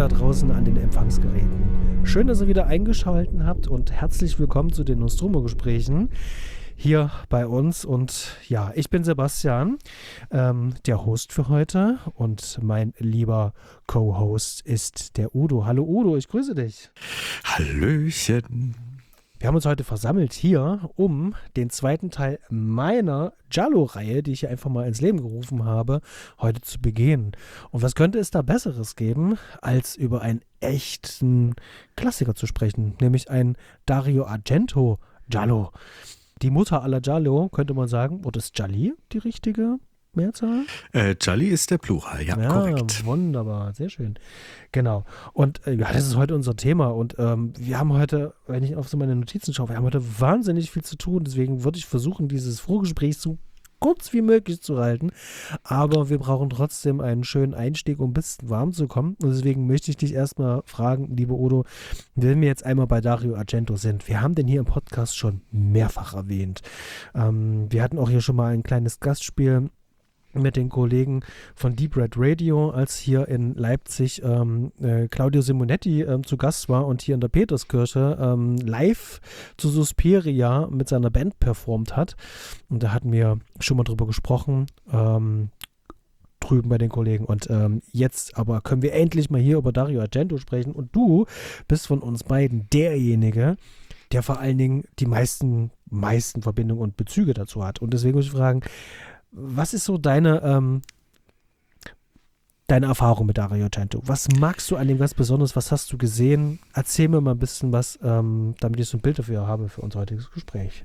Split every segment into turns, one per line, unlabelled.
da draußen an den Empfangsgeräten. Schön, dass ihr wieder eingeschaltet habt und herzlich willkommen zu den Nostromo-Gesprächen hier bei uns. Und ja, ich bin Sebastian, der Host für heute, und mein lieber Co-Host ist der Udo. Hallo Udo, ich grüße dich.
Hallöchen.
Wir haben uns heute versammelt hier, um den zweiten Teil meiner Giallo-Reihe, die ich hier einfach mal ins Leben gerufen habe, heute zu begehen. Und was könnte es da Besseres geben, als über einen echten Klassiker zu sprechen, nämlich ein Dario Argento Giallo. Die Mutter aller Giallo, könnte man sagen. Oder ist Gialli die richtige Mehrzahl?
Gialli ist der Plural, ja, korrekt.
Wunderbar, sehr schön. Genau. Und ja, das ist heute unser Thema. Und wir haben heute, wenn ich auf so meine Notizen schaue, wir haben heute wahnsinnig viel zu tun. Deswegen würde ich versuchen, dieses Vorgespräch so kurz wie möglich zu halten. Aber wir brauchen trotzdem einen schönen Einstieg, um ein bisschen warm zu kommen. Und deswegen möchte ich dich erstmal fragen, lieber Udo, wenn wir jetzt einmal bei Dario Argento sind. Wir haben den hier im Podcast schon mehrfach erwähnt. Wir hatten auch hier schon mal ein kleines Gastspiel mit den Kollegen von Deep Red Radio, als hier in Leipzig Claudio Simonetti zu Gast war und hier in der Peterskirche live zu Suspiria mit seiner Band performt hat. Und da hatten wir schon mal drüber gesprochen, drüben bei den Kollegen. Und jetzt aber können wir endlich mal hier über Dario Argento sprechen. Und du bist von uns beiden derjenige, der vor allen Dingen die meisten Verbindungen und Bezüge dazu hat. Und deswegen muss ich fragen, was ist so deine Erfahrung mit Dario Argento? Was magst du an dem ganz besonders? Was hast du gesehen? Erzähl mir mal ein bisschen was, damit ich so ein Bild dafür habe für unser heutiges Gespräch.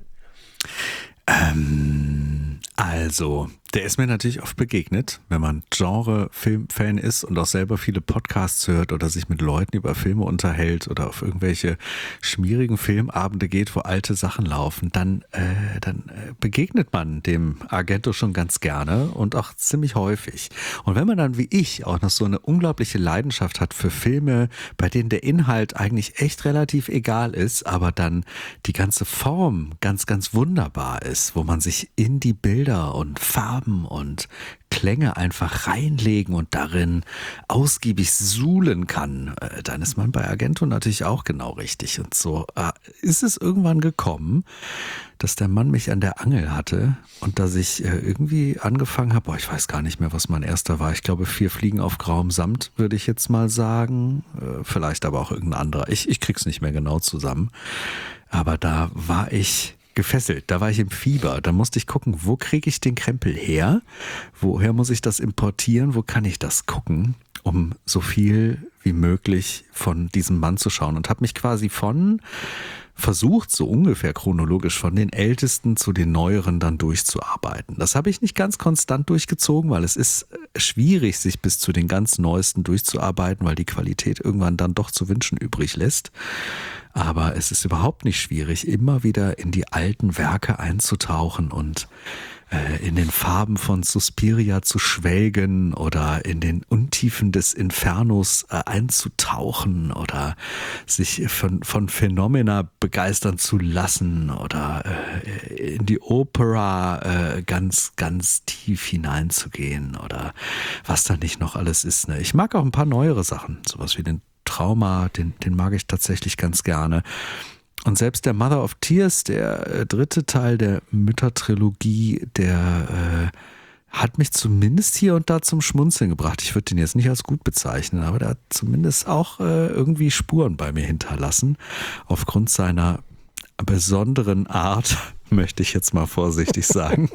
Also, der ist mir natürlich oft begegnet, wenn man Genre-Film-Fan ist und auch selber viele Podcasts hört oder sich mit Leuten über Filme unterhält oder auf irgendwelche schmierigen Filmabende geht, wo alte Sachen laufen, dann begegnet man dem Argento schon ganz gerne und auch ziemlich häufig. Und wenn man dann wie ich auch noch so eine unglaubliche Leidenschaft hat für Filme, bei denen der Inhalt eigentlich echt relativ egal ist, aber dann die ganze Form ganz, ganz wunderbar ist, wo man sich in die Bilder und Farben und Klänge einfach reinlegen und darin ausgiebig suhlen kann, dann ist man bei Argento natürlich auch genau richtig. Und so ist es irgendwann gekommen, dass der Mann mich an der Angel hatte und dass ich irgendwie angefangen habe, ich weiß gar nicht mehr, was mein erster war. Ich glaube, 4 Fliegen auf grauem Samt, würde ich jetzt mal sagen. Vielleicht aber auch irgendein anderer. Ich krieg's nicht mehr genau zusammen. Aber da war ich gefesselt, da war ich im Fieber, da musste ich gucken, wo kriege ich den Krempel her, woher muss ich das importieren, wo kann ich das gucken, um so viel wie möglich von diesem Mann zu schauen, und habe mich quasi versucht, so ungefähr chronologisch von den Ältesten zu den Neueren dann durchzuarbeiten. Das habe ich nicht ganz konstant durchgezogen, weil es ist schwierig, sich bis zu den ganz Neuesten durchzuarbeiten, weil die Qualität irgendwann dann doch zu wünschen übrig lässt. Aber es ist überhaupt nicht schwierig, immer wieder in die alten Werke einzutauchen und in den Farben von Suspiria zu schwelgen oder in den Untiefen des Infernos einzutauchen oder sich von Phänomena begeistern zu lassen oder in die Opera ganz, ganz tief hineinzugehen oder was da nicht noch alles ist. Ne? Ich mag auch ein paar neuere Sachen, sowas wie den Trauma, den mag ich tatsächlich ganz gerne. Und selbst der Mother of Tears, der dritte Teil der Müttertrilogie, der hat mich zumindest hier und da zum Schmunzeln gebracht. Ich würde den jetzt nicht als gut bezeichnen, aber der hat zumindest auch irgendwie Spuren bei mir hinterlassen. Aufgrund seiner besonderen Art, möchte ich jetzt mal vorsichtig sagen.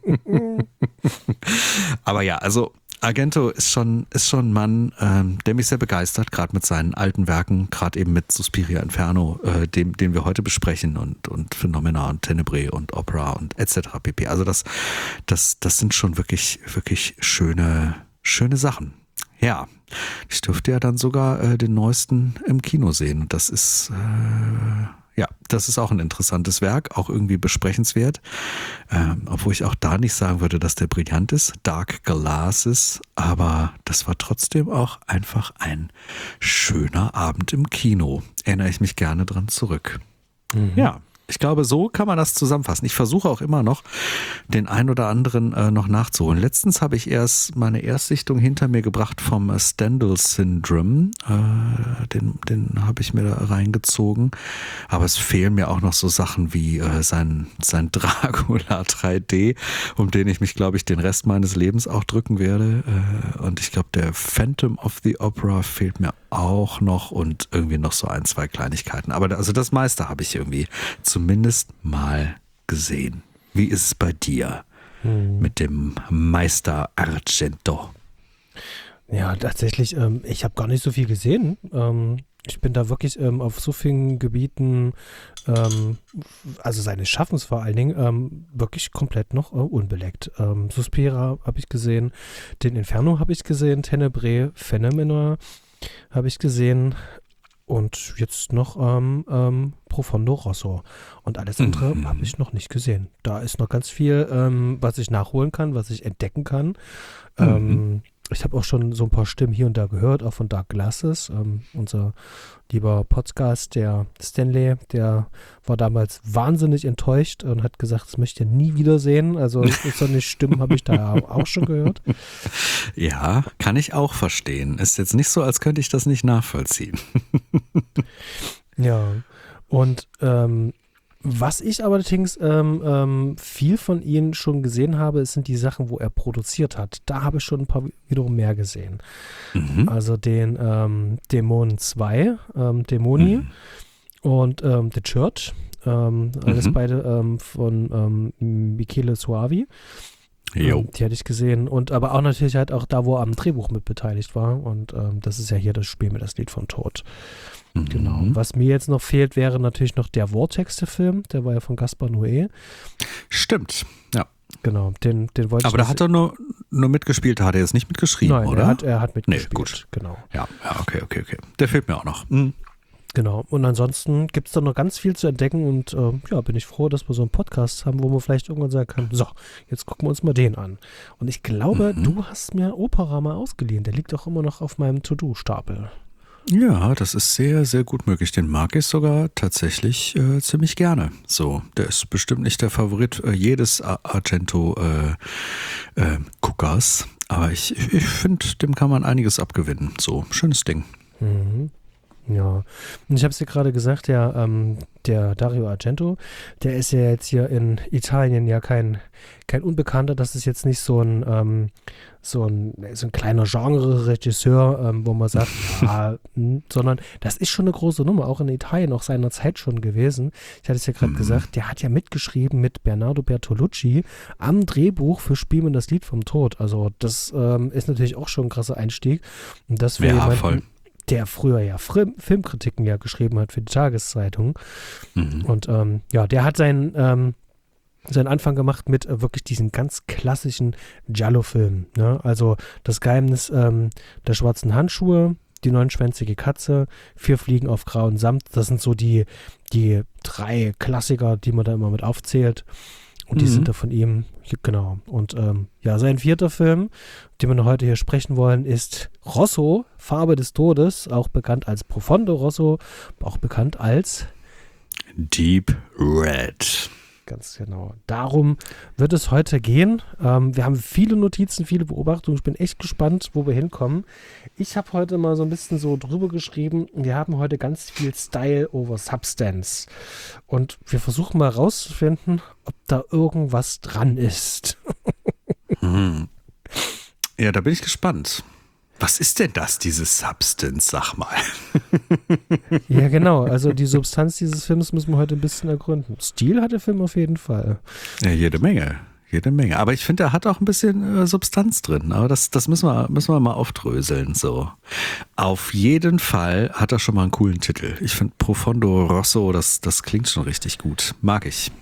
Aber ja, also Argento ist schon ein Mann, der mich sehr begeistert, gerade mit seinen alten Werken, gerade eben mit Suspiria Inferno, den wir heute besprechen, und Phenomena und Tenebrae und Opera und etc. pp. Also das sind schon wirklich, wirklich schöne Sachen. Ja, ich dürfte ja dann sogar den neuesten im Kino sehen. Das ist das ist auch ein interessantes Werk, auch irgendwie besprechenswert, obwohl ich auch da nicht sagen würde, dass der brillant ist, Dark Glasses, aber das war trotzdem auch einfach ein schöner Abend im Kino. Erinnere ich mich gerne dran zurück.
Mhm.
Ja, Ich glaube, so kann man das zusammenfassen. Ich versuche auch immer noch, den ein oder anderen noch nachzuholen. Letztens habe ich erst meine Erstsichtung hinter mir gebracht vom Stendhal-Syndrom. Den habe ich mir da reingezogen. Aber es fehlen mir auch noch so Sachen wie sein Dracula 3D, um den ich mich, glaube ich, den Rest meines Lebens auch drücken werde. Und ich glaube, der Phantom of the Opera fehlt mir auch noch und irgendwie noch so 1, 2 Kleinigkeiten. Aber also das meiste habe ich irgendwie zumindest mal gesehen. Wie ist es bei dir mit dem Meister Argento?
Ja, tatsächlich, ich habe gar nicht so viel gesehen. Ich bin da wirklich auf so vielen Gebieten, also seines Schaffens vor allen Dingen, wirklich komplett noch unbeleckt. Suspiria habe ich gesehen, den Inferno habe ich gesehen, Tenebrae, Phenomena habe ich gesehen und jetzt noch Profondo Rosso. Und alles andere habe ich noch nicht gesehen. Da ist noch ganz viel, was ich nachholen kann, was ich entdecken kann. Ich habe auch schon so ein paar Stimmen hier und da gehört, auch von Dark Glasses. Unser lieber Podcast, der Stanley, der war damals wahnsinnig enttäuscht und hat gesagt, das möchte er nie wiedersehen. Also so eine Stimme habe ich da auch schon gehört.
Ja, kann ich auch verstehen. Ist jetzt nicht so, als könnte ich das nicht nachvollziehen.
Ja, und was ich allerdings viel von ihm schon gesehen habe, sind die Sachen, wo er produziert hat. Da habe ich schon ein paar wiederum mehr gesehen. Also den Dämonen 2, Dämoni und The Church. Alles beide von Michele Soavi. Die hatte ich gesehen. Und aber auch natürlich halt auch da, wo er am Drehbuch mit beteiligt war. Und das ist ja hier das Spiel mit das Lied vom Tod. Genau. Was mir jetzt noch fehlt, wäre natürlich noch der Vortex, der Film. Der war ja von Gaspar Noé.
Stimmt, ja.
Genau, den wollte ich.
Aber da hat er nur mitgespielt, da hat er jetzt nicht mitgeschrieben,
Nein,
oder?
Er hat mitgespielt.
Nee, gut.
Genau.
Ja, okay. Der fehlt mir auch noch.
Genau. Und ansonsten gibt es da noch ganz viel zu entdecken und bin ich froh, dass wir so einen Podcast haben, wo man vielleicht irgendwann sagen kann, so, jetzt gucken wir uns mal den an. Und ich glaube, du hast mir Opera mal ausgeliehen. Der liegt auch immer noch auf meinem To-Do-Stapel.
Ja, das ist sehr, sehr gut möglich. Den mag ich sogar tatsächlich ziemlich gerne. So, der ist bestimmt nicht der Favorit jedes Argento-Guckers, aber ich finde, dem kann man einiges abgewinnen. So, schönes Ding.
Ja, und ich habe es dir gerade gesagt, der Dario Argento, der ist ja jetzt hier in Italien ja kein Unbekannter. Das ist jetzt nicht so ein kleiner Genre-Regisseur, wo man sagt, sondern das ist schon eine große Nummer, auch in Italien, auch seiner Zeit schon gewesen. Ich hatte es ja gerade gesagt, der hat ja mitgeschrieben mit Bernardo Bertolucci am Drehbuch für Spiel mit das Lied vom Tod. Also das ist natürlich auch schon ein krasser Einstieg. Und das wäre
voll.
Der früher ja Filmkritiken ja geschrieben hat für die Tageszeitung. Und der hat seinen Anfang gemacht mit wirklich diesen ganz klassischen Giallo-Filmen. Ne? Also das Geheimnis der schwarzen Handschuhe, die neunschwänzige Katze, 4 Fliegen auf grauen Samt. Das sind so die 3 Klassiker, die man da immer mit aufzählt. Und die sind da von ihm, genau. Und sein 4. Film, den wir noch heute hier sprechen wollen, ist Rosso, Farbe des Todes, auch bekannt als Profondo Rosso, auch bekannt als
Deep Red.
Ganz genau. Darum wird es heute gehen. Wir haben viele Notizen, viele Beobachtungen. Ich bin echt gespannt, wo wir hinkommen. Ich habe heute mal so ein bisschen so drüber geschrieben. Wir haben heute ganz viel Style over Substance. Und wir versuchen mal rauszufinden, ob da irgendwas dran ist.
Ja, da bin ich gespannt. Was ist denn das, diese Substance, sag mal?
Ja, genau. Also die Substanz dieses Films müssen wir heute ein bisschen ergründen. Stil hat der Film auf jeden Fall.
Ja, jede Menge. Aber ich finde, er hat auch ein bisschen Substanz drin. Aber das müssen wir mal aufdröseln. So. Auf jeden Fall hat er schon mal einen coolen Titel. Ich finde Profondo Rosso, das klingt schon richtig gut. Mag ich.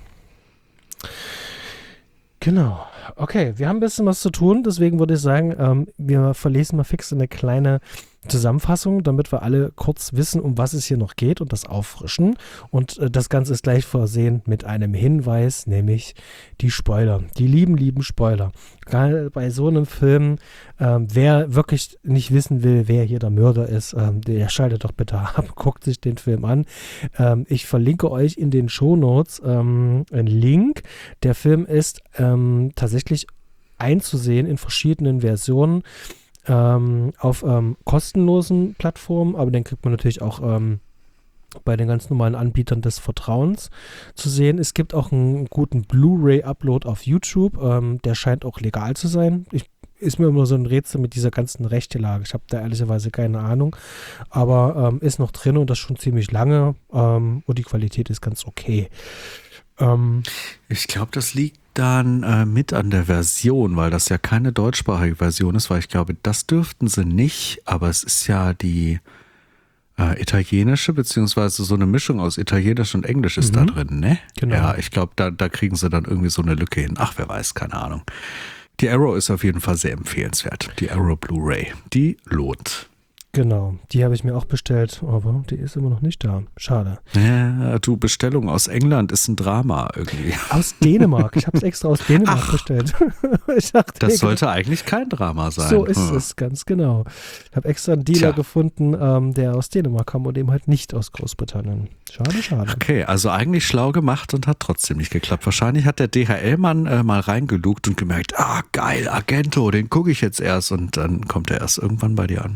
Genau. Okay, wir haben ein bisschen was zu tun, deswegen würde ich sagen, wir verlesen mal fix in eine kleine Zusammenfassung, damit wir alle kurz wissen, um was es hier noch geht und das auffrischen. Und das Ganze ist gleich versehen mit einem Hinweis, nämlich die Spoiler. Die lieben Spoiler. Gerade bei so einem Film, wer wirklich nicht wissen will, wer hier der Mörder ist, der schaltet doch bitte ab, guckt sich den Film an. Ich verlinke euch in den Shownotes einen Link. Der Film ist tatsächlich einzusehen in verschiedenen Versionen auf kostenlosen Plattformen, aber den kriegt man natürlich auch bei den ganz normalen Anbietern des Vertrauens zu sehen. Es gibt auch einen guten Blu-ray-Upload auf YouTube, der scheint auch legal zu sein. Ist mir immer so ein Rätsel mit dieser ganzen Rechtelage. Ich habe da ehrlicherweise keine Ahnung, aber ist noch drin und das schon ziemlich lange und die Qualität ist ganz okay.
Ich glaube, das liegt dann mit an der Version, weil das ja keine deutschsprachige Version ist, weil ich glaube, das dürften sie nicht, aber es ist ja die italienische, beziehungsweise so eine Mischung aus Italienisch und Englisch ist da drin, ne?
Genau.
Ja, ich glaube, da kriegen sie dann irgendwie so eine Lücke hin. Ach, wer weiß, keine Ahnung. Die Arrow ist auf jeden Fall sehr empfehlenswert. Die Arrow Blu-ray, die lohnt.
Genau, die habe ich mir auch bestellt, aber die ist immer noch nicht da. Schade.
Ja, du, Bestellung aus England ist ein Drama irgendwie.
Aus Dänemark. Ich habe es extra aus Dänemark bestellt. Ich dachte,
das sollte eigentlich kein Drama sein.
So ist es, ganz genau. Ich habe extra einen Dealer gefunden, der aus Dänemark kam und eben halt nicht aus Großbritannien. Schade.
Okay, also eigentlich schlau gemacht und hat trotzdem nicht geklappt. Wahrscheinlich hat der DHL-Mann mal reingelugt und gemerkt, geil, Argento, den gucke ich jetzt erst und dann kommt er erst irgendwann bei dir an.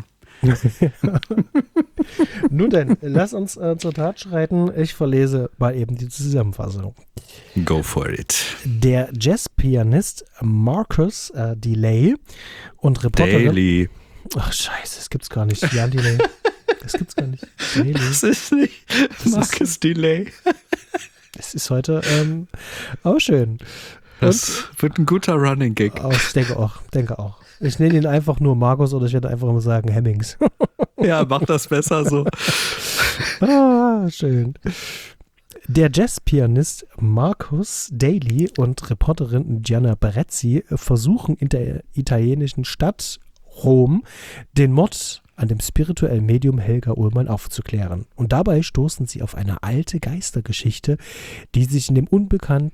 Nun denn, lass uns zur Tat schreiten. Ich verlese mal eben die Zusammenfassung.
Go for it.
Der Jazzpianist Marcus Delay und Reporterin...
Daly.
Ach scheiße, das gibt's gar nicht. Jan Delay. Das gibt's gar nicht. Daly.
Das ist nicht Marcus Delay.
Es ist heute auch schön.
Das wird ein guter Running Gag.
Ich denke auch. Ich nenne ihn einfach nur Markus oder ich werde einfach immer sagen Hemmings.
Ja, mach das besser so.
Schön. Der Jazzpianist Marcus Daly und Reporterin Gianna Brezzi versuchen in der italienischen Stadt Rom den Mord an dem spirituellen Medium Helga Ullmann aufzuklären. Und dabei stoßen sie auf eine alte Geistergeschichte, die sich in dem unbekannten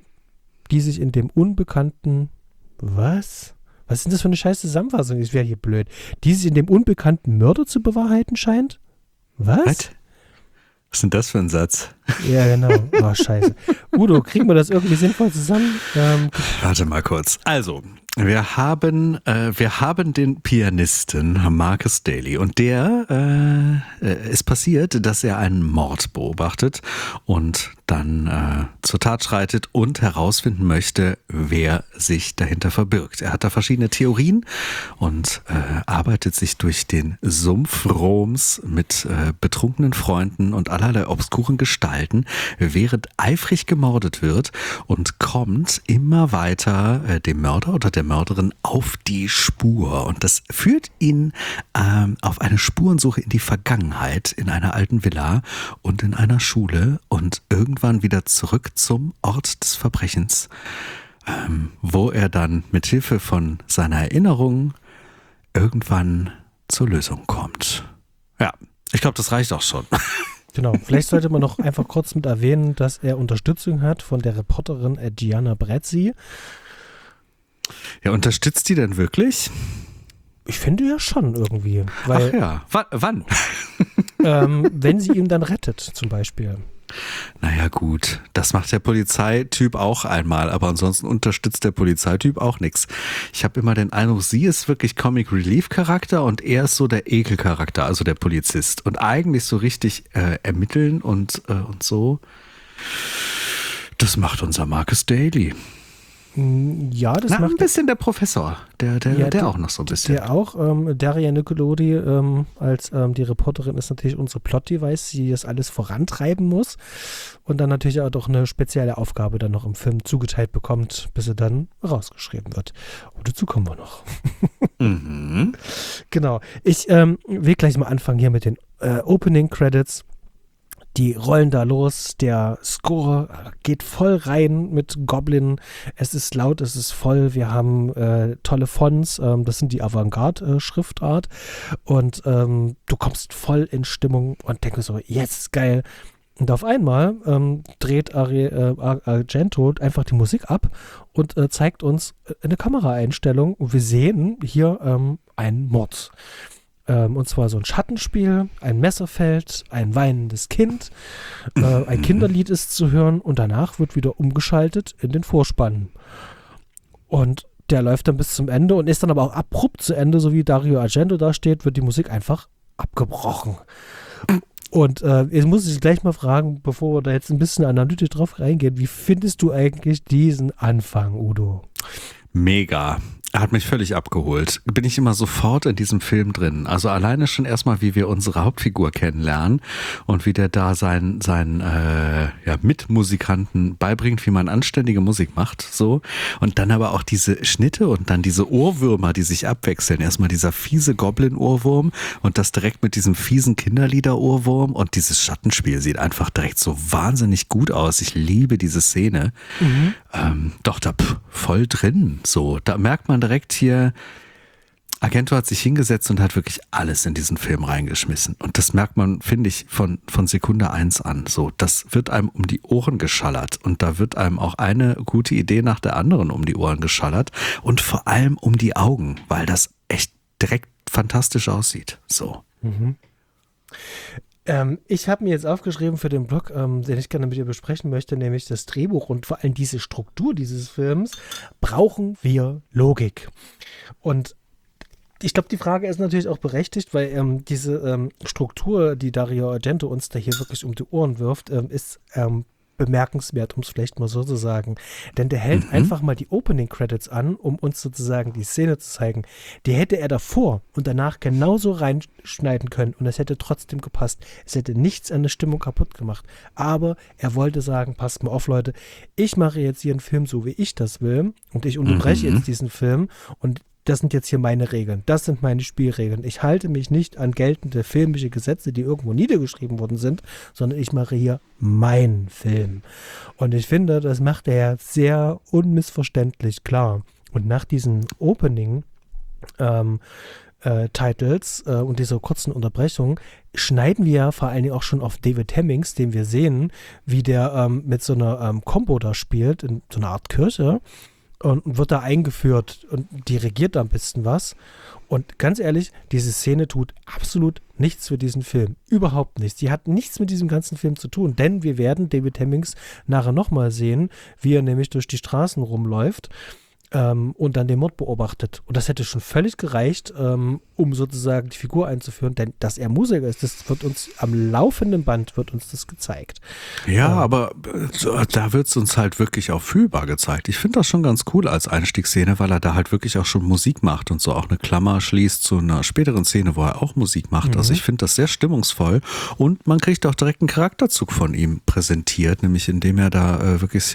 was? Was ist denn das für eine scheiß Zusammenfassung? Ich wäre hier blöd. Die sich in dem unbekannten Mörder zu bewahrheiten scheint? Was?
Was ist denn das für ein Satz?
Ja, genau. Oh, scheiße. Udo, kriegen wir das irgendwie sinnvoll zusammen?
Warte mal kurz. Also, wir haben den Pianisten Marcus Daly und der ist passiert, dass er einen Mord beobachtet und dann zur Tat schreitet und herausfinden möchte, wer sich dahinter verbirgt. Er hat da verschiedene Theorien und arbeitet sich durch den Sumpf Roms mit betrunkenen Freunden und allerlei obskuren Gestalten, während eifrig gemordet wird und kommt immer weiter dem Mörder oder der Mörderin auf die Spur. Und das führt ihn auf eine Spurensuche in die Vergangenheit, in einer alten Villa und in einer Schule und irgendwann wieder zurück zum Ort des Verbrechens, wo er dann mit Hilfe von seiner Erinnerung irgendwann zur Lösung kommt. Ja, ich glaube, das reicht auch schon.
Genau, vielleicht sollte man noch einfach kurz mit erwähnen, dass er Unterstützung hat von der Reporterin Gianna Brezzi.
Ja, unterstützt die denn wirklich?
Ich finde ja schon irgendwie. Weil,
ach ja, wann?
Wenn sie ihn dann rettet, zum Beispiel.
Naja gut, das macht der Polizeityp auch einmal, aber ansonsten unterstützt der Polizeityp auch nichts. Ich habe immer den Eindruck, sie ist wirklich Comic Relief Charakter und er ist so der Ekelcharakter, also der Polizist. Und eigentlich so richtig ermitteln und so, das macht unser Marcus Daly.
Ja, das macht
ein bisschen der Professor, der auch noch so ein bisschen.
Der auch, Daria Nicolodi als die Reporterin ist natürlich unsere Plot-Device, die das alles vorantreiben muss und dann natürlich auch doch eine spezielle Aufgabe dann noch im Film zugeteilt bekommt, bis sie dann rausgeschrieben wird. Und dazu kommen wir noch.
Mhm.
Genau. Ich will gleich mal anfangen hier mit den Opening Credits. die rollen da los, der Score geht voll rein mit Goblin, es ist laut, es ist voll, wir haben tolle Fonts, das sind die Avantgarde-Schriftart und du kommst voll in Stimmung und denkst so, yes, geil. Und auf einmal dreht Argento einfach die Musik ab und zeigt uns eine Kameraeinstellung und wir sehen hier einen Mord. Und zwar so ein Schattenspiel, ein Messerfeld, ein weinendes Kind, ein Kinderlied ist zu hören und danach wird wieder umgeschaltet in den Vorspann. Und der läuft dann bis zum Ende und ist dann aber auch abrupt zu Ende, so wie Dario Argento da steht, wird die Musik einfach abgebrochen. Und jetzt muss ich gleich mal fragen, bevor wir da jetzt ein bisschen analytisch drauf reingehen, wie findest du eigentlich diesen Anfang, Udo?
Mega. Er hat mich völlig abgeholt. Bin ich immer sofort in diesem Film drin. Also alleine schon erstmal, wie wir unsere Hauptfigur kennenlernen und wie der da seinen Mitmusikanten beibringt, wie man anständige Musik macht. So. Und dann aber auch diese Schnitte und dann diese Ohrwürmer, die sich abwechseln. Erstmal dieser fiese Goblin-Ohrwurm und das direkt mit diesem fiesen Kinderlieder-Ohrwurm und dieses Schattenspiel sieht einfach direkt so wahnsinnig gut aus. Ich liebe diese Szene. Doch da voll drin. So, da merkt man direkt hier, Argento hat sich hingesetzt und hat wirklich alles in diesen Film reingeschmissen. Und das merkt man, finde ich, von Sekunde 1 an. So, das wird einem um die Ohren geschallert. Und da wird einem auch eine gute Idee nach der anderen um die Ohren geschallert. Und vor allem um die Augen, weil das echt direkt fantastisch aussieht. So.
Ich habe mir jetzt aufgeschrieben für den Blog, den ich gerne mit dir besprechen möchte, nämlich das Drehbuch und vor allem diese Struktur dieses Films, brauchen wir Logik. Und ich glaube, die Frage ist natürlich auch berechtigt, weil diese Struktur, die Dario Argento uns da hier wirklich um die Ohren wirft, ist bemerkenswert, um es vielleicht mal so zu sagen. Denn der hält einfach mal die Opening Credits an, um uns sozusagen die Szene zu zeigen. Die hätte er davor und danach genauso reinschneiden können und es hätte trotzdem gepasst. Es hätte nichts an der Stimmung kaputt gemacht. Aber er wollte sagen, passt mal auf, Leute, ich mache jetzt hier einen Film so, wie ich das will und ich unterbreche jetzt diesen Film und das sind jetzt hier meine Regeln, das sind meine Spielregeln. Ich halte mich nicht an geltende filmische Gesetze, die irgendwo niedergeschrieben worden sind, sondern ich mache hier meinen Film. Und ich finde, das macht er sehr unmissverständlich klar. Und nach diesen Opening Titles und dieser kurzen Unterbrechung schneiden wir ja vor allen Dingen auch schon auf David Hemmings, den wir sehen, wie der mit so einer Combo da spielt, in so einer Art Kirche. Und wird da eingeführt und dirigiert da ein bisschen was. Und ganz ehrlich, diese Szene tut absolut nichts für diesen Film. Überhaupt nichts. Die hat nichts mit diesem ganzen Film zu tun, denn wir werden David Hemmings nachher nochmal sehen, wie er nämlich durch die Straßen rumläuft und dann den Mord beobachtet. Und das hätte schon völlig gereicht, um sozusagen die Figur einzuführen, denn dass er Musiker ist, das wird uns am laufenden Band wird uns das gezeigt.
Ja, aber da wird es uns halt wirklich auch fühlbar gezeigt. Ich finde das schon ganz cool als Einstiegsszene, weil er da halt wirklich auch schon Musik macht und so auch eine Klammer schließt zu einer späteren Szene, wo er auch Musik macht. Also ich finde das sehr stimmungsvoll und man kriegt auch direkt einen Charakterzug von ihm präsentiert, nämlich indem er da wirklich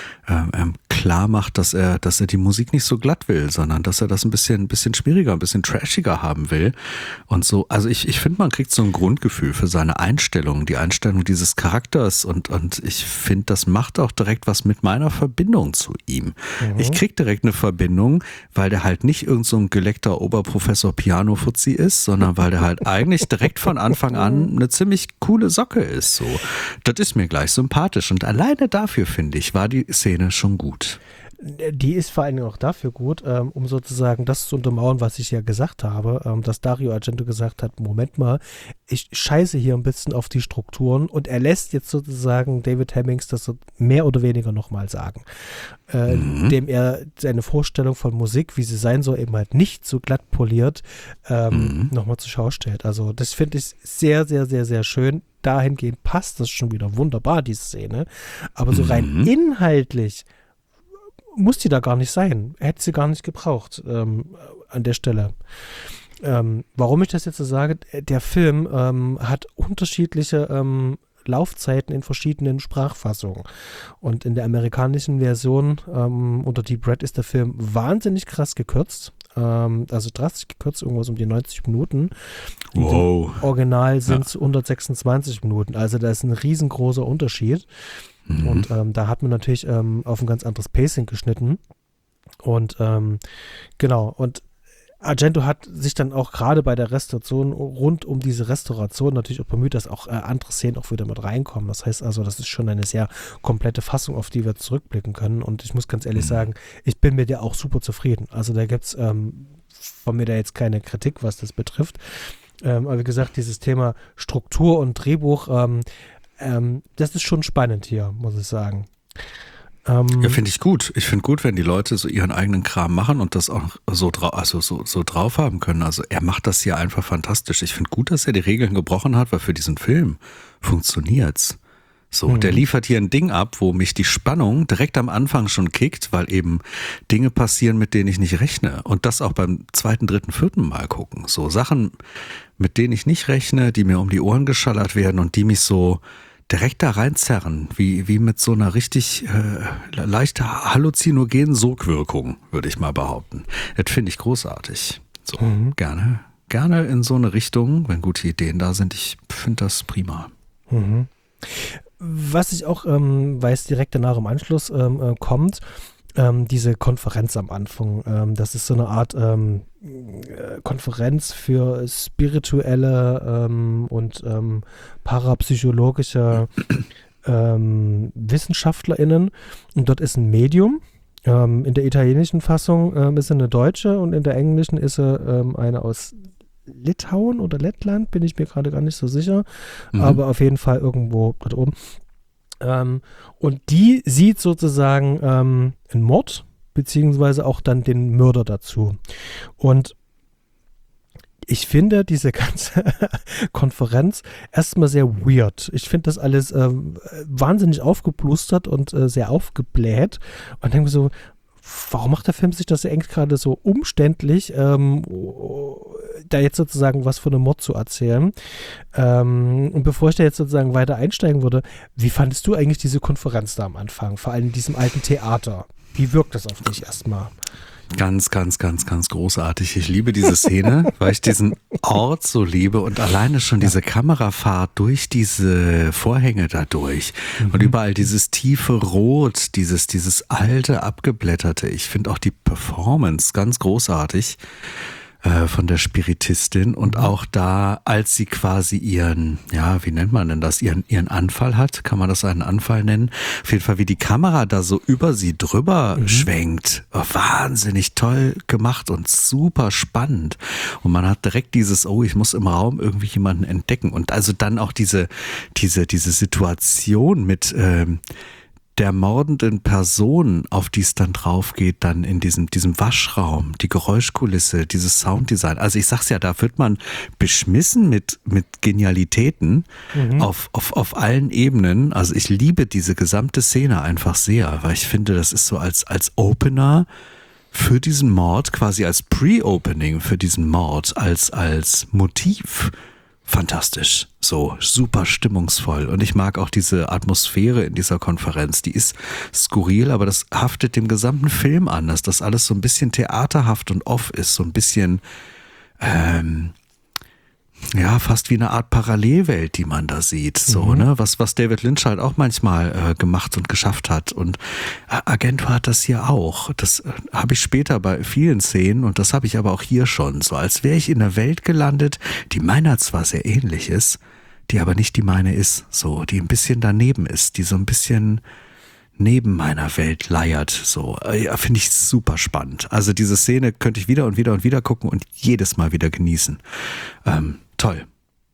klar macht, dass er die Musik nicht so glatt will, sondern dass er das ein bisschen schwieriger, ein bisschen trashiger haben will. Und so, also ich finde, man kriegt so ein Grundgefühl für seine Einstellung, die Einstellung dieses Charakters und ich finde, das macht auch direkt was mit meiner Verbindung zu ihm. Ich krieg direkt eine Verbindung, weil der halt nicht irgend so ein geleckter Oberprofessor Piano-Fuzzi ist, sondern weil der halt eigentlich direkt von Anfang an eine ziemlich coole Socke ist. So, das ist mir gleich sympathisch und alleine dafür, finde ich, war die Szene schon gut.
Die ist vor allen Dingen auch dafür gut, um sozusagen das zu untermauern, was ich ja gesagt habe, dass Dario Argento gesagt hat, Moment mal, ich scheiße hier ein bisschen auf die Strukturen und er lässt jetzt sozusagen David Hemmings das so mehr oder weniger nochmal sagen, indem er seine Vorstellung von Musik, wie sie sein soll, eben halt nicht so glatt poliert, nochmal zur Schau stellt. Also das finde ich sehr, sehr, sehr, sehr schön. Dahingehend passt das schon wieder wunderbar, die Szene. Aber so rein inhaltlich muss die da gar nicht sein. Er hätte sie gar nicht gebraucht an der Stelle. Warum ich das jetzt so sage, der Film hat unterschiedliche Laufzeiten in verschiedenen Sprachfassungen. Und in der amerikanischen Version unter Deep Red ist der Film wahnsinnig krass gekürzt. also drastisch gekürzt, irgendwas um die 90 Minuten.
Wow.
Im Original sind es 126 Minuten, also da ist ein riesengroßer Unterschied. Und da hat man natürlich auf ein ganz anderes Pacing geschnitten. Und genau, und Argento hat sich dann auch gerade bei der Restauration rund um diese Restauration natürlich auch bemüht, dass auch andere Szenen auch wieder mit reinkommen. Das heißt also, das ist schon eine sehr komplette Fassung, auf die wir zurückblicken können. Und ich muss ganz ehrlich sagen, ich bin mit der auch super zufrieden. Also da gibt es von mir da jetzt keine Kritik, was das betrifft. Aber wie gesagt, dieses Thema Struktur und Drehbuch, das ist schon spannend hier, muss ich sagen.
Ja, finde ich gut. Ich finde gut, wenn die Leute so ihren eigenen Kram machen und das auch so drauf haben können. Also er macht das hier einfach fantastisch. Ich finde gut, dass er die Regeln gebrochen hat, weil für diesen Film funktioniert's. So, der liefert hier ein Ding ab, wo mich die Spannung direkt am Anfang schon kickt, weil eben Dinge passieren, mit denen ich nicht rechne. Und das auch beim 2., 3., 4. Mal gucken. So Sachen, mit denen ich nicht rechne, die mir um die Ohren geschallert werden und die mich so direkt da reinzerren, wie mit so einer richtig leicht halluzinogenen Sogwirkung, würde ich mal behaupten. Das finde ich großartig. So, gerne in so eine Richtung, wenn gute Ideen da sind. Ich finde das prima.
Was ich auch weiß, direkt danach im Anschluss kommt, diese Konferenz am Anfang. Das ist so eine Art Konferenz für spirituelle und parapsychologische WissenschaftlerInnen. Und dort ist ein Medium. In der italienischen Fassung ist er eine Deutsche und in der englischen ist er eine aus Litauen oder Lettland, bin ich mir gerade gar nicht so sicher. Aber auf jeden Fall irgendwo dort oben. Und die sieht sozusagen einen Mord, beziehungsweise auch dann den Mörder dazu. Und ich finde diese ganze Konferenz erstmal sehr weird. Ich finde das alles wahnsinnig aufgeplustert und sehr aufgebläht. Und denke mir so, warum macht der Film sich das eigentlich gerade so umständlich, da jetzt sozusagen was von einem Mord zu erzählen? Und bevor ich da jetzt sozusagen weiter einsteigen würde, wie fandest du eigentlich diese Konferenz da am Anfang, vor allem in diesem alten Theater? Wie wirkt das auf dich erstmal?
Ganz, ganz, ganz, ganz großartig. Ich liebe diese Szene, weil ich diesen Ort so liebe und alleine schon diese Kamerafahrt durch diese Vorhänge dadurch und überall dieses tiefe Rot, dieses alte, abgeblätterte. Ich finde auch die Performance ganz großartig von der Spiritistin und auch da, als sie quasi ihren, ja, wie nennt man denn das, ihren Anfall hat, kann man das einen Anfall nennen? Auf jeden Fall, wie die Kamera da so über sie drüber schwenkt. Wahnsinnig toll gemacht und super spannend. Und man hat direkt dieses, oh, ich muss im Raum irgendwie jemanden entdecken. Und also dann auch diese Situation mit der mordenden Person, auf die es dann drauf geht, dann in diesem Waschraum, die Geräuschkulisse, dieses Sounddesign. Also ich sag's ja, da wird man beschmissen mit Genialitäten auf allen Ebenen. Also ich liebe diese gesamte Szene einfach sehr, weil ich finde, das ist so als Opener für diesen Mord, quasi als Pre-Opening für diesen Mord, als Motiv. Fantastisch, so super stimmungsvoll und ich mag auch diese Atmosphäre in dieser Konferenz, die ist skurril, aber das haftet dem gesamten Film an, dass das alles so ein bisschen theaterhaft und off ist, so ein bisschen ja, fast wie eine Art Parallelwelt, die man da sieht, so, ne, was David Lynch halt auch manchmal gemacht und geschafft hat und Argento hat das hier auch, das habe ich später bei vielen Szenen und das habe ich aber auch hier schon, so als wäre ich in einer Welt gelandet, die meiner zwar sehr ähnlich ist, die aber nicht die meine ist, so, die ein bisschen daneben ist, die so ein bisschen neben meiner Welt leiert, so, ja, finde ich super spannend. Also diese Szene könnte ich wieder und wieder und wieder gucken und jedes Mal wieder genießen. Toll.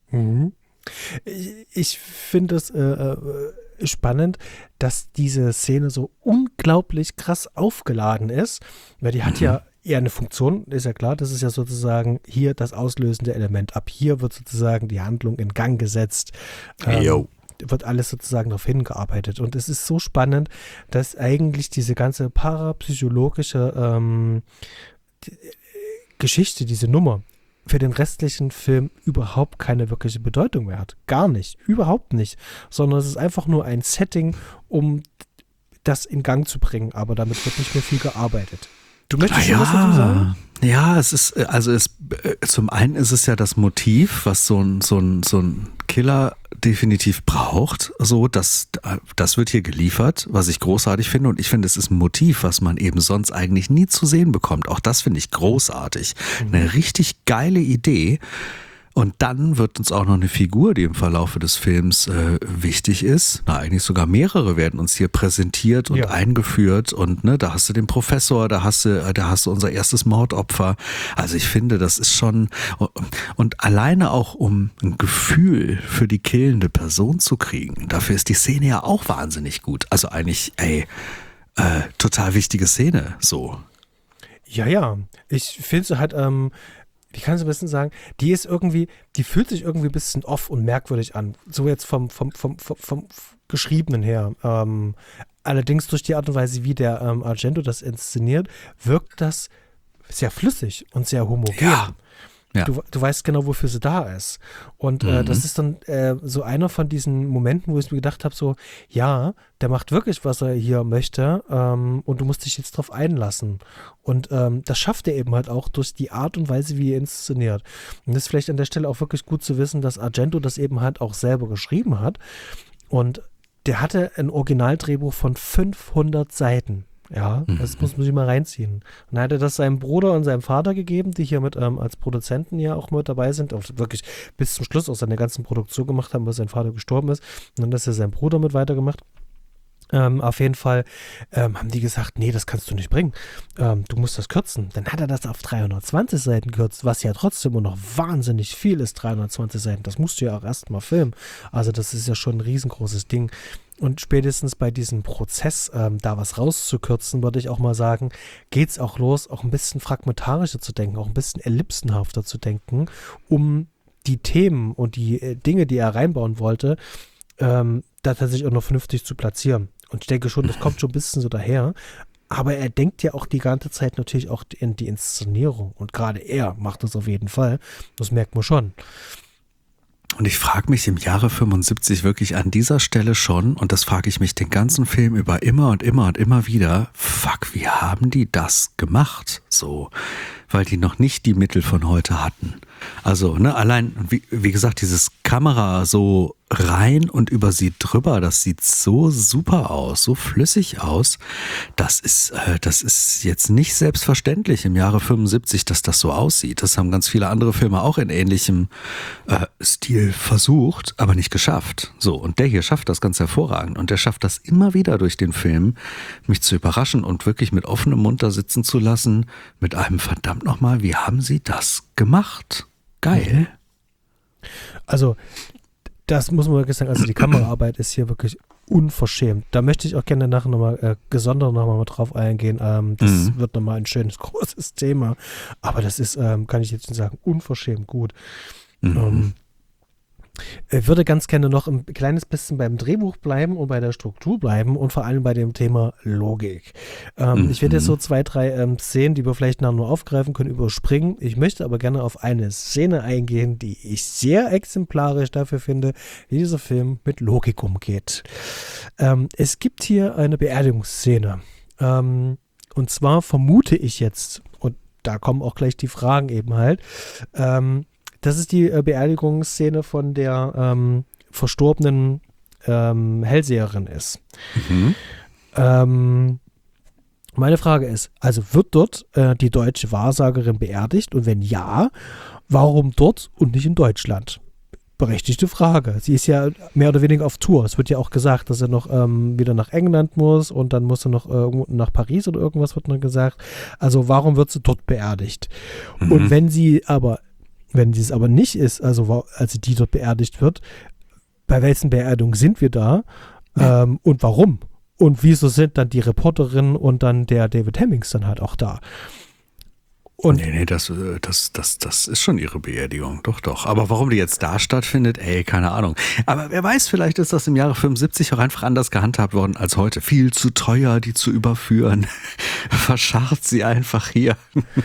Ich finde es spannend, dass diese Szene so unglaublich krass aufgeladen ist, weil die hat ja eher eine Funktion, ist ja klar, das ist ja sozusagen hier das auslösende Element. Ab hier wird sozusagen die Handlung in Gang gesetzt. Wird alles sozusagen darauf hingearbeitet. Und es ist so spannend, dass eigentlich diese ganze parapsychologische Geschichte, diese Nummer, für den restlichen Film überhaupt keine wirkliche Bedeutung mehr hat. Gar nicht. Überhaupt nicht. Sondern es ist einfach nur ein Setting, um das in Gang zu bringen. Aber damit wird nicht mehr viel gearbeitet. Du möchtest schon was dazu sagen?
Ja, zum einen ist es ja das Motiv, was so ein Killer definitiv braucht. So, das wird hier geliefert, was ich großartig finde. Und ich finde, es ist ein Motiv, was man eben sonst eigentlich nie zu sehen bekommt. Auch das finde ich großartig. Eine richtig geile Idee. Und dann wird uns auch noch eine Figur, die im Verlaufe des Films wichtig ist. Na, eigentlich sogar mehrere werden uns hier präsentiert und eingeführt. Und ne, da hast du den Professor, da hast du unser erstes Mordopfer. Also ich finde, das ist schon, und alleine auch, um ein Gefühl für die killende Person zu kriegen, dafür ist die Szene ja auch wahnsinnig gut. Also eigentlich, total wichtige Szene, so.
Ja. Ich finde sie halt, wie kann ich so ein bisschen sagen, die fühlt sich irgendwie ein bisschen off und merkwürdig an. So jetzt vom Geschriebenen her. Allerdings durch die Art und Weise, wie der Argento das inszeniert, wirkt das sehr flüssig und sehr homogen.
Ja.
Du weißt genau, wofür sie da ist. Und das ist dann so einer von diesen Momenten, wo ich mir gedacht habe, so, ja, der macht wirklich, was er hier möchte, und du musst dich jetzt drauf einlassen. Und das schafft er eben halt auch durch die Art und Weise, wie er inszeniert. Und das ist vielleicht an der Stelle auch wirklich gut zu wissen, dass Argento das eben halt auch selber geschrieben hat. Und der hatte ein Originaldrehbuch von 500 Seiten. Ja, das muss man sich mal reinziehen. Und dann hat er das seinem Bruder und seinem Vater gegeben, die hier mit als Produzenten ja auch mit dabei sind, auch wirklich bis zum Schluss auch seine ganzen Produktion gemacht haben, bis sein Vater gestorben ist. Und dann hat er sein Bruder mit weitergemacht. Auf jeden Fall haben die gesagt, nee, das kannst du nicht bringen. Du musst das kürzen. Dann hat er das auf 320 Seiten gekürzt, was ja trotzdem immer noch wahnsinnig viel ist, 320 Seiten. Das musst du ja auch erstmal filmen. Also das ist ja schon ein riesengroßes Ding. Und spätestens bei diesem Prozess, da was rauszukürzen, würde ich auch mal sagen, geht es auch los, auch ein bisschen fragmentarischer zu denken, auch ein bisschen ellipsenhafter zu denken, um die Themen und die Dinge, die er reinbauen wollte, da tatsächlich auch noch vernünftig zu platzieren. Und ich denke schon, das kommt schon ein bisschen so daher. Aber er denkt ja auch die ganze Zeit natürlich auch in die Inszenierung. Und gerade er macht das auf jeden Fall. Das merkt man schon.
Und ich frage mich im Jahre 75 wirklich an dieser Stelle schon, und das frage ich mich den ganzen Film über immer und immer und immer wieder, fuck, wie haben die das gemacht? So, weil die noch nicht die Mittel von heute hatten. Also, ne, allein, wie gesagt, dieses Kamera so rein und über sie drüber, das sieht so super aus, so flüssig aus. Das ist jetzt nicht selbstverständlich im Jahre 75, dass das so aussieht. Das haben ganz viele andere Filme auch in ähnlichem Stil versucht, aber nicht geschafft. So, und der hier schafft das ganz hervorragend. Und der schafft das immer wieder durch den Film, mich zu überraschen und wirklich mit offenem Mund da sitzen zu lassen, mit einem verdammt nochmal, wie haben sie das gemacht? Geil.
Also, das muss man wirklich sagen, also die Kameraarbeit ist hier wirklich unverschämt. Da möchte ich auch gerne nachher nochmal gesondert nochmal drauf eingehen. Das wird nochmal ein schönes, großes Thema. Aber das ist, kann ich jetzt nicht sagen, unverschämt gut. Ich würde ganz gerne noch ein kleines bisschen beim Drehbuch bleiben und bei der Struktur bleiben und vor allem bei dem Thema Logik. Ich werde jetzt so 2, 3 Szenen, die wir vielleicht nachher nur aufgreifen können, überspringen. Ich möchte aber gerne auf eine Szene eingehen, die ich sehr exemplarisch dafür finde, wie dieser Film mit Logik umgeht. Es gibt hier eine Beerdigungsszene. Und zwar vermute ich jetzt, und da kommen auch gleich die Fragen eben halt, das ist die Beerdigungsszene von der verstorbenen Hellseherin ist. Meine Frage ist, also wird dort die deutsche Wahrsagerin beerdigt? Und wenn ja, warum dort und nicht in Deutschland? Berechtigte Frage. Sie ist ja mehr oder weniger auf Tour. Es wird ja auch gesagt, dass er noch wieder nach England muss und dann muss er noch irgendwo nach Paris oder irgendwas wird noch gesagt. Also warum wird sie dort beerdigt? Und wenn sie es aber nicht ist, also die dort beerdigt wird, bei welchen Beerdigungen sind wir da und warum? Und wieso sind dann die Reporterin und dann der David Hemmings dann halt auch da? Und
nee, das ist schon ihre Beerdigung, doch. Aber warum die jetzt da stattfindet, keine Ahnung. Aber wer weiß, vielleicht ist das im Jahre 75 auch einfach anders gehandhabt worden als heute. Viel zu teuer, die zu überführen. Verscharrt sie einfach hier.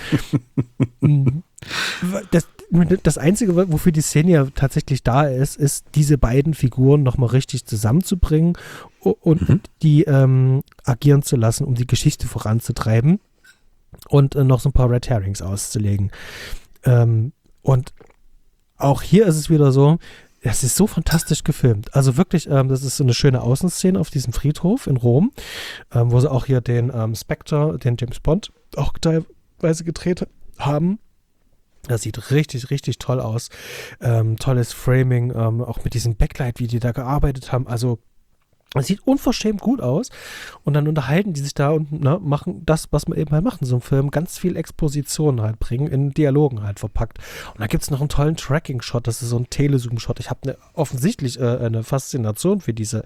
Das Einzige, wofür die Szene ja tatsächlich da ist diese beiden Figuren nochmal richtig zusammenzubringen und die agieren zu lassen, um die Geschichte voranzutreiben. und noch so ein paar Red Herrings auszulegen. Und auch hier ist es wieder so, es ist so fantastisch gefilmt. Also wirklich, das ist so eine schöne Außenszene auf diesem Friedhof in Rom, wo sie auch hier den Spectre, den James Bond auch teilweise gedreht haben. Das sieht richtig, richtig toll aus. Tolles Framing, auch mit diesem Backlight, wie die da gearbeitet haben. Also es sieht unverschämt gut aus und dann unterhalten die sich da und machen das, was man eben halt macht in so einem Film, ganz viel Exposition halt bringen, in Dialogen halt verpackt. Und da gibt es noch einen tollen Tracking-Shot, das ist so ein Telezoom-Shot. Ich habe offensichtlich eine Faszination für diese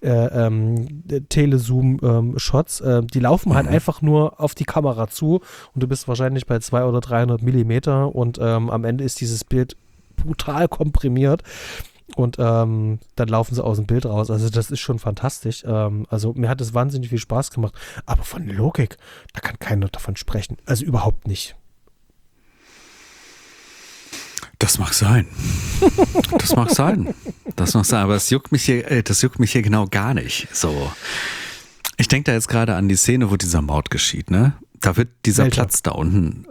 Telezoom-Shots. Die laufen halt einfach nur auf die Kamera zu und du bist wahrscheinlich bei 200 oder 300 Millimeter und am Ende ist dieses Bild brutal komprimiert. Und dann laufen sie aus dem Bild raus. Also das ist schon fantastisch. Also mir hat es wahnsinnig viel Spaß gemacht. Aber von Logik, da kann keiner davon sprechen. Also überhaupt nicht.
Das mag sein. Das mag sein. Das mag sein. Aber das juckt mich hier genau gar nicht. So. Ich denke da jetzt gerade an die Szene, wo dieser Mord geschieht, ne? Da wird dieser Platz da unten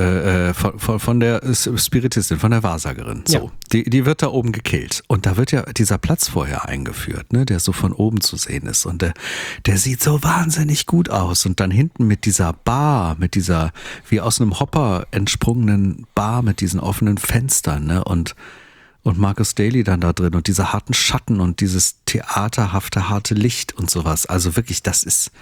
von der Spiritistin, von der Wahrsagerin, so, ja. Die wird da oben gekillt. Und da wird ja dieser Platz vorher eingeführt, ne, der so von oben zu sehen ist. Und der sieht so wahnsinnig gut aus. Und dann hinten mit dieser Bar, mit dieser wie aus einem Hopper entsprungenen Bar mit diesen offenen Fenstern, ne, und Marcus Daly dann da drin und diese harten Schatten und dieses theaterhafte, harte Licht und sowas. Also wirklich, das ist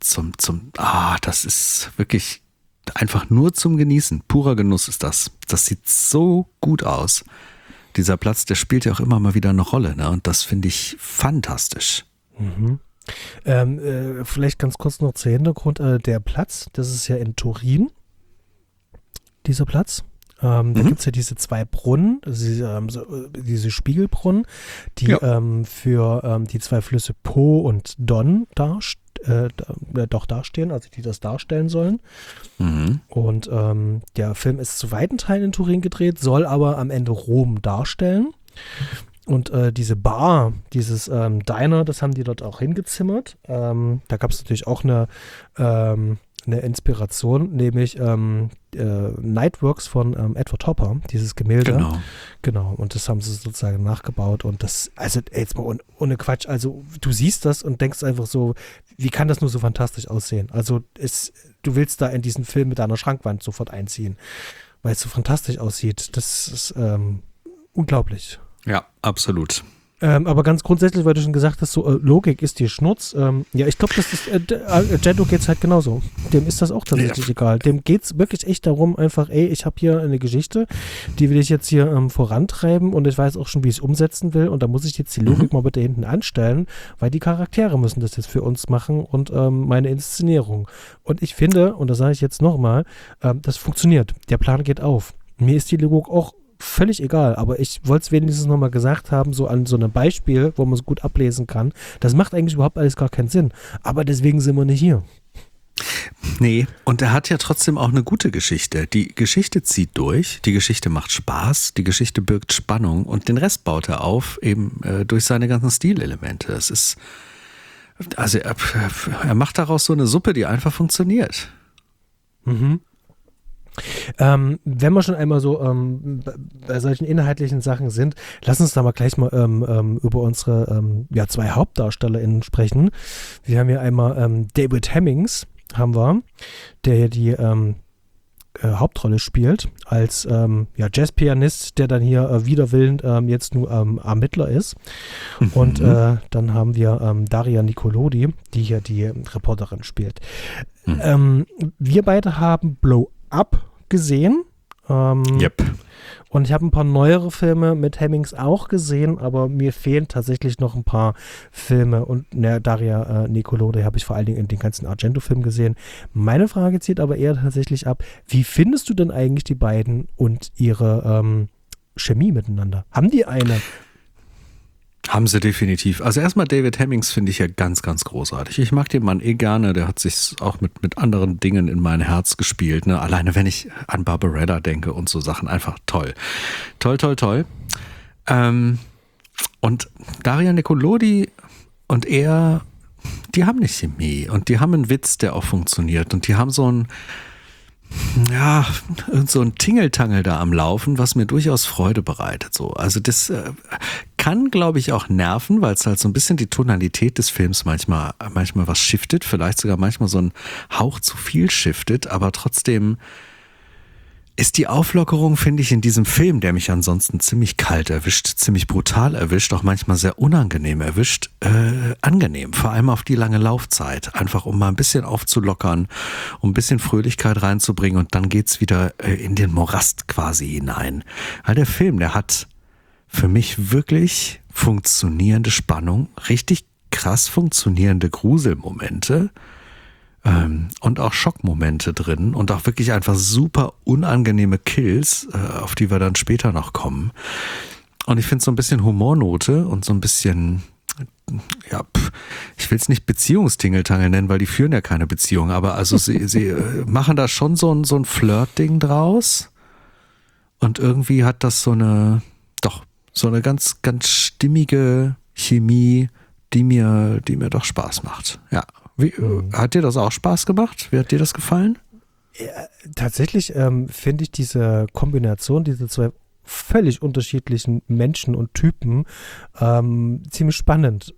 das ist wirklich einfach nur zum Genießen. Purer Genuss ist das. Das sieht so gut aus. Dieser Platz, der spielt ja auch immer mal wieder eine Rolle, ne? Und das finde ich fantastisch.
Mhm. Vielleicht ganz kurz noch zu Hintergrund. Der Platz, das ist ja in Turin, dieser Platz. Da gibt es ja diese zwei Brunnen, diese Spiegelbrunnen, die für die zwei Flüsse Po und Don dastehen, also die das darstellen sollen. Mhm. Und der Film ist zu weiten Teilen in Turin gedreht, soll aber am Ende Rom darstellen. Und diese Bar, dieses Diner, das haben die dort auch hingezimmert. Da gab es natürlich auch eine Inspiration, nämlich Nightworks von Edward Hopper, dieses Gemälde. Genau, und das haben sie sozusagen nachgebaut und das, also jetzt mal ohne Quatsch, also du siehst das und denkst einfach so, wie kann das nur so fantastisch aussehen? Also du willst da in diesen Film mit deiner Schrankwand sofort einziehen, weil es so fantastisch aussieht. Das ist unglaublich.
Ja, absolut.
Aber ganz grundsätzlich, weil du schon gesagt hast, so Logik ist dir Schnurz. Ja, ich glaube, das ist Jendo geht es halt genauso. Dem ist das auch tatsächlich egal. Dem geht es wirklich echt darum, einfach, ich habe hier eine Geschichte, die will ich jetzt hier vorantreiben und ich weiß auch schon, wie ich es umsetzen will und da muss ich jetzt die Logik mal bitte hinten anstellen, weil die Charaktere müssen das jetzt für uns machen und meine Inszenierung. Und ich finde, und das sage ich jetzt nochmal, das funktioniert. Der Plan geht auf. Mir ist die Logik auch völlig egal, aber ich wollte es wenigstens nochmal gesagt haben, so an so einem Beispiel, wo man es gut ablesen kann. Das macht eigentlich überhaupt alles gar keinen Sinn. Aber deswegen sind wir nicht hier.
Nee, und er hat ja trotzdem auch eine gute Geschichte. Die Geschichte zieht durch, die Geschichte macht Spaß, die Geschichte birgt Spannung und den Rest baut er auf, eben durch seine ganzen Stilelemente. Es ist, also er macht daraus so eine Suppe, die einfach funktioniert.
Mhm. Wenn wir schon einmal so bei solchen inhaltlichen Sachen sind, lass uns da mal gleich mal über unsere zwei HauptdarstellerInnen sprechen. Wir haben hier einmal David Hemmings, der hier die Hauptrolle spielt, als Jazzpianist, der dann hier widerwillend jetzt nur Ermittler ist. Mhm. Und dann haben wir Daria Nicolodi, die hier die Reporterin spielt. Mhm. Wir beide haben Blow Up gesehen.
Yep.
Und ich habe ein paar neuere Filme mit Hemmings auch gesehen, aber mir fehlen tatsächlich noch ein paar Filme. Und Daria Nicolodi habe ich vor allen Dingen in den ganzen Argento-Filmen gesehen. Meine Frage zieht aber eher tatsächlich ab, wie findest du denn eigentlich die beiden und ihre Chemie miteinander? Haben die eine?
Haben sie definitiv. Also erstmal David Hemmings finde ich ja ganz, ganz großartig. Ich mag den Mann gerne. Der hat sich auch mit anderen Dingen in mein Herz gespielt. Ne? Alleine wenn ich an Barbarella denke und so Sachen. Einfach toll. Toll, toll, toll. Und Daria Nicolodi und er, die haben eine Chemie. Und die haben einen Witz, der auch funktioniert. Und die haben so ein ja, irgend so ein Tingeltangel da am Laufen, was mir durchaus Freude bereitet. So. Also das kann, glaube ich, auch nerven, weil es halt so ein bisschen die Tonalität des Films manchmal was shiftet, vielleicht sogar manchmal so ein Hauch zu viel shiftet, aber trotzdem ist die Auflockerung, finde ich, in diesem Film, der mich ansonsten ziemlich kalt erwischt, ziemlich brutal erwischt, auch manchmal sehr unangenehm erwischt, angenehm, vor allem auf die lange Laufzeit, einfach um mal ein bisschen aufzulockern, um ein bisschen Fröhlichkeit reinzubringen und dann geht's wieder in den Morast quasi hinein. Weil der Film, der hat für mich wirklich funktionierende Spannung, richtig krass funktionierende Gruselmomente, und auch Schockmomente drin und auch wirklich einfach super unangenehme Kills, auf die wir dann später noch kommen. Und ich finde so ein bisschen Humornote und so ein bisschen, ja, ich will es nicht Beziehungstingeltangel nennen, weil die führen ja keine Beziehung, aber also sie machen da schon so ein Flirt-Ding draus und irgendwie hat das so eine ganz, ganz stimmige Chemie, die mir doch Spaß macht. Ja. Hat dir das auch Spaß gemacht? Wie hat dir das gefallen?
Ja, tatsächlich finde ich diese Kombination, diese zwei völlig unterschiedlichen Menschen und Typen ziemlich spannend.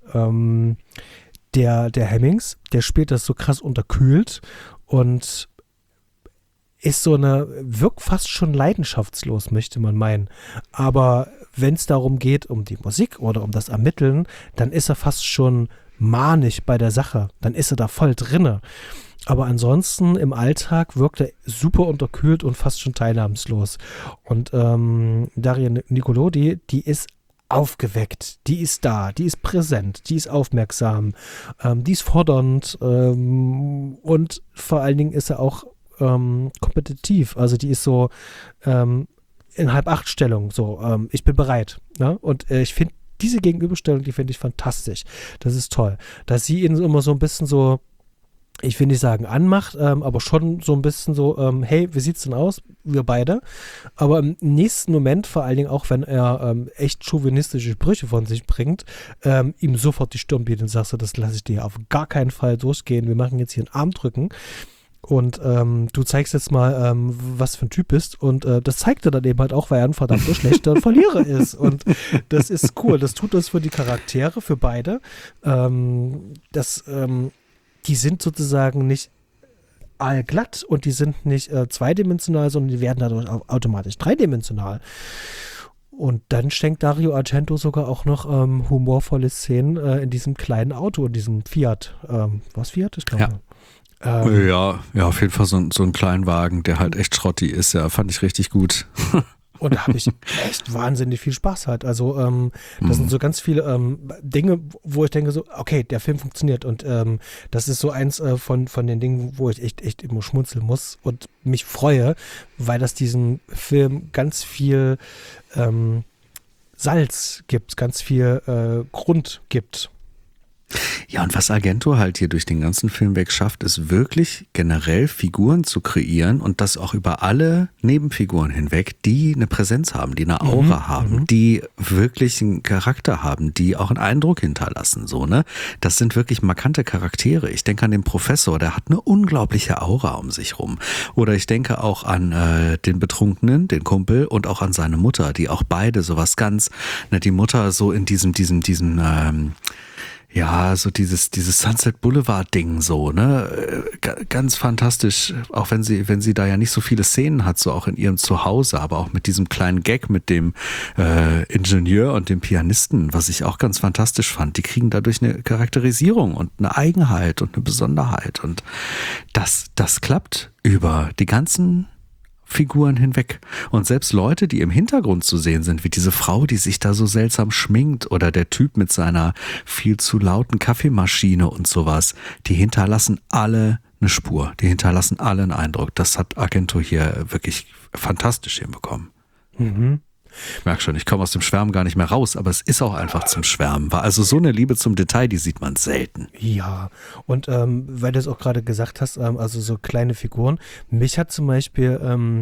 Der Hemmings, der spielt das so krass unterkühlt und ist wirkt fast schon leidenschaftslos, möchte man meinen. Aber wenn es darum geht, um die Musik oder um das Ermitteln, dann ist er fast schon manisch bei der Sache, dann ist er da voll drinne. Aber ansonsten im Alltag wirkt er super unterkühlt und fast schon teilnahmslos. Und Daria Nicolodi, die ist aufgeweckt, die ist da, die ist präsent, die ist aufmerksam, die ist fordernd und vor allen Dingen ist er auch kompetitiv. Also die ist so in 7:30-Stellung, so ich bin bereit. Ne? Und ich finde, diese Gegenüberstellung, die finde ich fantastisch. Das ist toll. Dass sie ihn immer so ein bisschen so, ich will nicht sagen anmacht, aber schon so ein bisschen so, hey, wie sieht's denn aus? Wir beide. Aber im nächsten Moment, vor allen Dingen auch, wenn er echt chauvinistische Sprüche von sich bringt, ihm sofort die Stirn bietet und sagst du, das lasse ich dir auf gar keinen Fall durchgehen. Wir machen jetzt hier einen Armdrücken. Und du zeigst jetzt mal, was für ein Typ bist. Und das zeigt er dann eben halt auch, weil er ein verdammter schlechter Verlierer ist. Und das ist cool. Das tut das für die Charaktere, für beide. Die sind sozusagen nicht allglatt und die sind nicht zweidimensional, sondern die werden dadurch automatisch dreidimensional. Und dann schenkt Dario Argento sogar auch noch humorvolle Szenen in diesem kleinen Auto, in diesem Fiat. Was Fiat? Ich glaube.
Ja. Ja, auf jeden Fall so ein Kleinwagen, der halt echt schrotti ist, ja, fand ich richtig gut.
Und da habe ich echt wahnsinnig viel Spaß halt. Also das sind so ganz viele Dinge, wo ich denke so, okay, der Film funktioniert. Und das ist so eins von den Dingen, wo ich echt immer schmunzeln muss und mich freue, weil das diesem Film ganz viel Salz gibt, ganz viel Grund gibt.
Ja, und was Argento halt hier durch den ganzen Film weg schafft, ist wirklich generell Figuren zu kreieren und das auch über alle Nebenfiguren hinweg, die eine Präsenz haben, die eine Aura haben, die wirklich einen Charakter haben, die auch einen Eindruck hinterlassen, so, ne? Das sind wirklich markante Charaktere. Ich denke an den Professor, der hat eine unglaubliche Aura um sich rum. Oder ich denke auch an den Betrunkenen, den Kumpel und auch an seine Mutter, die auch beide sowas ganz, ne, die Mutter so in diesem ja, so dieses Sunset Boulevard-Ding so, ne? Ganz fantastisch, auch wenn sie da ja nicht so viele Szenen hat, so auch in ihrem Zuhause, aber auch mit diesem kleinen Gag mit dem Ingenieur und dem Pianisten, was ich auch ganz fantastisch fand. Die kriegen dadurch eine Charakterisierung und eine Eigenheit und eine Besonderheit. Und das klappt über die ganzen Figuren hinweg. Und selbst Leute, die im Hintergrund zu sehen sind, wie diese Frau, die sich da so seltsam schminkt oder der Typ mit seiner viel zu lauten Kaffeemaschine und sowas, die hinterlassen alle eine Spur, die hinterlassen alle einen Eindruck. Das hat Argento hier wirklich fantastisch hinbekommen. Ich merke schon, ich komme aus dem Schwärmen gar nicht mehr raus, aber es ist auch einfach zum Schwärmen. War also so eine Liebe zum Detail, die sieht man selten.
Ja, und weil du es auch gerade gesagt hast, also so kleine Figuren. Mich hat zum Beispiel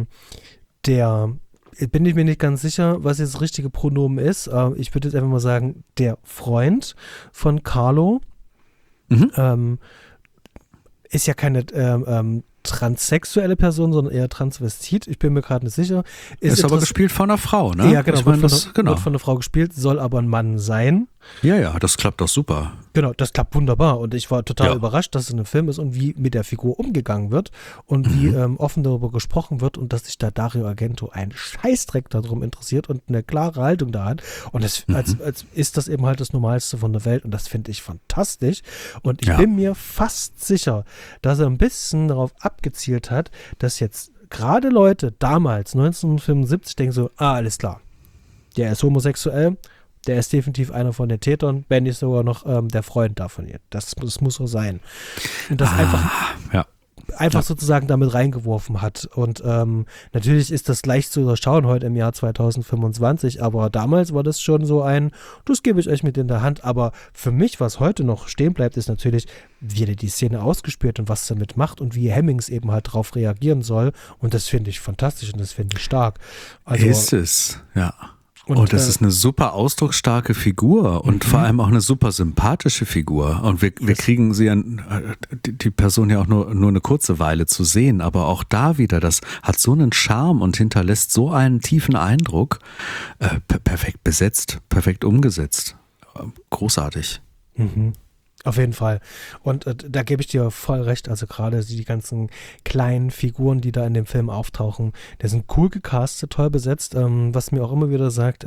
bin ich mir nicht ganz sicher, was jetzt das richtige Pronomen ist. Ich würde jetzt einfach mal sagen, der Freund von Carlo ist ja keine transsexuelle Person, sondern eher Transvestit. Ich bin mir gerade nicht sicher.
Ist aber gespielt von einer Frau, ne?
Ja, genau.
Ich mein,
wird von einer Frau gespielt, soll aber ein Mann sein.
Ja, das klappt doch super.
Genau, das klappt wunderbar. Und ich war total überrascht, dass es ein Film ist und wie mit der Figur umgegangen wird und wie offen darüber gesprochen wird und dass sich da Dario Argento einen Scheißdreck darum interessiert und eine klare Haltung da hat. Und das, als ist das eben halt das Normalste von der Welt und das finde ich fantastisch. Und ich bin mir fast sicher, dass er ein bisschen darauf abgezielt hat, dass jetzt gerade Leute damals, 1975, denken so, alles klar, der ist homosexuell, der ist definitiv einer von den Tätern, wenn nicht sogar noch der Freund davon. Das muss so sein. Und das einfach sozusagen damit reingeworfen hat. Und natürlich ist das leicht zu überschauen heute im Jahr 2025, aber damals war das schon so das gebe ich euch mit in der Hand. Aber für mich, was heute noch stehen bleibt, ist natürlich, wie er die Szene ausgespielt und was damit macht und wie Hemmings eben halt darauf reagieren soll. Und das finde ich fantastisch und das finde ich stark. Also,
ist es, ja. Und das ist eine super ausdrucksstarke Figur und vor allem auch eine super sympathische Figur. Und wir kriegen sie die Person ja auch nur eine kurze Weile zu sehen, aber auch da wieder, das hat so einen Charme und hinterlässt so einen tiefen Eindruck. Perfekt besetzt, perfekt umgesetzt. Großartig.
Auf jeden Fall. Und da gebe ich dir voll recht. Also gerade die ganzen kleinen Figuren, die da in dem Film auftauchen, die sind cool gecastet, toll besetzt. Was mir auch immer wieder sagt,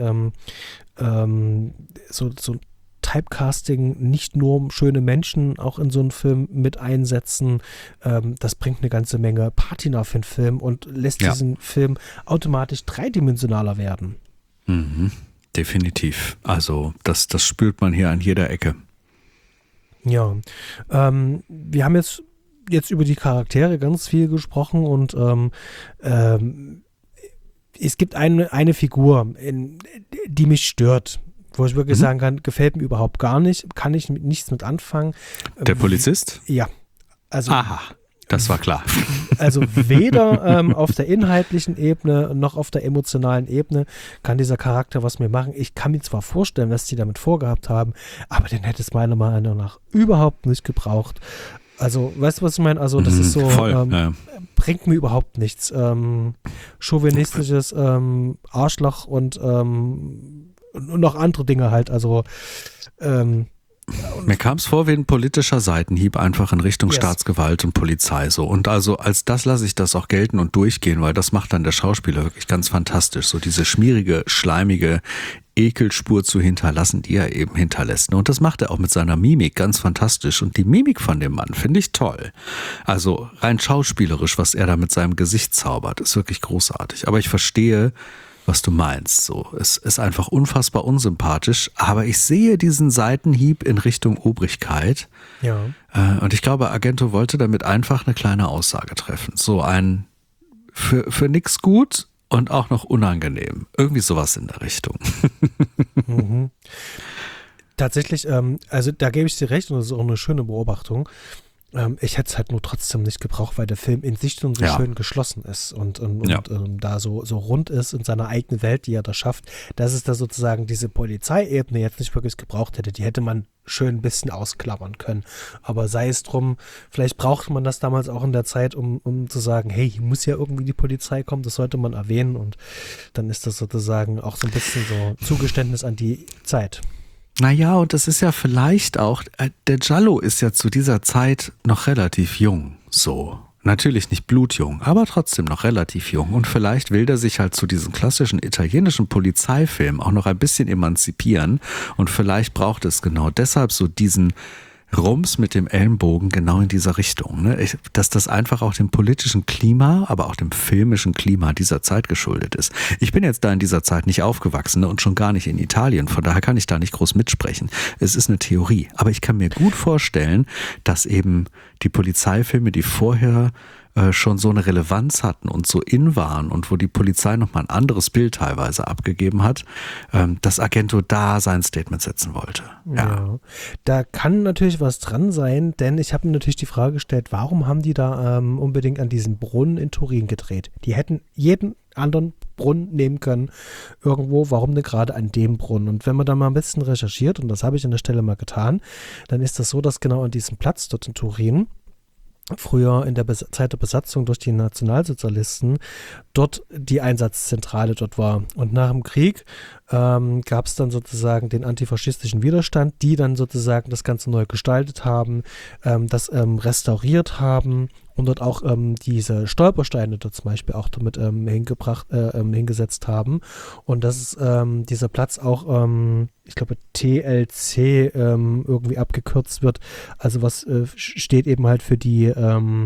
so Typecasting, nicht nur schöne Menschen auch in so einen Film mit einsetzen, das bringt eine ganze Menge Patina für den Film und lässt diesen Film automatisch dreidimensionaler werden.
Definitiv. Also das spürt man hier an jeder Ecke.
Ja, wir haben jetzt über die Charaktere ganz viel gesprochen und es gibt eine Figur, die mich stört, wo ich wirklich sagen kann, gefällt mir überhaupt gar nicht, kann ich nichts mit anfangen.
Der Polizist?
Ja. Also,
aha, das war klar.
Also weder auf der inhaltlichen Ebene noch auf der emotionalen Ebene kann dieser Charakter was mehr machen. Ich kann mir zwar vorstellen, was die damit vorgehabt haben, aber den hätte es meiner Meinung nach überhaupt nicht gebraucht. Also, weißt du, was ich meine? Also, das ist so, bringt mir überhaupt nichts. Chauvinistisches Arschloch und noch andere Dinge halt. Also,
mir kam es vor wie ein politischer Seitenhieb einfach in Richtung Staatsgewalt und Polizei so. Und also als das lasse ich das auch gelten und durchgehen, weil das macht dann der Schauspieler wirklich ganz fantastisch. So diese schmierige, schleimige Ekelspur zu hinterlassen, die er eben hinterlässt. Und das macht er auch mit seiner Mimik ganz fantastisch. Und die Mimik von dem Mann finde ich toll. Also rein schauspielerisch, was er da mit seinem Gesicht zaubert, ist wirklich großartig. Aber ich verstehe, was du meinst. So, es ist einfach unfassbar unsympathisch, aber ich sehe diesen Seitenhieb in Richtung Obrigkeit.
Ja.
Und ich glaube, Argento wollte damit einfach eine kleine Aussage treffen. So ein für nix gut und auch noch unangenehm. Irgendwie sowas in der Richtung.
Tatsächlich, also da gebe ich dir recht und das ist auch eine schöne Beobachtung. Ich hätte es halt nur trotzdem nicht gebraucht, weil der Film in sich schon so schön geschlossen ist und da so rund ist in seiner eigenen Welt, die er da schafft, dass es da sozusagen diese Polizeiebene jetzt nicht wirklich gebraucht hätte. Die hätte man schön ein bisschen ausklammern können. Aber sei es drum, vielleicht brauchte man das damals auch in der Zeit, um zu sagen, hey, hier muss ja irgendwie die Polizei kommen, das sollte man erwähnen und dann ist das sozusagen auch so ein bisschen so Zugeständnis an die Zeit.
Naja, und das ist ja vielleicht auch, der Giallo ist ja zu dieser Zeit noch relativ jung, so. Natürlich nicht blutjung, aber trotzdem noch relativ jung. Und vielleicht will der sich halt zu diesem klassischen italienischen Polizeifilm auch noch ein bisschen emanzipieren. Und vielleicht braucht es genau deshalb so diesen Rums mit dem Ellenbogen genau in dieser Richtung. Ne? Dass das einfach auch dem politischen Klima, aber auch dem filmischen Klima dieser Zeit geschuldet ist. Ich bin jetzt da in dieser Zeit nicht aufgewachsen, ne? Und schon gar nicht in Italien. Von daher kann ich da nicht groß mitsprechen. Es ist eine Theorie. Aber ich kann mir gut vorstellen, dass eben die Polizeifilme, die vorher schon so eine Relevanz hatten und so in waren und wo die Polizei nochmal ein anderes Bild teilweise abgegeben hat, dass Argento da sein Statement setzen wollte.
Ja, da kann natürlich was dran sein, denn ich habe mir natürlich die Frage gestellt, warum haben die da unbedingt an diesem Brunnen in Turin gedreht? Die hätten jeden anderen Brunnen nehmen können irgendwo, warum denn gerade an dem Brunnen? Und wenn man da mal ein bisschen recherchiert, und das habe ich an der Stelle mal getan, dann ist das so, dass genau an diesem Platz dort in Turin früher in der Zeit der Besatzung durch die Nationalsozialisten dort die Einsatzzentrale dort war. Und nach dem Krieg gab es dann sozusagen den antifaschistischen Widerstand, die dann sozusagen das Ganze neu gestaltet haben, das restauriert haben und dort auch diese Stolpersteine dort zum Beispiel auch damit hingesetzt haben. Und das ist dieser Platz auch, ich glaube, TLC irgendwie abgekürzt wird. Also was steht eben halt für die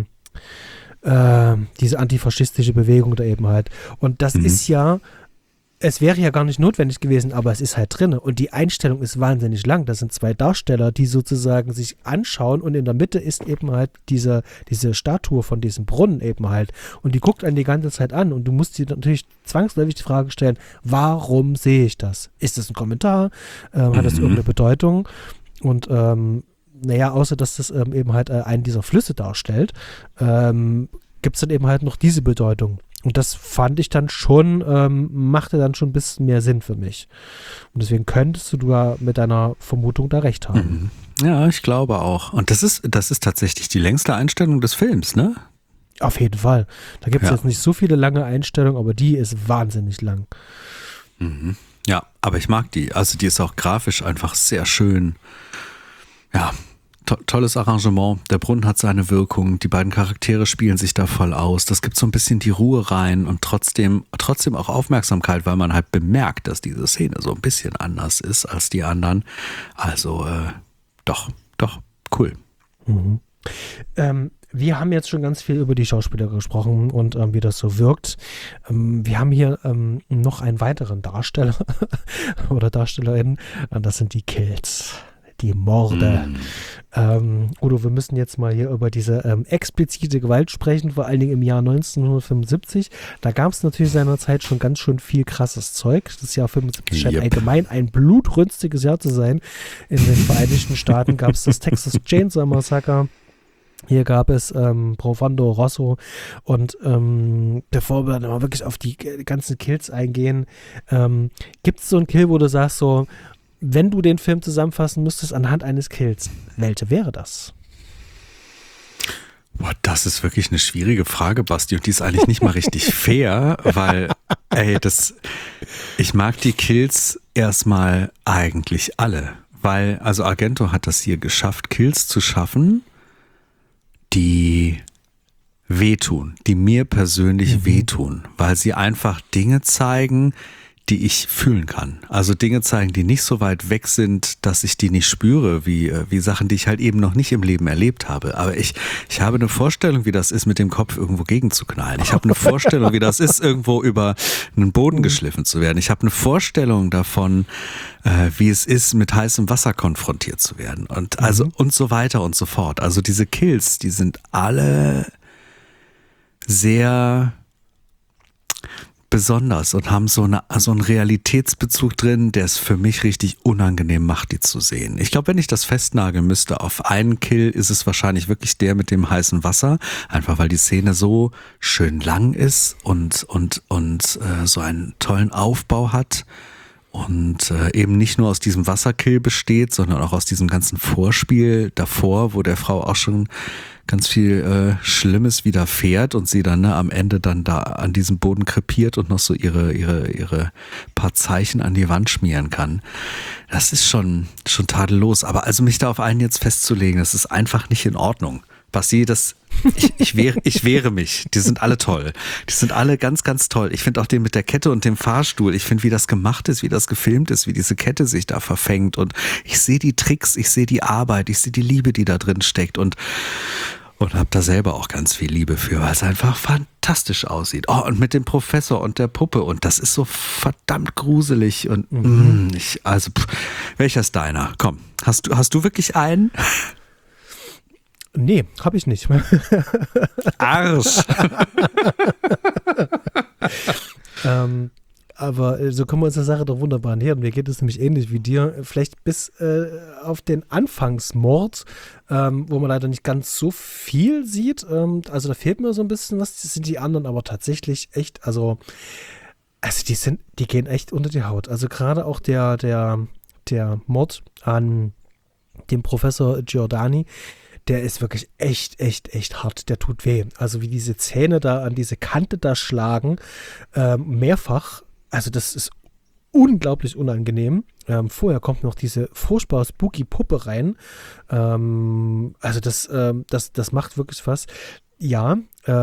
diese antifaschistische Bewegung da eben halt. Und das ist ja, es wäre ja gar nicht notwendig gewesen, aber es ist halt drin. Und die Einstellung ist wahnsinnig lang. Das sind 2 Darsteller, die sozusagen sich anschauen und in der Mitte ist eben halt diese Statue von diesem Brunnen eben halt. Und die guckt einen die ganze Zeit an und du musst dir natürlich zwangsläufig die Frage stellen, warum sehe ich das? Ist das ein Kommentar? Hat das irgendeine Bedeutung? Und naja, außer dass das eben halt einen dieser Flüsse darstellt, gibt es dann eben halt noch diese Bedeutung. Und das fand ich dann schon, machte dann schon ein bisschen mehr Sinn für mich. Und deswegen könntest du ja mit deiner Vermutung da recht haben.
Ja, ich glaube auch. Und das ist tatsächlich die längste Einstellung des Films, ne?
Auf jeden Fall. Da gibt es jetzt nicht so viele lange Einstellungen, aber die ist wahnsinnig lang.
Ja, aber ich mag die. Also die ist auch grafisch einfach sehr schön. Ja, tolles Arrangement. Der Brunnen hat seine Wirkung. Die beiden Charaktere spielen sich da voll aus. Das gibt so ein bisschen die Ruhe rein und trotzdem auch Aufmerksamkeit, weil man halt bemerkt, dass diese Szene so ein bisschen anders ist als die anderen. Also doch, cool.
Wir haben jetzt schon ganz viel über die Schauspieler gesprochen und wie das so wirkt. Wir haben hier noch einen weiteren Darsteller oder Darstellerin. Das sind die Kills. Die Morde. Udo, wir müssen jetzt mal hier über diese explizite Gewalt sprechen, vor allen Dingen im Jahr 1975. Da gab es natürlich seinerzeit schon ganz schön viel krasses Zeug. Das Jahr 75 scheint allgemein ein blutrünstiges Jahr zu sein. In den Vereinigten Staaten gab es das Texas Chainsaw Massacre. Hier gab es Provando Rosso und bevor wir dann mal wirklich auf die ganzen Kills eingehen, gibt es so einen Kill, wo du sagst so, wenn du den Film zusammenfassen müsstest anhand eines Kills, welche wäre das?
Boah, das ist wirklich eine schwierige Frage, Basti, und die ist eigentlich nicht mal richtig fair, weil, ich mag die Kills erstmal eigentlich alle, weil, also Argento hat das hier geschafft, Kills zu schaffen, die wehtun, die mir persönlich wehtun, weil sie einfach Dinge zeigen, die ich fühlen kann. Also Dinge zeigen, die nicht so weit weg sind, dass ich die nicht spüre, wie Sachen, die ich halt eben noch nicht im Leben erlebt habe. Aber ich habe eine Vorstellung, wie das ist, mit dem Kopf irgendwo gegenzuknallen. Ich habe eine Vorstellung, wie das ist, irgendwo über einen Boden geschliffen zu werden. Ich habe eine Vorstellung davon, wie es ist, mit heißem Wasser konfrontiert zu werden. Und also und so weiter und so fort. Also diese Kills, die sind alle sehr besonders und haben so einen Realitätsbezug drin, der es für mich richtig unangenehm macht, die zu sehen. Ich glaube, wenn ich das festnageln müsste auf einen Kill, ist es wahrscheinlich wirklich der mit dem heißen Wasser, einfach weil die Szene so schön lang ist und so einen tollen Aufbau hat und eben nicht nur aus diesem Wasserkill besteht, sondern auch aus diesem ganzen Vorspiel davor, wo der Frau auch schon ganz viel Schlimmes widerfährt und sie dann am Ende dann da an diesem Boden krepiert und noch so ihre paar Zeichen an die Wand schmieren kann. Das ist schon tadellos. Aber also mich da auf einen jetzt festzulegen, das ist einfach nicht in Ordnung. Basti, ich wehre mich. Die sind alle toll. Die sind alle ganz, ganz toll. Ich finde auch den mit der Kette und dem Fahrstuhl. Ich finde, wie das gemacht ist, wie das gefilmt ist, wie diese Kette sich da verfängt. Und ich sehe die Tricks, ich sehe die Arbeit, ich sehe die Liebe, die da drin steckt. Und habe da selber auch ganz viel Liebe für, weil es einfach fantastisch aussieht. Oh, und mit dem Professor und der Puppe. Und das ist so verdammt gruselig. Und welcher ist deiner? Komm, hast du wirklich einen?
Nee, habe ich nicht.
Arsch!
Aber so können wir uns der Sache doch wunderbar nähern. Mir geht es nämlich ähnlich wie dir. Vielleicht bis auf den Anfangsmord, wo man leider nicht ganz so viel sieht. Also da fehlt mir so ein bisschen was. Das sind die anderen aber tatsächlich echt, also die gehen echt unter die Haut. Also gerade auch der Mord an dem Professor Giordani, der ist wirklich echt, echt, echt hart. Der tut weh. Also wie diese Zähne da an diese Kante da schlagen, mehrfach. Also das ist unglaublich unangenehm. Vorher kommt noch diese furchtbar spooky Puppe rein. Also das macht wirklich was. Ja,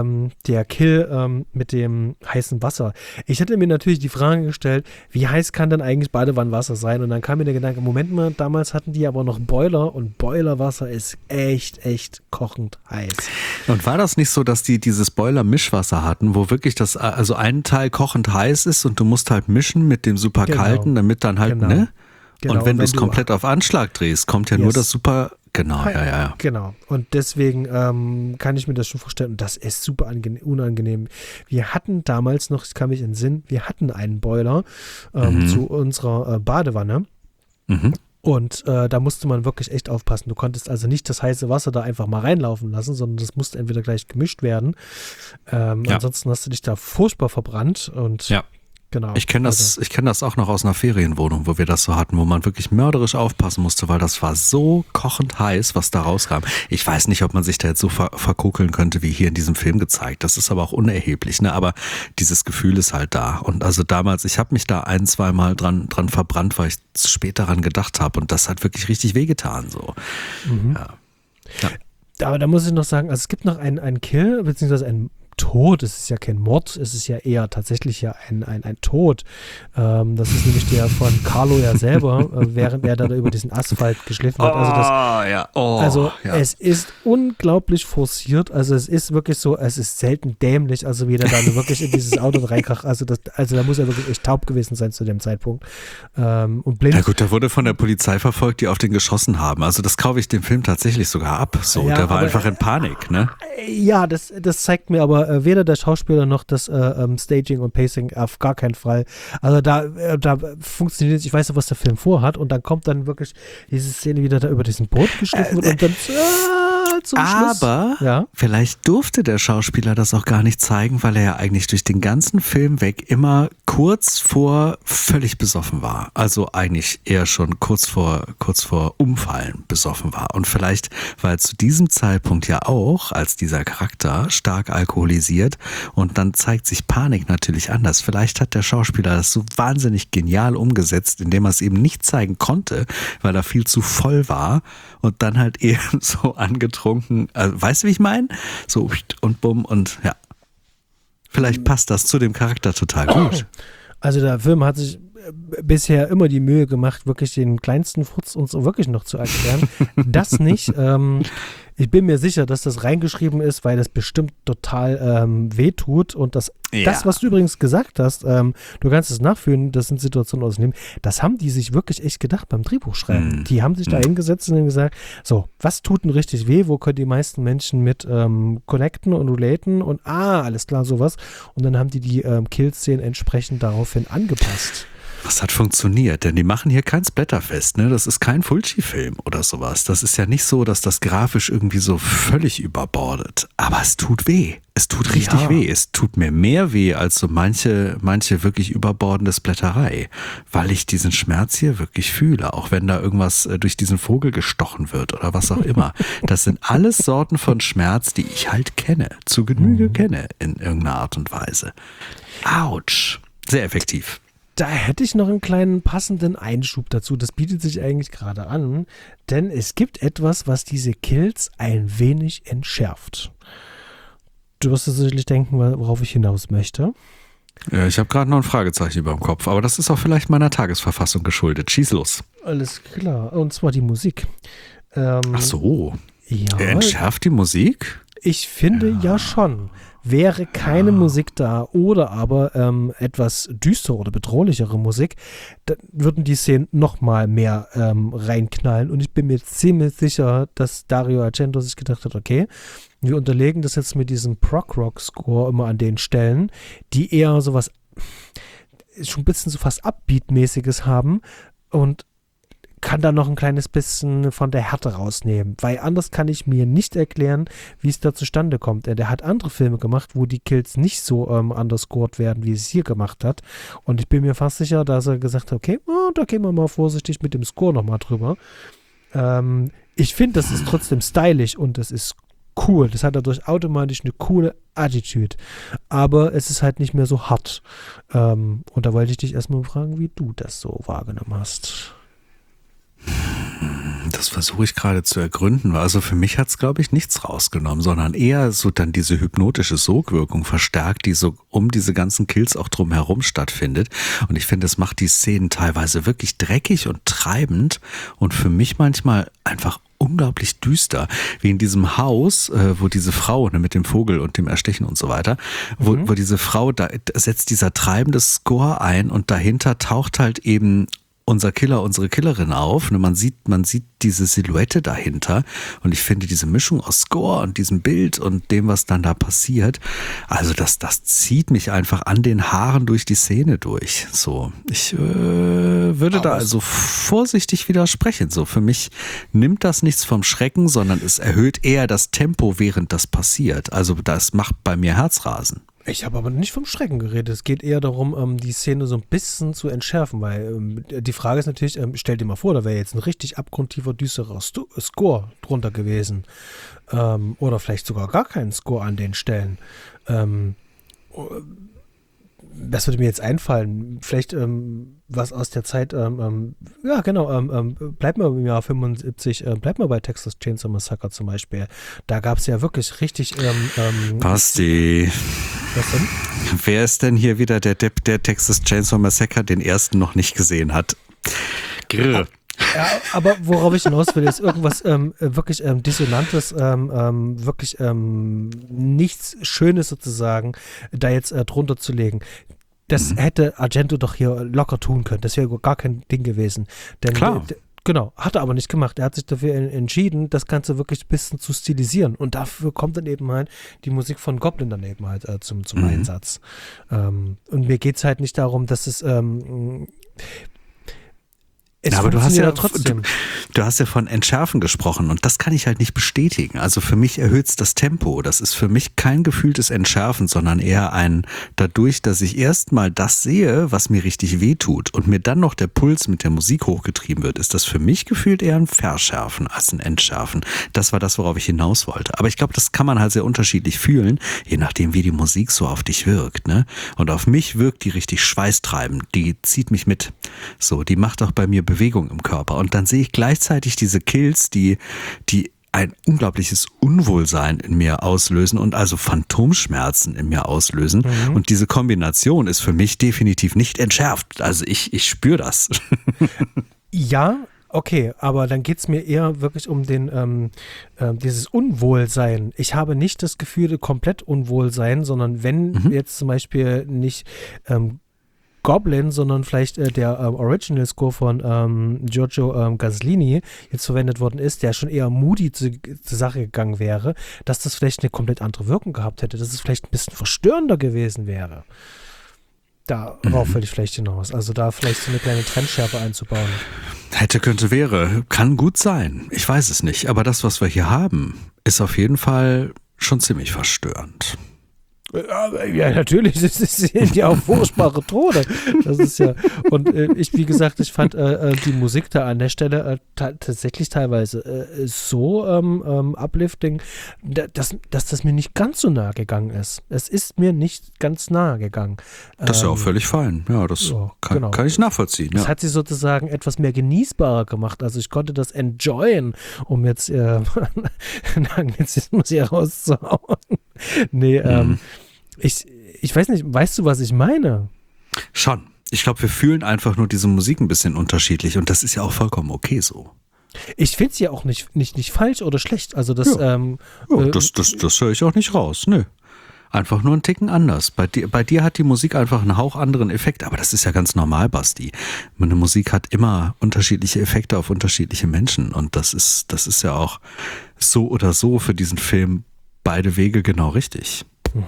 der Kill mit dem heißen Wasser. Ich hatte mir natürlich die Frage gestellt, wie heiß kann denn eigentlich Badewannenwasser sein? Und dann kam mir der Gedanke, Moment mal, damals hatten die aber noch Boiler und Boilerwasser ist echt, echt kochend heiß.
Und war das nicht so, dass die dieses Boiler-Mischwasser hatten, wo wirklich das, also ein Teil kochend heiß ist und du musst halt mischen mit dem super kalten, damit dann halt, ne?
Genau.
Und wenn du es komplett auf Anschlag drehst, kommt ja nur das super, genau, ja.
Genau. Und deswegen kann ich mir das schon vorstellen. Und das ist super unangenehm. Wir hatten damals noch, ich kann mich entsinnen, wir hatten einen Boiler zu unserer Badewanne. Mhm. Und da musste man wirklich echt aufpassen. Du konntest also nicht das heiße Wasser da einfach mal reinlaufen lassen, sondern das musste entweder gleich gemischt werden. Ansonsten hast du dich da furchtbar verbrannt. Und genau.
Ich kenne das auch noch aus einer Ferienwohnung, wo wir das so hatten, wo man wirklich mörderisch aufpassen musste, weil das war so kochend heiß, was da rauskam. Ich weiß nicht, ob man sich da jetzt so verkokeln könnte, wie hier in diesem Film gezeigt. Das ist aber auch unerheblich, ne? Aber dieses Gefühl ist halt da. Und also damals, ich habe mich da 1-2 Mal dran verbrannt, weil ich zu spät daran gedacht habe. Und das hat wirklich richtig wehgetan. So.
Mhm. Ja. Aber da muss ich noch sagen, also es gibt noch einen Kill, beziehungsweise einen Tod, es ist ja kein Mord, es ist ja eher tatsächlich ja ein Tod. Das ist nämlich der von Carlo ja selber, während er da über diesen Asphalt geschliffen hat. Es ist unglaublich forciert, also es ist wirklich so, es ist selten dämlich, also wie der da wirklich in dieses Auto reinkracht, also da muss er wirklich echt taub gewesen sein zu dem Zeitpunkt. Und blind.
Ja gut, der wurde von der Polizei verfolgt, die auf den geschossen haben, also das kaufe ich dem Film tatsächlich sogar ab, so, ja, der war einfach in Panik, ne?
Ja, das zeigt mir aber weder der Schauspieler noch das Staging und Pacing auf gar keinen Fall. Also da funktioniert es, ich weiß ja, was der Film vorhat und dann kommt dann wirklich diese Szene, wie der da über diesen Boot geschliffen wird und dann zum Schluss.
Aber vielleicht durfte der Schauspieler das auch gar nicht zeigen, weil er ja eigentlich durch den ganzen Film weg immer kurz vor völlig besoffen war. Also eigentlich eher schon kurz vor Umfallen besoffen war. Und vielleicht war er zu diesem Zeitpunkt ja auch als dieser Charakter stark alkoholisiert und dann zeigt sich Panik natürlich anders. Vielleicht hat der Schauspieler das so wahnsinnig genial umgesetzt, indem er es eben nicht zeigen konnte, weil er viel zu voll war und dann halt eben so angetrunken, weißt du, wie ich meine? So und bumm und ja. Vielleicht passt das zu dem Charakter total gut.
Also der Film hat sich bisher immer die Mühe gemacht, wirklich den kleinsten Furz uns wirklich noch zu erklären. Das nicht. Ich bin mir sicher, dass das reingeschrieben ist, weil das bestimmt total wehtut. Und das, was du übrigens gesagt hast, du kannst es nachfühlen, das sind Situationen aus dem Leben, das haben die sich wirklich echt gedacht beim Drehbuchschreiben. Die haben sich da hingesetzt und haben gesagt, so, was tut denn richtig weh, wo können die meisten Menschen mit connecten und relaten und alles klar, sowas. Und dann haben die Kill-Szenen entsprechend daraufhin angepasst.
Das hat funktioniert, denn die machen hier kein Splatterfest, ne? Das ist kein Fulci-Film oder sowas. Das ist ja nicht so, dass das grafisch irgendwie so völlig überbordet. Aber es tut weh. Es tut richtig weh. Es tut mir mehr weh als so manche wirklich überbordende Splatterei, weil ich diesen Schmerz hier wirklich fühle, auch wenn da irgendwas durch diesen Vogel gestochen wird oder was auch immer. Das sind alles Sorten von Schmerz, die ich halt kenne, zu Genüge kenne in irgendeiner Art und Weise. Autsch. Sehr effektiv.
Da hätte ich noch einen kleinen passenden Einschub dazu. Das bietet sich eigentlich gerade an, denn es gibt etwas, was diese Kills ein wenig entschärft. Du wirst sicherlich denken, worauf ich hinaus möchte.
Ja, ich habe gerade noch ein Fragezeichen über dem Kopf, aber das ist auch vielleicht meiner Tagesverfassung geschuldet. Schieß los.
Alles klar, und zwar die Musik.
Ach so.
Ja,
entschärft die Musik?
Ich finde ja schon. Wäre keine Musik da oder aber etwas düstere oder bedrohlichere Musik, dann würden die Szenen noch mal mehr reinknallen. Und ich bin mir ziemlich sicher, dass Dario Argento sich gedacht hat, okay, wir unterlegen das jetzt mit diesem Prog-Rock-Score immer an den Stellen, die eher sowas schon ein bisschen so fast Upbeat-mäßiges haben und kann da noch ein kleines bisschen von der Härte rausnehmen, weil anders kann ich mir nicht erklären, wie es da zustande kommt. Der hat andere Filme gemacht, wo die Kills nicht so underscored werden, wie es hier gemacht hat, und ich bin mir fast sicher, dass er gesagt hat, okay, da gehen wir mal vorsichtig mit dem Score nochmal drüber. ich finde, das ist trotzdem stylisch und das ist cool. Das hat dadurch automatisch eine coole Attitude. Aber es ist halt nicht mehr so hart. Und da wollte ich dich erstmal fragen, wie du das so wahrgenommen hast.
Das versuche ich gerade zu ergründen. Also für mich hat es, glaube ich, nichts rausgenommen, sondern eher so dann diese hypnotische Sogwirkung verstärkt, die so um diese ganzen Kills auch drumherum stattfindet. Und ich finde, es macht die Szenen teilweise wirklich dreckig und treibend und für mich manchmal einfach unglaublich düster, wie in diesem Haus, wo diese Frau mit dem Vogel und dem Erstechen und so weiter, wo diese Frau, da setzt dieser treibende Score ein und dahinter taucht halt eben unser Killer, unsere Killerin auf. Man sieht diese Silhouette dahinter und ich finde diese Mischung aus Score und diesem Bild und dem, was dann da passiert, also das zieht mich einfach an den Haaren durch die Szene durch. So, ich würde da also vorsichtig widersprechen. So, für mich nimmt das nichts vom Schrecken, sondern es erhöht eher das Tempo, während das passiert. Also das macht bei mir Herzrasen.
Ich habe aber nicht vom Schrecken geredet. Es geht eher darum, die Szene so ein bisschen zu entschärfen, weil die Frage ist natürlich, stell dir mal vor, da wäre jetzt ein richtig abgrundtiefer, düsterer Score drunter gewesen. Oder vielleicht sogar gar kein Score an den Stellen. Das würde mir jetzt einfallen. Vielleicht was aus der Zeit, ja genau, bleibt mal im Jahr 75, bleibt mal bei Texas Chainsaw Massacre zum Beispiel. Da gab es ja wirklich richtig
Basti.
Was denn?
Wer ist denn hier wieder der Depp, der Texas Chainsaw Massacre den ersten noch nicht gesehen hat? Grrr.
Ja, aber worauf ich hinaus will, ist irgendwas wirklich Dissonantes, wirklich nichts Schönes sozusagen, da jetzt drunter zu legen. Das hätte Argento doch hier locker tun können. Das wäre gar kein Ding gewesen. Denn
Klar.
Genau, hat er aber nicht gemacht. Er hat sich dafür entschieden, das Ganze wirklich ein bisschen zu stilisieren. Und dafür kommt dann eben halt die Musik von Goblin dann eben halt zum Einsatz. Und mir geht es halt nicht darum, dass es
aber du hast
trotzdem.
Du hast ja von Entschärfen gesprochen und das kann ich halt nicht bestätigen. Also für mich erhöht es das Tempo. Das ist für mich kein gefühltes Entschärfen, sondern eher dadurch, dass ich erstmal das sehe, was mir richtig wehtut und mir dann noch der Puls mit der Musik hochgetrieben wird, ist das für mich gefühlt eher ein Verschärfen als ein Entschärfen. Das war das, worauf ich hinaus wollte. Aber ich glaube, das kann man halt sehr unterschiedlich fühlen, je nachdem, wie die Musik so auf dich wirkt, ne? Und auf mich wirkt die richtig schweißtreibend. Die zieht mich mit. So, die macht auch bei mir Bewegung im Körper. Und dann sehe ich gleichzeitig diese Kills, die ein unglaubliches Unwohlsein in mir auslösen und also Phantomschmerzen in mir auslösen. Und diese Kombination ist für mich definitiv nicht entschärft. Also ich spüre das.
Ja, okay, aber dann geht es mir eher wirklich um dieses Unwohlsein. Ich habe nicht das Gefühl, komplett Unwohlsein, sondern wenn jetzt zum Beispiel nicht Goblin, sondern vielleicht der Original Score von Giorgio Gaslini jetzt verwendet worden ist, der schon eher moody zur Sache gegangen wäre, dass das vielleicht eine komplett andere Wirkung gehabt hätte, dass es vielleicht ein bisschen verstörender gewesen wäre. Darauf will ich vielleicht hinaus. Also da vielleicht so eine kleine Trennschärfe einzubauen.
Hätte, könnte, wäre. Kann gut sein. Ich weiß es nicht. Aber das, was wir hier haben, ist auf jeden Fall schon ziemlich verstörend.
Ja, natürlich, das sind ja auch furchtbare Tode. Das ist ja, und wie gesagt, ich fand die Musik da an der Stelle tatsächlich teilweise so uplifting, dass das mir nicht ganz so nahe gegangen ist. Es ist mir nicht ganz nahe gegangen.
Das ist ja auch völlig fein. Ja, das kann ich nachvollziehen.
Das hat sie sozusagen etwas mehr genießbarer gemacht. Also ich konnte das enjoyen, um jetzt Anglizismus hier rauszuhauen. Nee, ich weiß nicht, weißt du, was ich meine?
Schon. Ich glaube, wir fühlen einfach nur diese Musik ein bisschen unterschiedlich und das ist ja auch vollkommen okay so.
Ich finde es ja auch nicht falsch oder schlecht. Also das,
das höre ich auch nicht raus. Nö. Einfach nur einen Ticken anders. Bei dir hat die Musik einfach einen Hauch anderen Effekt, aber das ist ja ganz normal, Basti. Eine Musik hat immer unterschiedliche Effekte auf unterschiedliche Menschen und das ist ja auch so oder so für diesen Film beide Wege genau richtig.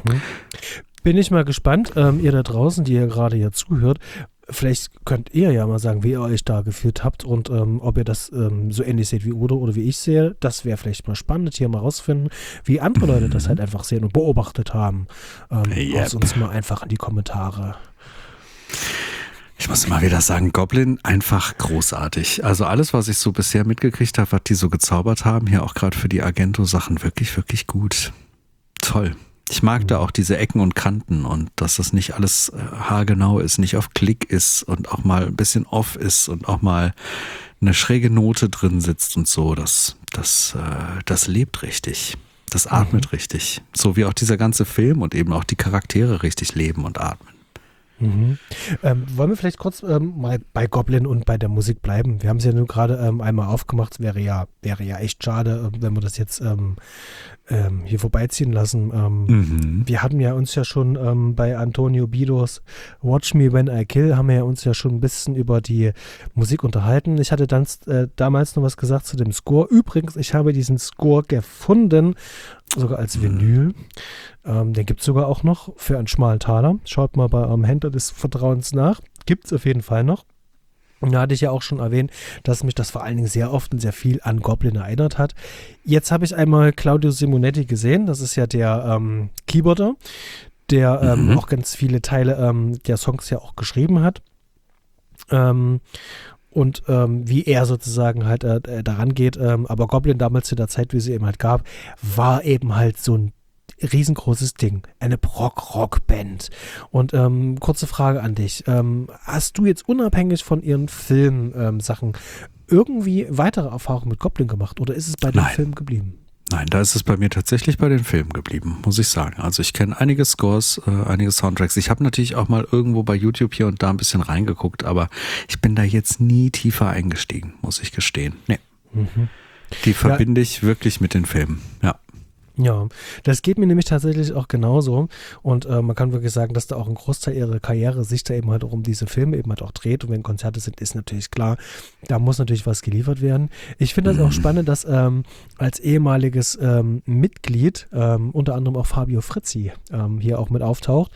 Bin ich mal gespannt, ihr da draußen, die ihr gerade hier zuhört, vielleicht könnt ihr ja mal sagen, wie ihr euch da gefühlt habt und ob ihr das so ähnlich seht wie Udo oder wie ich sehe. Das wäre vielleicht mal spannend, hier mal rausfinden, wie andere Leute das halt einfach sehen und beobachtet haben. Haut uns mal einfach in die Kommentare.
Ich Ich muss immer wieder sagen, Goblin einfach großartig. Also alles, was ich so bisher mitgekriegt habe, was die so gezaubert haben, hier auch gerade für die Argento-Sachen, wirklich, wirklich gut. Toll. Ich mag da auch diese Ecken und Kanten und dass das nicht alles haargenau ist, nicht auf Klick ist und auch mal ein bisschen off ist und auch mal eine schräge Note drin sitzt und so. Das lebt richtig. Das atmet richtig. So wie auch dieser ganze Film und eben auch die Charaktere richtig leben und atmen.
Mhm. Wollen wir vielleicht kurz mal bei Goblin und bei der Musik bleiben? Wir haben es ja nur gerade einmal aufgemacht. Es wäre ja echt schade, wenn wir das jetzt hier vorbeiziehen lassen. Wir hatten ja uns ja schon bei Antonio Bidos Watch Me When I Kill, haben wir ja uns ja schon ein bisschen über die Musik unterhalten. Ich hatte dann damals noch was gesagt zu dem Score. Übrigens, ich habe diesen Score gefunden, sogar als Vinyl. Den gibt es sogar auch noch für einen schmalen Taler. Schaut mal bei Händler des Vertrauens nach. Gibt es auf jeden Fall noch. Und da hatte ich ja auch schon erwähnt, dass mich das vor allen Dingen sehr oft und sehr viel an Goblin erinnert hat. Jetzt habe ich einmal Claudio Simonetti gesehen. Das ist ja der Keyboarder, der auch ganz viele Teile der Songs ja auch geschrieben hat. Und wie er sozusagen halt daran geht. Aber Goblin damals zu der Zeit, wie sie eben halt gab, war eben halt so ein riesengroßes Ding. Eine Rock-Band. Und kurze Frage an dich. Hast du jetzt unabhängig von ihren Filmsachen irgendwie weitere Erfahrungen mit Goblin gemacht oder ist es bei den Filmen geblieben?
Nein, da ist es bei mir tatsächlich bei den Filmen geblieben, muss ich sagen. Also ich kenne einige Scores, einige Soundtracks. Ich habe natürlich auch mal irgendwo bei YouTube hier und da ein bisschen reingeguckt, aber ich bin da jetzt nie tiefer eingestiegen, muss ich gestehen. Nee. Die verbinde ich wirklich mit den Filmen, ja.
Ja, das geht mir nämlich tatsächlich auch genauso und man kann wirklich sagen, dass da auch ein Großteil ihrer Karriere sich da eben halt auch um diese Filme eben halt auch dreht und wenn Konzerte sind, ist natürlich klar, da muss natürlich was geliefert werden. Ich finde das auch spannend, dass als ehemaliges Mitglied unter anderem auch Fabio Frizzi hier auch mit auftaucht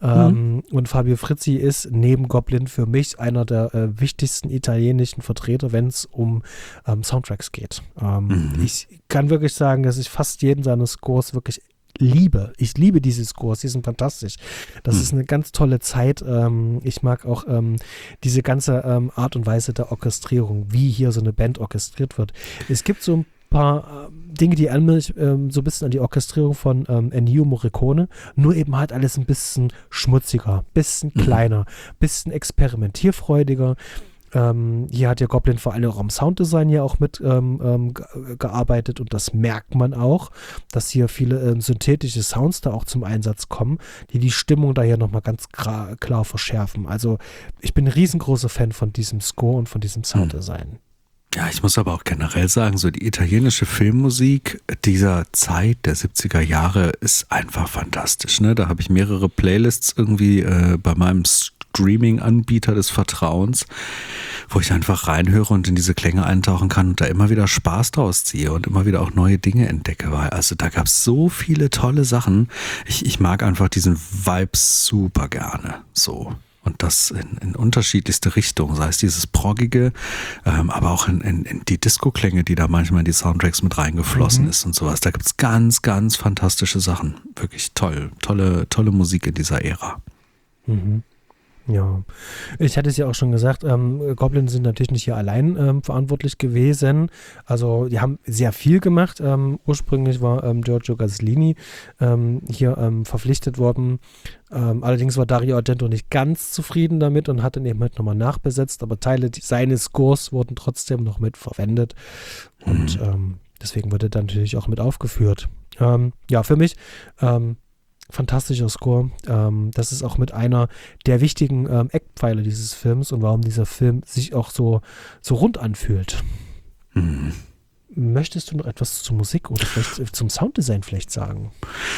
und Fabio Frizzi ist neben Goblin für mich einer der wichtigsten italienischen Vertreter, wenn es um Soundtracks geht. Ich kann wirklich sagen, dass ich fast jeden seiner Scores wirklich liebe. Ich liebe diese Scores, die sind fantastisch. Das ist eine ganz tolle Zeit. Ich mag auch diese ganze Art und Weise der Orchestrierung, wie hier so eine Band orchestriert wird. Es gibt so ein paar Dinge, die an mich so ein bisschen an die Orchestrierung von Ennio Morricone, nur eben halt alles ein bisschen schmutziger, bisschen kleiner, bisschen experimentierfreudiger. Hier hat ja Goblin vor allem auch am Sounddesign ja auch mit gearbeitet und das merkt man auch, dass hier viele synthetische Sounds da auch zum Einsatz kommen, die Stimmung da hier nochmal ganz klar verschärfen. Also ich bin ein riesengroßer Fan von diesem Score und von diesem Sounddesign.
Ja, ich muss aber auch generell sagen, so die italienische Filmmusik dieser Zeit der 70er Jahre ist einfach fantastisch. Ne? Da habe ich mehrere Playlists irgendwie bei meinem Streaming-Anbieter des Vertrauens, wo ich einfach reinhöre und in diese Klänge eintauchen kann und da immer wieder Spaß draus ziehe und immer wieder auch neue Dinge entdecke, weil also da gab es so viele tolle Sachen. Ich mag einfach diesen Vibe super gerne, so. Und das in unterschiedlichste Richtungen, sei es dieses Proggige, aber auch in die Disco-Klänge, die da manchmal in die Soundtracks mit reingeflossen ist und sowas. Da gibt es ganz, ganz fantastische Sachen. Wirklich toll, tolle Musik in dieser Ära.
Ja, ich hatte es ja auch schon gesagt, Goblin sind natürlich nicht hier allein verantwortlich gewesen. Also die haben sehr viel gemacht. Ursprünglich war Giorgio Gaslini hier verpflichtet worden. Allerdings war Dario Argento nicht ganz zufrieden damit und hat dann eben halt nochmal nachbesetzt, aber Teile seines Scores wurden trotzdem noch mit verwendet und deswegen wurde dann natürlich auch mit aufgeführt. Ja, für mich fantastischer Score. Das ist auch mit einer der wichtigen Eckpfeiler dieses Films und warum dieser Film sich auch so rund anfühlt. Möchtest du noch etwas zur Musik oder vielleicht zum Sounddesign vielleicht sagen?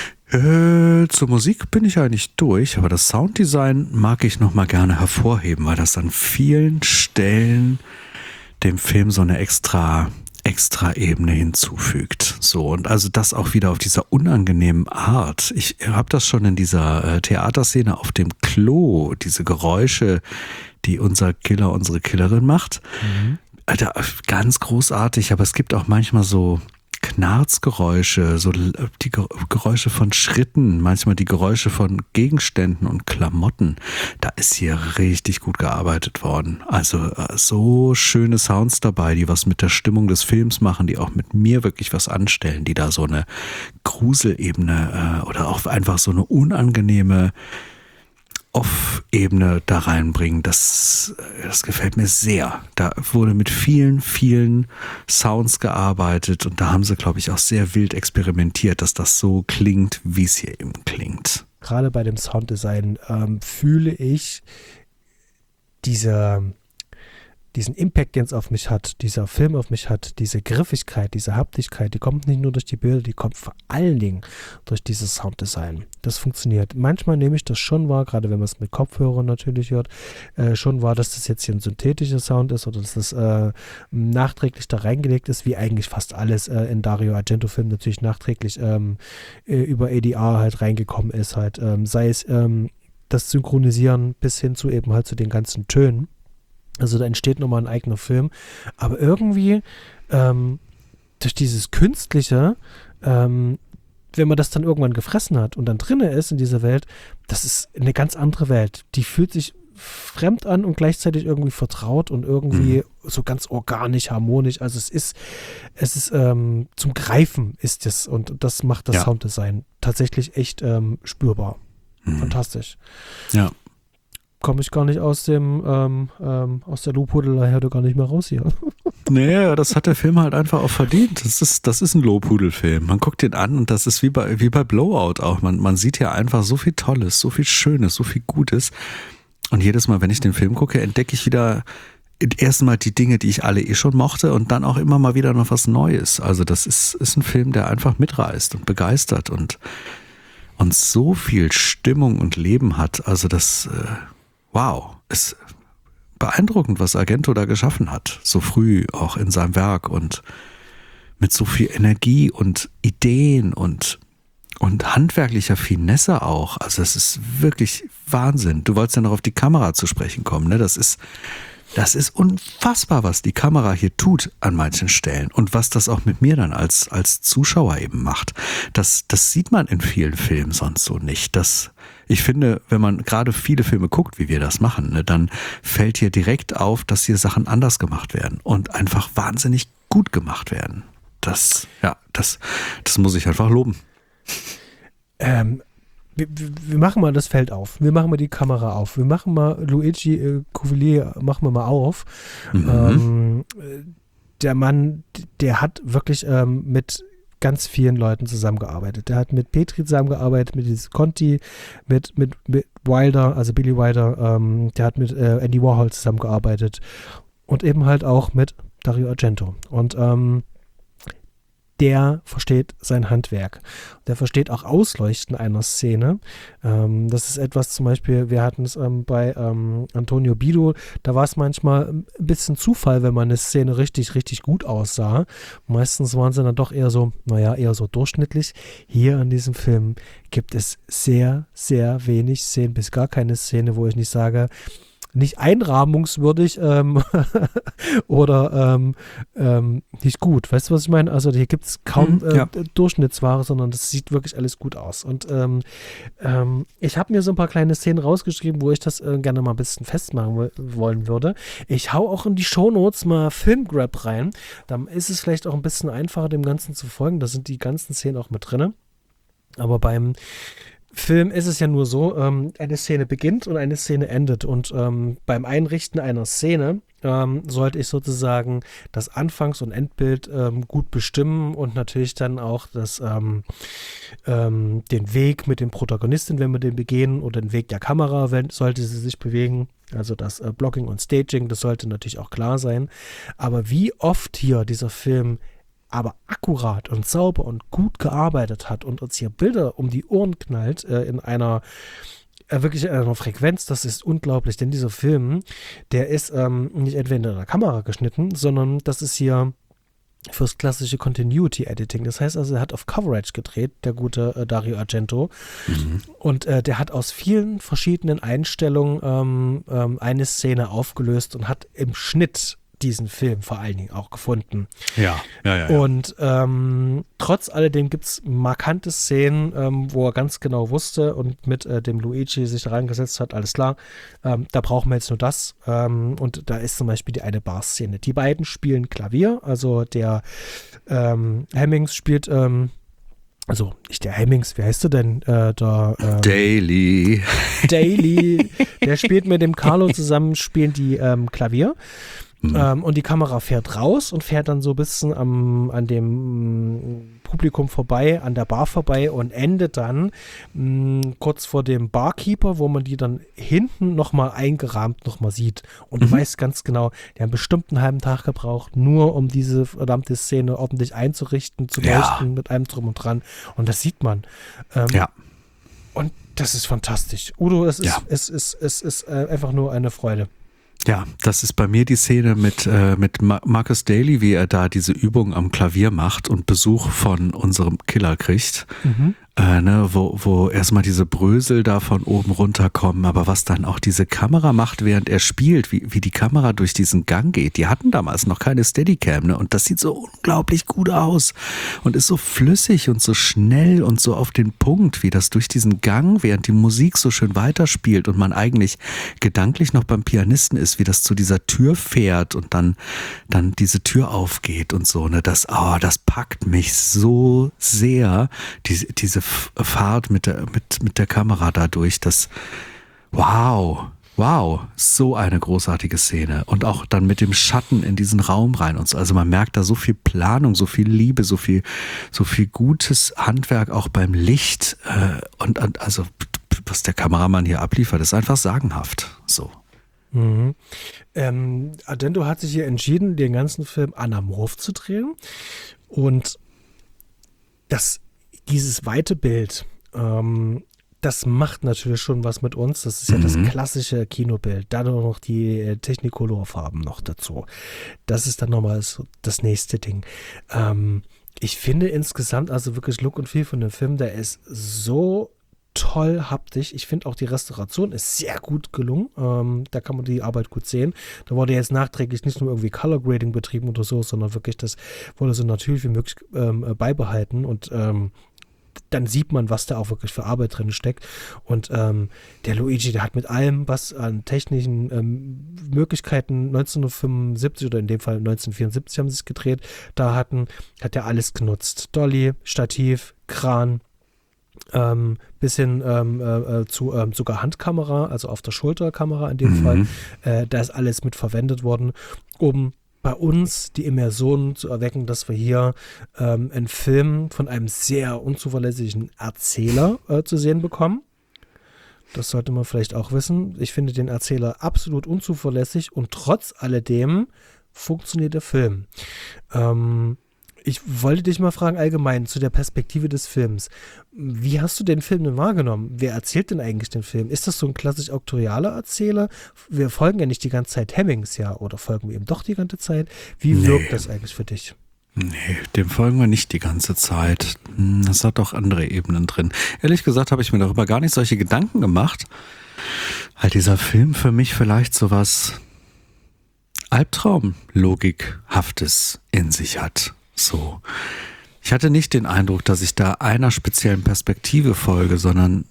Zur Musik bin ich eigentlich durch, aber das Sounddesign mag ich noch mal gerne hervorheben, weil das an vielen Stellen dem Film so eine extra Ebene hinzufügt. So, und also das auch wieder auf dieser unangenehmen Art. Ich habe das schon in dieser Theaterszene auf dem Klo, diese Geräusche, die unser Killer, unsere Killerin macht. Alter, ganz großartig, aber es gibt auch manchmal so Knarzgeräusche, so die Geräusche von Schritten, manchmal die Geräusche von Gegenständen und Klamotten. Da ist hier richtig gut gearbeitet worden. Also so schöne Sounds dabei, die was mit der Stimmung des Films machen, die auch mit mir wirklich was anstellen, die da so eine Gruselebene oder auch einfach so eine unangenehme Off-Ebene da reinbringen, das gefällt mir sehr. Da wurde mit vielen, vielen Sounds gearbeitet und da haben sie, glaube ich, auch sehr wild experimentiert, dass das so klingt, wie es hier eben klingt.
Gerade bei dem Sounddesign fühle ich diesen Impact, den es auf mich hat, dieser Film auf mich hat, diese Griffigkeit, diese Haptigkeit, die kommt nicht nur durch die Bilder, die kommt vor allen Dingen durch dieses Sounddesign. Das funktioniert. Manchmal nehme ich das schon wahr, gerade wenn man es mit Kopfhörern natürlich hört, schon wahr, dass das jetzt hier ein synthetischer Sound ist oder dass das nachträglich da reingelegt ist, wie eigentlich fast alles in Dario Argento-Filmen natürlich nachträglich über ADR halt reingekommen ist, halt sei es das Synchronisieren bis hin zu eben halt zu den ganzen Tönen. Also da entsteht nochmal ein eigener Film. Aber irgendwie durch dieses Künstliche, wenn man das dann irgendwann gefressen hat und dann drinne ist in dieser Welt, das ist eine ganz andere Welt. Die fühlt sich fremd an und gleichzeitig irgendwie vertraut und irgendwie so ganz organisch, harmonisch. Also es ist zum Greifen ist es und das macht das Sounddesign tatsächlich echt spürbar. Fantastisch.
Ja.
Komme ich gar nicht aus der Lobhudelei heute gar nicht mehr raus hier.
Nee, das hat der Film halt einfach auch verdient. Das ist ein Lobhudelfilm. Man guckt ihn an und das ist wie bei Blowout auch. Man sieht ja einfach so viel Tolles, so viel Schönes, so viel Gutes. Und jedes Mal, wenn ich den Film gucke, entdecke ich wieder erstmal die Dinge, die ich alle schon mochte und dann auch immer mal wieder noch was Neues. Also das ist ein Film, der einfach mitreißt und begeistert und so viel Stimmung und Leben hat. Also das wow, ist beeindruckend, was Argento da geschaffen hat. So früh auch in seinem Werk und mit so viel Energie und Ideen und handwerklicher Finesse auch. Also es ist wirklich Wahnsinn. Du wolltest ja noch auf die Kamera zu sprechen kommen, ne? Das ist unfassbar, was die Kamera hier tut an manchen Stellen und was das auch mit mir dann als Zuschauer eben macht. Das sieht man in vielen Filmen sonst so nicht. Ich finde, wenn man gerade viele Filme guckt, wie wir das machen, ne, dann fällt hier direkt auf, dass hier Sachen anders gemacht werden und einfach wahnsinnig gut gemacht werden. Das muss ich einfach loben.
Wir machen mal das Feld auf. Wir machen mal die Kamera auf. Wir machen mal Luigi Cuvelier, machen wir mal auf. Der Mann, der hat wirklich mit ganz vielen Leuten zusammengearbeitet. Der hat mit Petri zusammengearbeitet, mit dieses Conti, mit Wilder, also Billy Wilder, der hat mit Andy Warhol zusammengearbeitet und eben halt auch mit Dario Argento. Und der versteht sein Handwerk. Der versteht auch Ausleuchten einer Szene. Das ist etwas zum Beispiel, wir hatten es bei Antonio Bido, da war es manchmal ein bisschen Zufall, wenn man eine Szene richtig, richtig gut aussah. Meistens waren sie dann doch eher so durchschnittlich. Hier in diesem Film gibt es sehr, sehr wenig Szenen, bis gar keine Szene, wo ich nicht sage, nicht einrahmungswürdig oder nicht gut. Weißt du, was ich meine? Also hier gibt es kaum Durchschnittsware, sondern das sieht wirklich alles gut aus. Und ich habe mir so ein paar kleine Szenen rausgeschrieben, wo ich das gerne mal ein bisschen festmachen wollen würde. Ich hau auch in die Shownotes mal Filmgrab rein. Dann ist es vielleicht auch ein bisschen einfacher, dem Ganzen zu folgen. Da sind die ganzen Szenen auch mit drin. Aber beim Film ist es ja nur so, eine Szene beginnt und eine Szene endet und beim Einrichten einer Szene sollte ich sozusagen das Anfangs- und Endbild gut bestimmen und natürlich dann auch den Weg mit den Protagonisten, wenn wir den begehen, oder den Weg der Kamera, sollte sie sich bewegen. Also das Blocking und Staging, das sollte natürlich auch klar sein. Aber wie oft hier dieser Film aber akkurat und sauber und gut gearbeitet hat und uns hier Bilder um die Ohren knallt in einer wirklich in einer Frequenz, das ist unglaublich, denn dieser Film, der ist nicht entweder in der Kamera geschnitten, sondern das ist hier fürs klassische Continuity Editing. Das heißt also, er hat auf Coverage gedreht, der gute Dario Argento. Und der hat aus vielen verschiedenen Einstellungen eine Szene aufgelöst und hat im Schnitt diesen Film vor allen Dingen auch gefunden.
Ja.
Und trotz alledem gibt es markante Szenen, wo er ganz genau wusste und mit dem Luigi sich da reingesetzt hat, alles klar, da brauchen wir jetzt nur das. Und da ist zum Beispiel die eine Bar-Szene. Die beiden spielen Klavier, also der Hemmings spielt, also nicht der Hemmings, wie heißt du denn?
Daly,
der spielt mit dem Carlo zusammen, spielen die Klavier. Und die Kamera fährt raus und fährt dann so ein bisschen an dem Publikum vorbei, an der Bar vorbei und endet dann kurz vor dem Barkeeper, wo man die dann hinten nochmal eingerahmt nochmal sieht. Und du weißt ganz genau, die haben bestimmt einen halben Tag gebraucht, nur um diese verdammte Szene ordentlich einzurichten, zu leuchten, mit allem drum und dran. Und das sieht man. Und das ist fantastisch. Udo, es ist einfach nur eine Freude.
Ja, das ist bei mir die Szene mit Marcus Daly, wie er da diese Übung am Klavier macht und Besuch von unserem Killer kriegt. Wo erstmal diese Brösel da von oben runterkommen, aber was dann auch diese Kamera macht, während er spielt, wie die Kamera durch diesen Gang geht. Die hatten damals noch keine Steadicam, ne? Und das sieht so unglaublich gut aus und ist so flüssig und so schnell und so auf den Punkt, wie das durch diesen Gang, während die Musik so schön weiterspielt und man eigentlich gedanklich noch beim Pianisten ist, wie das zu dieser Tür fährt und dann diese Tür aufgeht und so, ne? Das packt mich so sehr, diese Fahrt mit der Kamera dadurch, wow, so eine großartige Szene. Und auch dann mit dem Schatten in diesen Raum rein und so. Also man merkt da so viel Planung, so viel Liebe, so viel gutes Handwerk auch beim Licht. Und also was der Kameramann hier abliefert, ist einfach sagenhaft. So.
Ardento hat sich hier entschieden, den ganzen Film anamorph zu drehen. Und dieses weite Bild, das macht natürlich schon was mit uns. Das ist ja das klassische Kinobild. Dann noch die Technicolor-Farben noch dazu. Das ist dann nochmal das nächste Ding. Ich finde insgesamt also wirklich Look und Feel von dem Film, der ist so toll haptisch. Ich finde auch die Restauration ist sehr gut gelungen. Da kann man die Arbeit gut sehen. Da wurde jetzt nachträglich nicht nur irgendwie Color Grading betrieben oder so, sondern wirklich das wurde so natürlich wie möglich beibehalten und dann sieht man, was da auch wirklich für Arbeit drin steckt. Und der Luigi, der hat mit allem, was an technischen Möglichkeiten 1975 oder in dem Fall 1974 haben sie es gedreht, hat er alles genutzt. Dolly, Stativ, Kran, bis hin zu sogar Handkamera, also auf der Schulterkamera in dem Fall. Da ist alles mit verwendet worden, um bei uns die Immersion zu erwecken, dass wir hier einen Film von einem sehr unzuverlässigen Erzähler zu sehen bekommen. Das sollte man vielleicht auch wissen. Ich finde den Erzähler absolut unzuverlässig und trotz alledem funktioniert der Film. Ich wollte dich mal fragen, allgemein zu der Perspektive des Films. Wie hast du den Film denn wahrgenommen? Wer erzählt denn eigentlich den Film? Ist das so ein klassisch auktorialer Erzähler? Wir folgen ja nicht die ganze Zeit Hemmings, ja, oder folgen wir ihm doch die ganze Zeit? Wie wirkt das eigentlich für dich?
Nee, dem folgen wir nicht die ganze Zeit. Das hat doch andere Ebenen drin. Ehrlich gesagt habe ich mir darüber gar nicht solche Gedanken gemacht, weil dieser Film für mich vielleicht sowas Albtraumlogikhaftes in sich hat. So. Ich hatte nicht den Eindruck, dass ich da einer speziellen Perspektive folge, sondern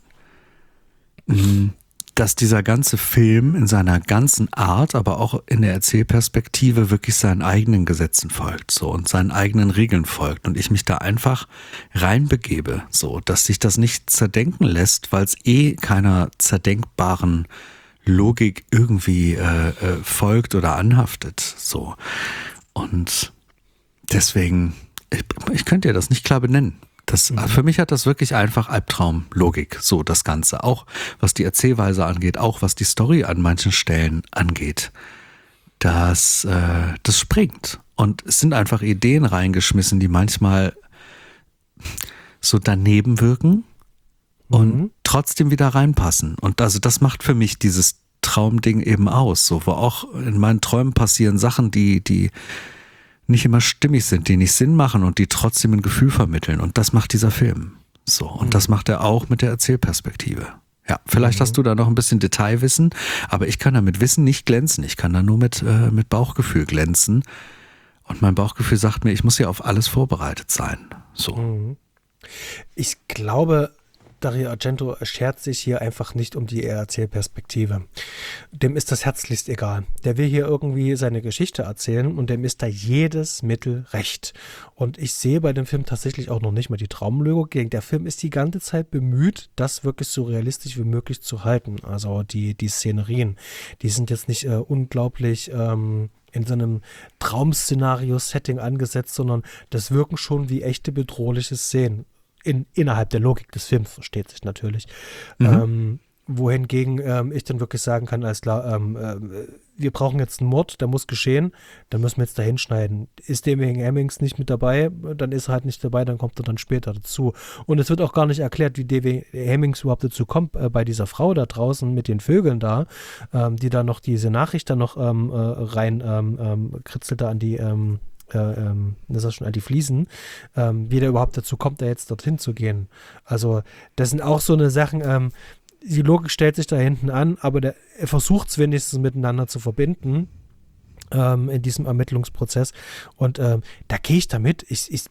dass dieser ganze Film in seiner ganzen Art, aber auch in der Erzählperspektive wirklich seinen eigenen Gesetzen folgt, so, und seinen eigenen Regeln folgt und ich mich da einfach reinbegebe, so, dass sich das nicht zerdenken lässt, weil es keiner zerdenkbaren Logik irgendwie folgt oder anhaftet, so. Und deswegen, ich könnte ja das nicht klar benennen. Für mich hat das wirklich einfach Albtraumlogik, so das Ganze. Auch was die Erzählweise angeht, auch was die Story an manchen Stellen angeht. Das springt. Und es sind einfach Ideen reingeschmissen, die manchmal so daneben wirken und trotzdem wieder reinpassen. Und also das macht für mich dieses Traumding eben aus. So, wo auch in meinen Träumen passieren Sachen, die nicht immer stimmig sind, die nicht Sinn machen und die trotzdem ein Gefühl vermitteln. Und das macht dieser Film. So, und das macht er auch mit der Erzählperspektive. Ja, vielleicht hast du da noch ein bisschen Detailwissen, aber ich kann da mit Wissen nicht glänzen. Ich kann da nur mit Bauchgefühl glänzen. Und mein Bauchgefühl sagt mir, ich muss ja auf alles vorbereitet sein. So.
Ich glaube, Dario Argento schert sich hier einfach nicht um die Erzählperspektive. Dem ist das herzlichst egal. Der will hier irgendwie seine Geschichte erzählen und dem ist da jedes Mittel recht. Und ich sehe bei dem Film tatsächlich auch noch nicht mal die Traumlogik. Der Film ist die ganze Zeit bemüht, das wirklich so realistisch wie möglich zu halten. Also die Szenerien, die sind jetzt nicht unglaublich in so einem Traum-Szenario-Setting angesetzt, sondern das wirken schon wie echte bedrohliche Szenen. Innerhalb der Logik des Films, versteht sich natürlich. Wohingegen ich dann wirklich sagen kann, alles klar, wir brauchen jetzt einen Mord, der muss geschehen, dann müssen wir jetzt da hinschneiden. Ist David Hemmings nicht mit dabei, dann ist er halt nicht dabei, dann kommt er dann später dazu. Und es wird auch gar nicht erklärt, wie David Hemmings überhaupt dazu kommt, bei dieser Frau da draußen mit den Vögeln da, die da noch diese Nachricht da noch rein kritzelt da an die das ist schon an die Fliesen, wie der überhaupt dazu kommt, da jetzt dorthin zu gehen. Also das sind auch so eine Sachen, die Logik stellt sich da hinten an, aber er versucht es wenigstens miteinander zu verbinden in diesem Ermittlungsprozess und da gehe ich damit,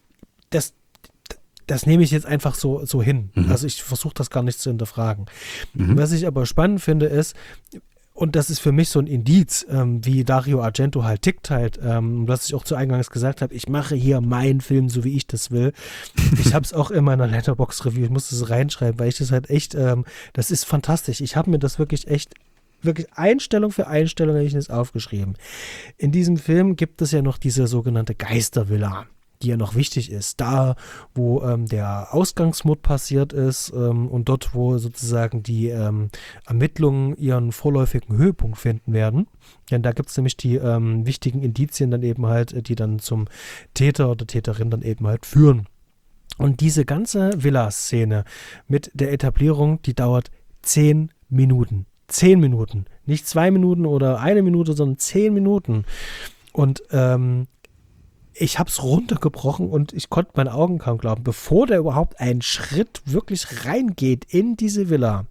das nehme ich jetzt einfach so hin. Also ich versuche das gar nicht zu hinterfragen. Was ich aber spannend finde ist, und das ist für mich so ein Indiz, wie Dario Argento halt tickt halt, was ich auch zu Eingangs gesagt habe, ich mache hier meinen Film, so wie ich das will. Ich habe es auch in meiner Letterboxd-Review, ich musste es reinschreiben, weil ich das halt echt, das ist fantastisch. Ich habe mir das wirklich Einstellung für Einstellung habe ich das aufgeschrieben. In diesem Film gibt es ja noch diese sogenannte Geistervilla, die ja noch wichtig ist. Da, wo der Ausgangsmord passiert ist und dort, wo sozusagen die Ermittlungen ihren vorläufigen Höhepunkt finden werden. Denn da gibt es nämlich die wichtigen Indizien dann eben halt, die dann zum Täter oder Täterin dann eben halt führen. Und diese ganze Villa-Szene mit der Etablierung, die dauert 10 Minuten. 10 Minuten. Nicht 2 Minuten oder 1 Minute, sondern 10 Minuten. Und ich habe es runtergebrochen und ich konnte meinen Augen kaum glauben, bevor der überhaupt einen Schritt wirklich reingeht in diese Villa.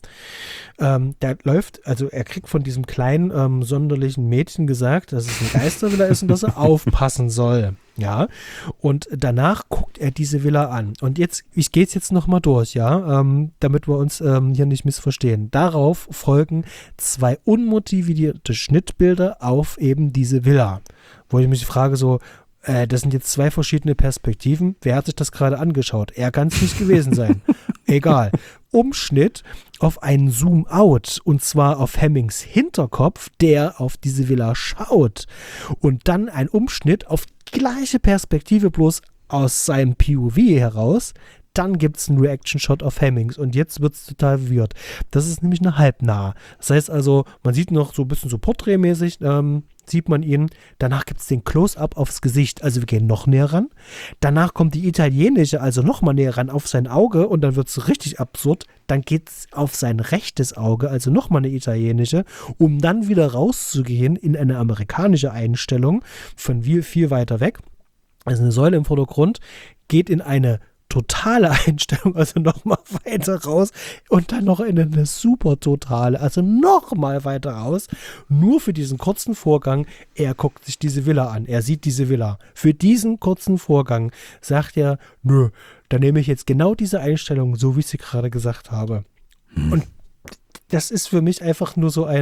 Der läuft, also er kriegt von diesem kleinen, sonderlichen Mädchen gesagt, dass es eine Geistervilla ist und dass er aufpassen soll. Ja, und danach guckt er diese Villa an. Und jetzt, ich gehe es jetzt nochmal durch, ja, damit wir uns hier nicht missverstehen. Darauf folgen 2 unmotivierte Schnittbilder auf eben diese Villa. Wo ich mich frage so, das sind jetzt 2 verschiedene Perspektiven. Wer hat sich das gerade angeschaut? Er kann es nicht gewesen sein. Egal. Umschnitt auf einen Zoom-Out und zwar auf Hemmings Hinterkopf, der auf diese Villa schaut. Und dann ein Umschnitt auf gleiche Perspektive, bloß aus seinem POV heraus. Dann gibt es einen Reaction-Shot auf Hemmings und jetzt wird es total weird. Das ist nämlich eine halbnah. Das heißt also, man sieht noch so ein bisschen so porträtmäßig, sieht man ihn. Danach gibt es den Close-Up aufs Gesicht, also wir gehen noch näher ran. Danach kommt die italienische, also noch mal näher ran auf sein Auge und dann wird es richtig absurd. Dann geht es auf sein rechtes Auge, also noch mal eine italienische, um dann wieder rauszugehen in eine amerikanische Einstellung von viel weiter weg. Also eine Säule im Vordergrund, geht in eine totale Einstellung, also nochmal weiter raus und dann noch in eine super totale, also nochmal weiter raus, nur für diesen kurzen Vorgang. Er guckt sich diese Villa an, er sieht diese Villa. Für diesen kurzen Vorgang sagt er, nö, dann nehme ich jetzt genau diese Einstellung, so wie ich sie gerade gesagt habe. Und das ist für mich einfach nur so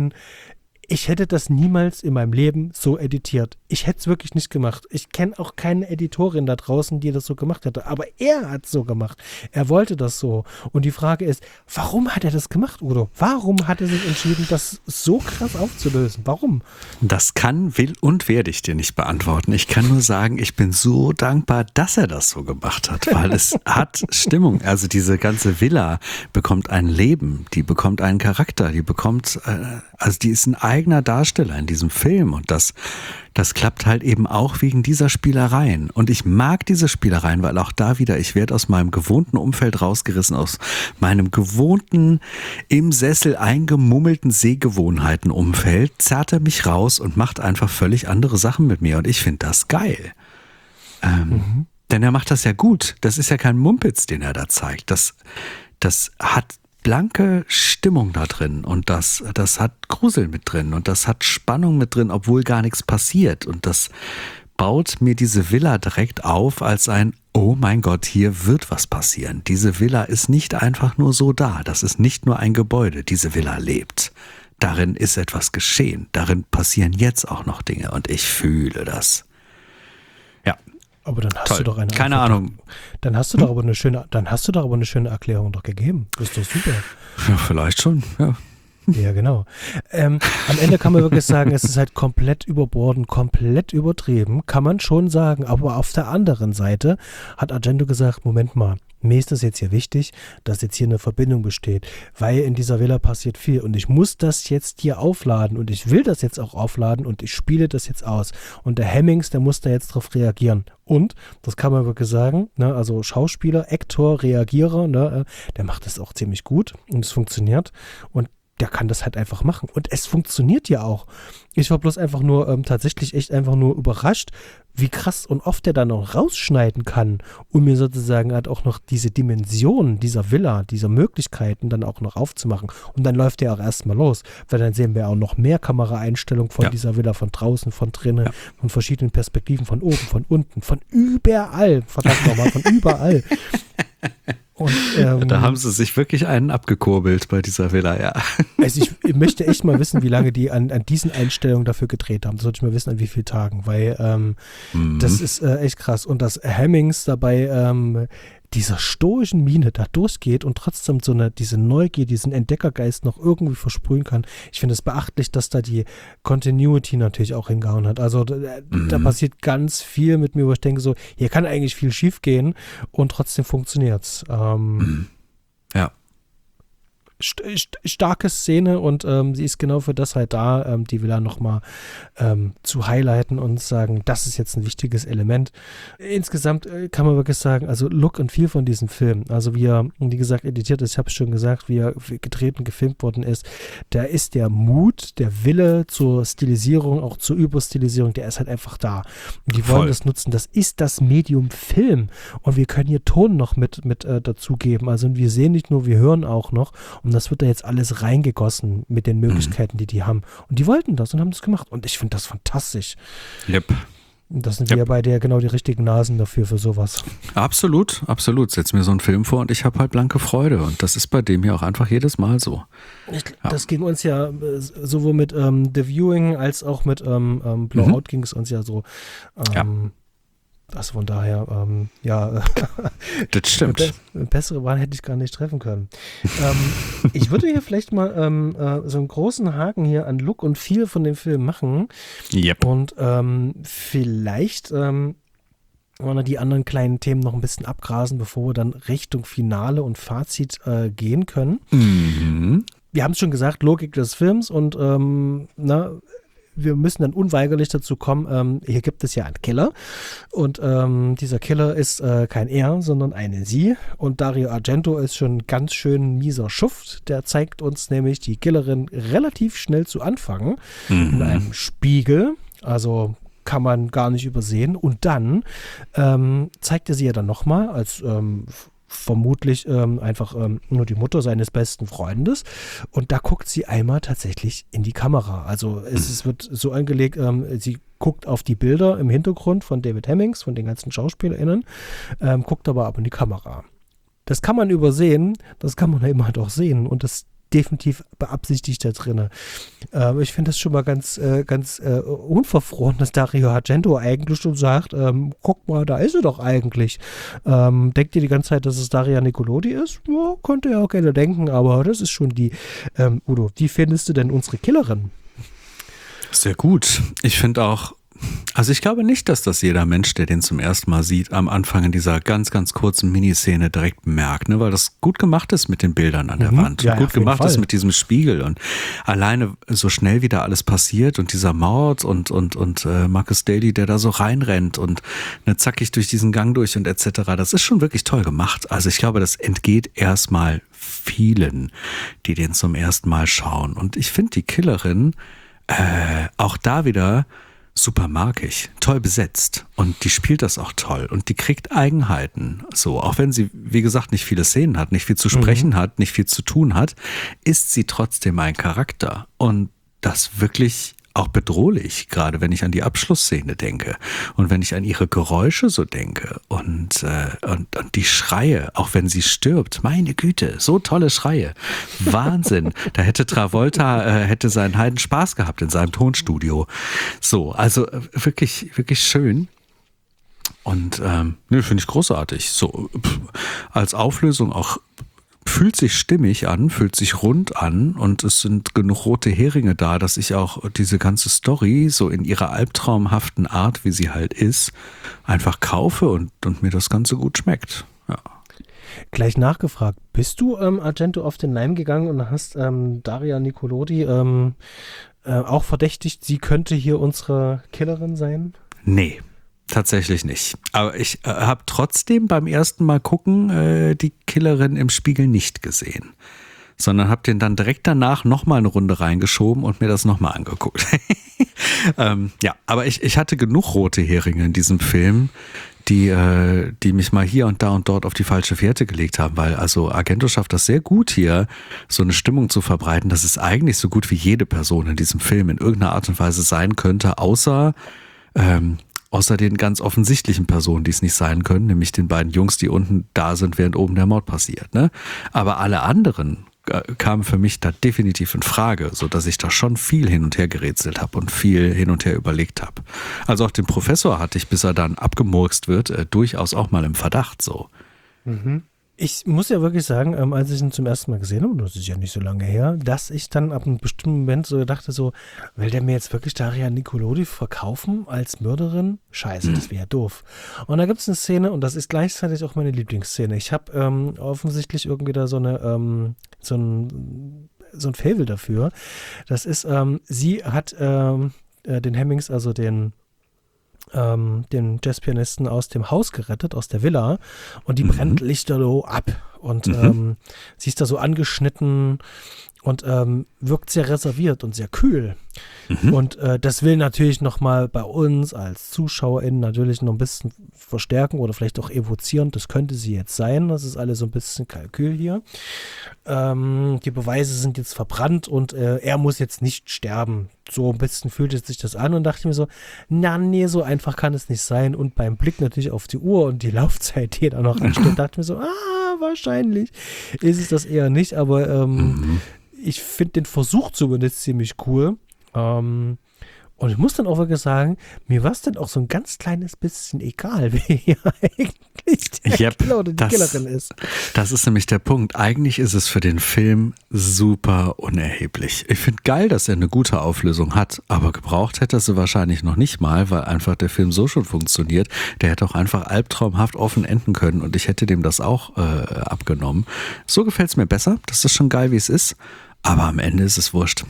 ich hätte das niemals in meinem Leben so editiert. Ich hätte es wirklich nicht gemacht. Ich kenne auch keine Editorin da draußen, die das so gemacht hätte. Aber er hat es so gemacht. Er wollte das so. Und die Frage ist, warum hat er das gemacht, Udo? Warum hat er sich entschieden, das so krass aufzulösen? Warum?
Das kann, will und werde ich dir nicht beantworten. Ich kann nur sagen, ich bin so dankbar, dass er das so gemacht hat, weil es hat Stimmung. Also diese ganze Villa bekommt ein Leben, die bekommt einen Charakter, die bekommt, also die ist ein eigener Darsteller in diesem Film und das klappt halt eben auch wegen dieser Spielereien. Und ich mag diese Spielereien, weil auch da wieder, ich werde aus meinem gewohnten Umfeld rausgerissen, aus meinem gewohnten, im Sessel eingemummelten Sehgewohnheiten-Umfeld, zerrt er mich raus und macht einfach völlig andere Sachen mit mir. Und ich finde das geil. Denn er macht das ja gut. Das ist ja kein Mumpitz, den er da zeigt. Das hat blanke Stimmung da drin und das hat Grusel mit drin und das hat Spannung mit drin, obwohl gar nichts passiert. Und das baut mir diese Villa direkt auf als ein, oh mein Gott, hier wird was passieren. Diese Villa ist nicht einfach nur so da. Das ist nicht nur ein Gebäude. Diese Villa lebt. Darin ist etwas geschehen. Darin passieren jetzt auch noch Dinge und ich fühle das. Ja.
Aber dann hast
Toll.
du doch eine
Keine
Antwort.
Ahnung.
Dann hast du doch aber eine schöne Erklärung doch gegeben. Das ist doch super.
Ja, vielleicht schon, ja.
Ja, genau. Am Ende kann man wirklich sagen, es ist halt komplett überbordend, komplett übertrieben, kann man schon sagen. Aber auf der anderen Seite hat Argento gesagt, Moment mal, mir ist das jetzt hier wichtig, dass jetzt hier eine Verbindung besteht, weil in dieser Villa passiert viel und ich muss das jetzt hier aufladen und ich will das jetzt auch aufladen und ich spiele das jetzt aus. Und der Hemmings, der muss da jetzt drauf reagieren. Und, das kann man wirklich sagen, ne, also Schauspieler, Aktor, Reagierer, ne, der macht das auch ziemlich gut und es funktioniert. Und der kann das halt einfach machen. Und es funktioniert ja auch. Ich war bloß einfach nur tatsächlich echt einfach nur überrascht, wie krass und oft der da noch rausschneiden kann, um mir sozusagen halt auch noch diese Dimension dieser Villa, dieser Möglichkeiten dann auch noch aufzumachen. Und dann läuft der auch erstmal los, weil dann sehen wir auch noch mehr Kameraeinstellungen von dieser Villa, von draußen, von drinnen, von verschiedenen Perspektiven, von oben, von unten, von überall. Verdammt nochmal, von überall. Und,
da haben sie sich wirklich einen abgekurbelt bei dieser Villa, ja.
Also ich möchte echt mal wissen, wie lange die an diesen Einstellungen dafür gedreht haben. Das sollte ich mal wissen, an wie vielen Tagen, weil das ist echt krass. Und dass Hemmings dabei dieser stoischen Miene da durchgeht und trotzdem diese Neugier, diesen Entdeckergeist noch irgendwie versprühen kann. Ich finde es beachtlich, dass da die Continuity natürlich auch hingehauen hat. Also da passiert ganz viel mit mir, wo ich denke so, hier kann eigentlich viel schief gehen und trotzdem funktioniert's.
Ja.
Starke Szene und sie ist genau für das halt da, die Villa nochmal zu highlighten und sagen, das ist jetzt ein wichtiges Element. Insgesamt kann man wirklich sagen, also Look und Feel von diesem Film, also wie er, wie gesagt, editiert ist, ich habe es schon gesagt, wie er gedreht und gefilmt worden ist, da ist der Mut, der Wille zur Stilisierung, auch zur Überstilisierung, der ist halt einfach da. Und die wollen das nutzen, das ist das Medium Film und wir können hier Ton noch mit dazugeben, also wir sehen nicht nur, wir hören auch noch. Und das wird da jetzt alles reingegossen mit den Möglichkeiten, die haben. Und die wollten das und haben das gemacht. Und ich finde das fantastisch.
Yep.
Das sind wir beide ja genau die richtigen Nasen dafür, für sowas.
Absolut, absolut. Setz mir so einen Film vor und ich habe halt blanke Freude. Und das ist bei dem hier auch einfach jedes Mal so.
Das ging uns ja sowohl mit The Viewing als auch mit Blowout ging es uns ja so. Also von daher,
das stimmt.
Eine bessere Wahl hätte ich gar nicht treffen können. Ich würde hier vielleicht mal so einen großen Haken hier an Look und Feel von dem Film machen.
Yep.
Und vielleicht wollen wir die anderen kleinen Themen noch ein bisschen abgrasen, bevor wir dann Richtung Finale und Fazit gehen können. Wir haben es schon gesagt, Logik des Films und wir müssen dann unweigerlich dazu kommen, hier gibt es ja einen Killer und dieser Killer ist kein er, sondern eine sie und Dario Argento ist schon ganz schön mieser Schuft, der zeigt uns nämlich die Killerin relativ schnell zu Anfang in einem Spiegel, also kann man gar nicht übersehen und dann zeigt er sie ja dann nochmal als vermutlich einfach nur die Mutter seines besten Freundes und da guckt sie einmal tatsächlich in die Kamera. Also es wird so angelegt, sie guckt auf die Bilder im Hintergrund von David Hemmings, von den ganzen SchauspielerInnen, guckt aber in die Kamera. Das kann man übersehen, das kann man ja immer doch sehen und das definitiv beabsichtigt da drin. Ich finde das schon mal ganz unverfroren, dass Dario Argento eigentlich schon sagt, guck mal, da ist sie doch eigentlich. Denkt ihr die ganze Zeit, dass es Daria Nicolodi ist? Ja, könnte ja auch gerne denken, aber das ist schon die, Udo, wie findest du denn unsere Killerin?
Sehr gut. Ich finde auch, also ich glaube nicht, dass das jeder Mensch, der den zum ersten Mal sieht, am Anfang in dieser ganz, ganz kurzen Miniszene direkt merkt, ne? Weil das gut gemacht ist mit den Bildern an der Wand.
Ja,
gut gemacht ist mit diesem Spiegel und alleine so schnell wie da alles passiert und dieser Mord und Marcus Daly, der da so reinrennt und zackig durch diesen Gang durch und etc. Das ist schon wirklich toll gemacht. Also ich glaube, das entgeht erstmal vielen, die den zum ersten Mal schauen. Und ich finde die Killerin auch da wieder super markig, toll besetzt und die spielt das auch toll und die kriegt Eigenheiten. So, auch wenn sie, wie gesagt, nicht viele Szenen hat, nicht viel zu sprechen hat, nicht viel zu tun hat, ist sie trotzdem ein Charakter und das wirklich auch bedrohlich, gerade wenn ich an die Abschlussszene denke und wenn ich an ihre Geräusche so denke und die Schreie, auch wenn sie stirbt, meine Güte, so tolle Schreie, Wahnsinn, da hätte Travolta hätte seinen Heiden Spaß gehabt in seinem Tonstudio, so, also wirklich, wirklich schön. Und finde ich großartig, so als Auflösung auch fühlt sich stimmig an, fühlt sich rund an und es sind genug rote Heringe da, dass ich auch diese ganze Story so in ihrer albtraumhaften Art, wie sie halt ist, einfach kaufe und mir das Ganze gut schmeckt. Ja.
Gleich nachgefragt, bist du Argento auf den Leim gegangen und hast Daria Nicolodi auch verdächtigt, sie könnte hier unsere Killerin sein?
Nee. Tatsächlich nicht. Aber ich habe trotzdem beim ersten Mal gucken die Killerin im Spiegel nicht gesehen. Sondern habe den dann direkt danach nochmal eine Runde reingeschoben und mir das nochmal angeguckt. Ja, aber ich hatte genug rote Heringe in diesem Film, die mich mal hier und da und dort auf die falsche Fährte gelegt haben, weil also Argento schafft das sehr gut hier, so eine Stimmung zu verbreiten, dass es eigentlich so gut wie jede Person in diesem Film in irgendeiner Art und Weise sein könnte, außer den ganz offensichtlichen Personen, die es nicht sein können, nämlich den beiden Jungs, die unten da sind, während oben der Mord passiert. Ne? Aber alle anderen kamen für mich da definitiv in Frage, sodass ich da schon viel hin und her gerätselt habe und viel hin und her überlegt habe. Also auch den Professor hatte ich, bis er dann abgemurkst wird, durchaus auch mal im Verdacht so.
Mhm. Ich muss ja wirklich sagen, als ich ihn zum ersten Mal gesehen habe, und das ist ja nicht so lange her, dass ich dann ab einem bestimmten Moment so dachte so, will der mir jetzt wirklich Daria Nicolodi verkaufen als Mörderin? Scheiße, das wäre ja doof. Und da gibt es eine Szene, und das ist gleichzeitig auch meine Lieblingsszene. Ich habe offensichtlich irgendwie da so ein Faible dafür. Das ist, sie hat den Hemmings, also den Jazzpianisten aus dem Haus gerettet, aus der Villa, und die brennt lichterloh ab und sie ist da so angeschnitten und wirkt sehr reserviert und sehr kühl. Und das will natürlich nochmal bei uns als ZuschauerInnen natürlich noch ein bisschen verstärken oder vielleicht auch evozieren. Das könnte sie jetzt sein. Das ist alles so ein bisschen Kalkül hier. Die Beweise sind jetzt verbrannt und er muss jetzt nicht sterben. So ein bisschen fühlte sich das an und dachte mir so, nee, so einfach kann es nicht sein. Und beim Blick natürlich auf die Uhr und die Laufzeit, die da noch ansteht, dachte ich mir so, wahrscheinlich ist es das eher nicht. Aber ich finde den Versuch zumindest ziemlich cool. Und ich muss dann auch wirklich sagen, mir war es dann auch so ein ganz kleines bisschen egal, wer hier eigentlich der Killer oder die Killerin ist.
Das ist nämlich der Punkt. Eigentlich ist es für den Film super unerheblich. Ich finde geil, dass er eine gute Auflösung hat, aber gebraucht hätte er sie wahrscheinlich noch nicht mal, weil einfach der Film so schon funktioniert. Der hätte auch einfach albtraumhaft offen enden können und ich hätte dem das auch abgenommen. So gefällt es mir besser. Das ist schon geil, wie es ist. Aber am Ende ist es wurscht.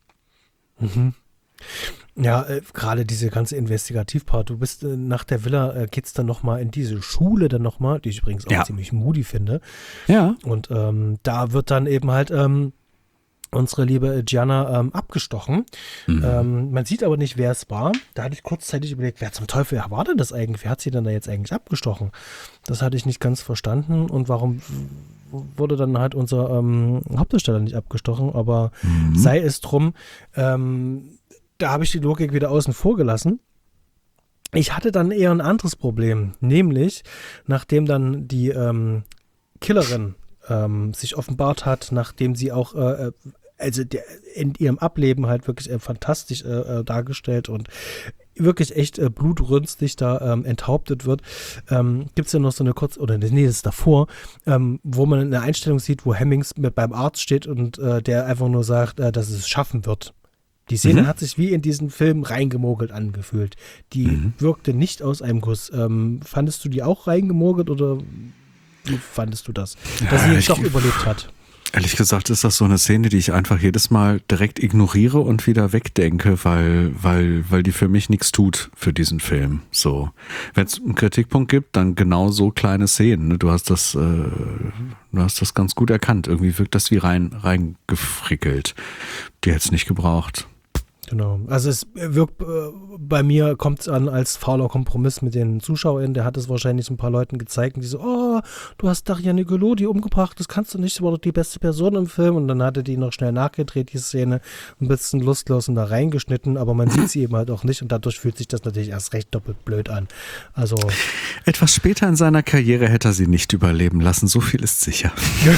Ja, gerade diese ganze Investigativpart. Du bist nach der Villa, geht's dann nochmal in diese Schule dann nochmal, die ich übrigens auch ziemlich moody finde.
Ja.
Und da wird dann eben halt unsere liebe Gianna abgestochen. Man sieht aber nicht, wer es war. Da hatte ich kurzzeitig überlegt, wer zum Teufel war denn das eigentlich? Wer hat sie denn da jetzt eigentlich abgestochen? Das hatte ich nicht ganz verstanden. Und warum wurde dann halt unser Hauptdarsteller nicht abgestochen? Aber sei es drum. Da habe ich die Logik wieder außen vor gelassen. Ich hatte dann eher ein anderes Problem. Nämlich, nachdem dann die Killerin sich offenbart hat, nachdem sie auch in ihrem Ableben halt wirklich fantastisch dargestellt und wirklich echt blutrünstig da enthauptet wird, gibt es ja noch so eine kurze, oder nee, das ist davor, wo man eine Einstellung sieht, wo Hemmings beim Arzt steht und der einfach nur sagt, dass es schaffen wird. Die Szene hat sich wie in diesen Film reingemogelt angefühlt. Die wirkte nicht aus einem Guss. Fandest du die auch reingemogelt oder wie fandest du das? Dass sie jetzt doch überlebt hat.
Ehrlich gesagt ist das so eine Szene, die ich einfach jedes Mal direkt ignoriere und wieder wegdenke, weil die für mich nichts tut für diesen Film. So, wenn es einen Kritikpunkt gibt, dann genau so kleine Szenen. Ne? Du hast das ganz gut erkannt. Irgendwie wirkt das wie reingefrickelt. Die hätte es nicht gebraucht.
Genau. Also es wirkt, bei mir kommt es an als fauler Kompromiss mit den ZuschauerInnen. Der hat es wahrscheinlich so ein paar Leuten gezeigt und die so, oh, du hast Daria Nicolodi umgebracht, das kannst du nicht, sie war doch die beste Person im Film. Und dann hatte die noch schnell nachgedreht, die Szene, ein bisschen lustlos und da reingeschnitten, aber man sieht sie eben halt auch nicht und dadurch fühlt sich das natürlich erst recht doppelt blöd an. Also
etwas später in seiner Karriere hätte er sie nicht überleben lassen, so viel ist sicher.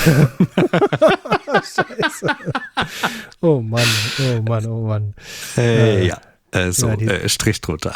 Scheiße. Oh Mann, oh Mann, oh Mann.
Strich drunter.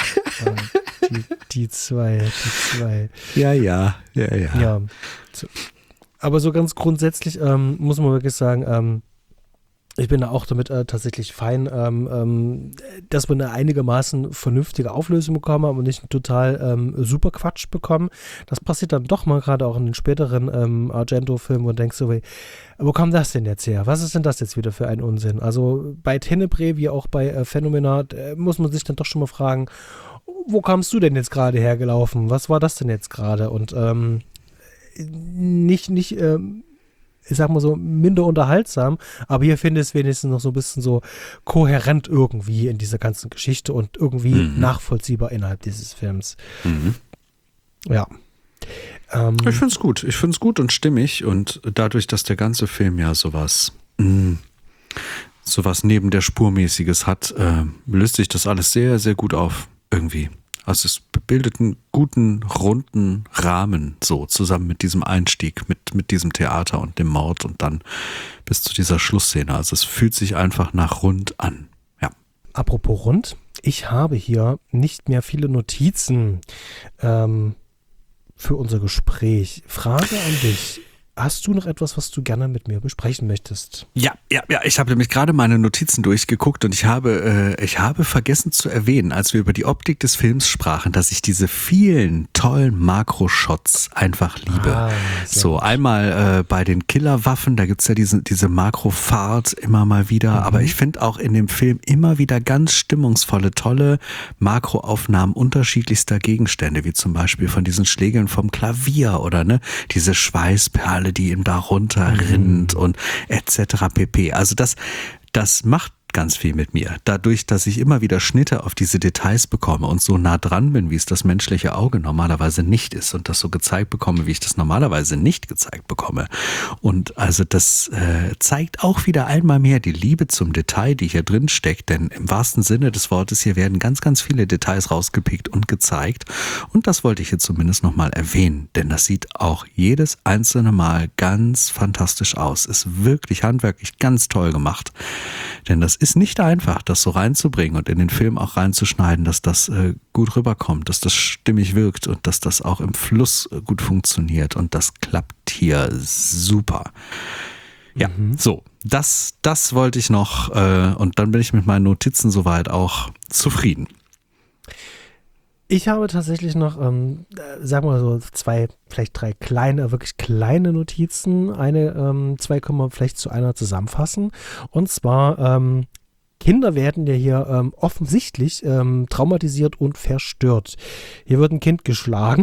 Die zwei.
Ja.
So. Aber so ganz grundsätzlich muss man wirklich sagen, ich bin da auch damit tatsächlich fein, dass wir eine einigermaßen vernünftige Auflösung bekommen haben und nicht einen total super Quatsch bekommen. Das passiert dann doch mal gerade auch in den späteren Argento-Filmen und denkst so, wo kam das denn jetzt her? Was ist denn das jetzt wieder für ein Unsinn? Also bei Tenebrae wie auch bei Phänomena muss man sich dann doch schon mal fragen, wo kamst du denn jetzt gerade hergelaufen? Was war das denn jetzt gerade? Und nicht ich sag mal so, minder unterhaltsam, aber hier finde ich es wenigstens noch so ein bisschen so kohärent irgendwie in dieser ganzen Geschichte und irgendwie nachvollziehbar innerhalb dieses Films. Ja.
Ich finde es gut und stimmig und dadurch, dass der ganze Film ja sowas neben der Spurmäßiges hat, löst sich das alles sehr, sehr gut auf irgendwie. Also es bildet einen guten, runden Rahmen, so zusammen mit diesem Einstieg, mit diesem Theater und dem Mord und dann bis zu dieser Schlussszene. Also es fühlt sich einfach nach rund an. Ja.
Apropos rund, ich habe hier nicht mehr viele Notizen für unser Gespräch. Frage an dich. Hast du noch etwas, was du gerne mit mir besprechen möchtest?
Ja, ich habe nämlich gerade meine Notizen durchgeguckt und ich habe vergessen zu erwähnen, als wir über die Optik des Films sprachen, dass ich diese vielen tollen Makro-Shots einfach liebe. So gut. Einmal bei den Killerwaffen, da gibt's ja diese Makrofahrt immer mal wieder, aber ich finde auch in dem Film immer wieder ganz stimmungsvolle, tolle Makroaufnahmen unterschiedlichster Gegenstände, wie zum Beispiel von diesen Schlägeln vom Klavier oder diese Schweißperle, die ihm da runterrinnt und etc. pp. Also das macht ganz viel mit mir. Dadurch, dass ich immer wieder Schnitte auf diese Details bekomme und so nah dran bin, wie es das menschliche Auge normalerweise nicht ist und das so gezeigt bekomme, wie ich das normalerweise nicht gezeigt bekomme. Und also das zeigt auch wieder einmal mehr die Liebe zum Detail, die hier drin steckt, denn im wahrsten Sinne des Wortes hier werden ganz, ganz viele Details rausgepickt und gezeigt und das wollte ich hier zumindest nochmal erwähnen, denn das sieht auch jedes einzelne Mal ganz fantastisch aus. Ist wirklich handwerklich ganz toll gemacht, denn das ist nicht einfach, das so reinzubringen und in den Film auch reinzuschneiden, dass das gut rüberkommt, dass das stimmig wirkt und dass das auch im Fluss gut funktioniert und das klappt hier super. Ja, so, das wollte ich noch und dann bin ich mit meinen Notizen soweit auch zufrieden.
Ich habe tatsächlich noch, sagen wir mal so 2, vielleicht 3 wirklich kleine Notizen. Zwei können wir vielleicht zu einer zusammenfassen. Und zwar, Kinder werden ja hier offensichtlich traumatisiert und verstört. Hier wird ein Kind geschlagen.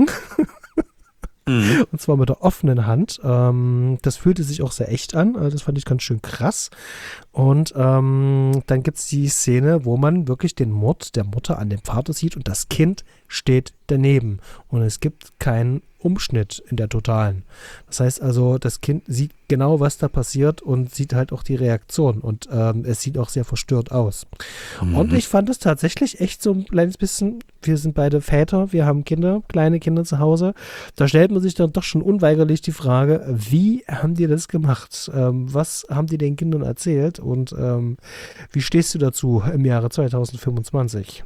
Und zwar mit der offenen Hand. Das fühlte sich auch sehr echt an. Das fand ich ganz schön krass. Und dann gibt es die Szene, wo man wirklich den Mord der Mutter an dem Vater sieht und das Kind steht daneben. Und es gibt keinen Umschnitt in der Totalen. Das heißt also, das Kind sieht genau, was da passiert und sieht halt auch die Reaktion. Und es sieht auch sehr verstört aus. Und ich fand es tatsächlich echt so ein kleines bisschen, wir sind beide Väter, wir haben Kinder, kleine Kinder zu Hause. Da stellt man sich dann doch schon unweigerlich die Frage, wie haben die das gemacht? Was haben die den Kindern erzählt? Und wie stehst du dazu im Jahre 2025?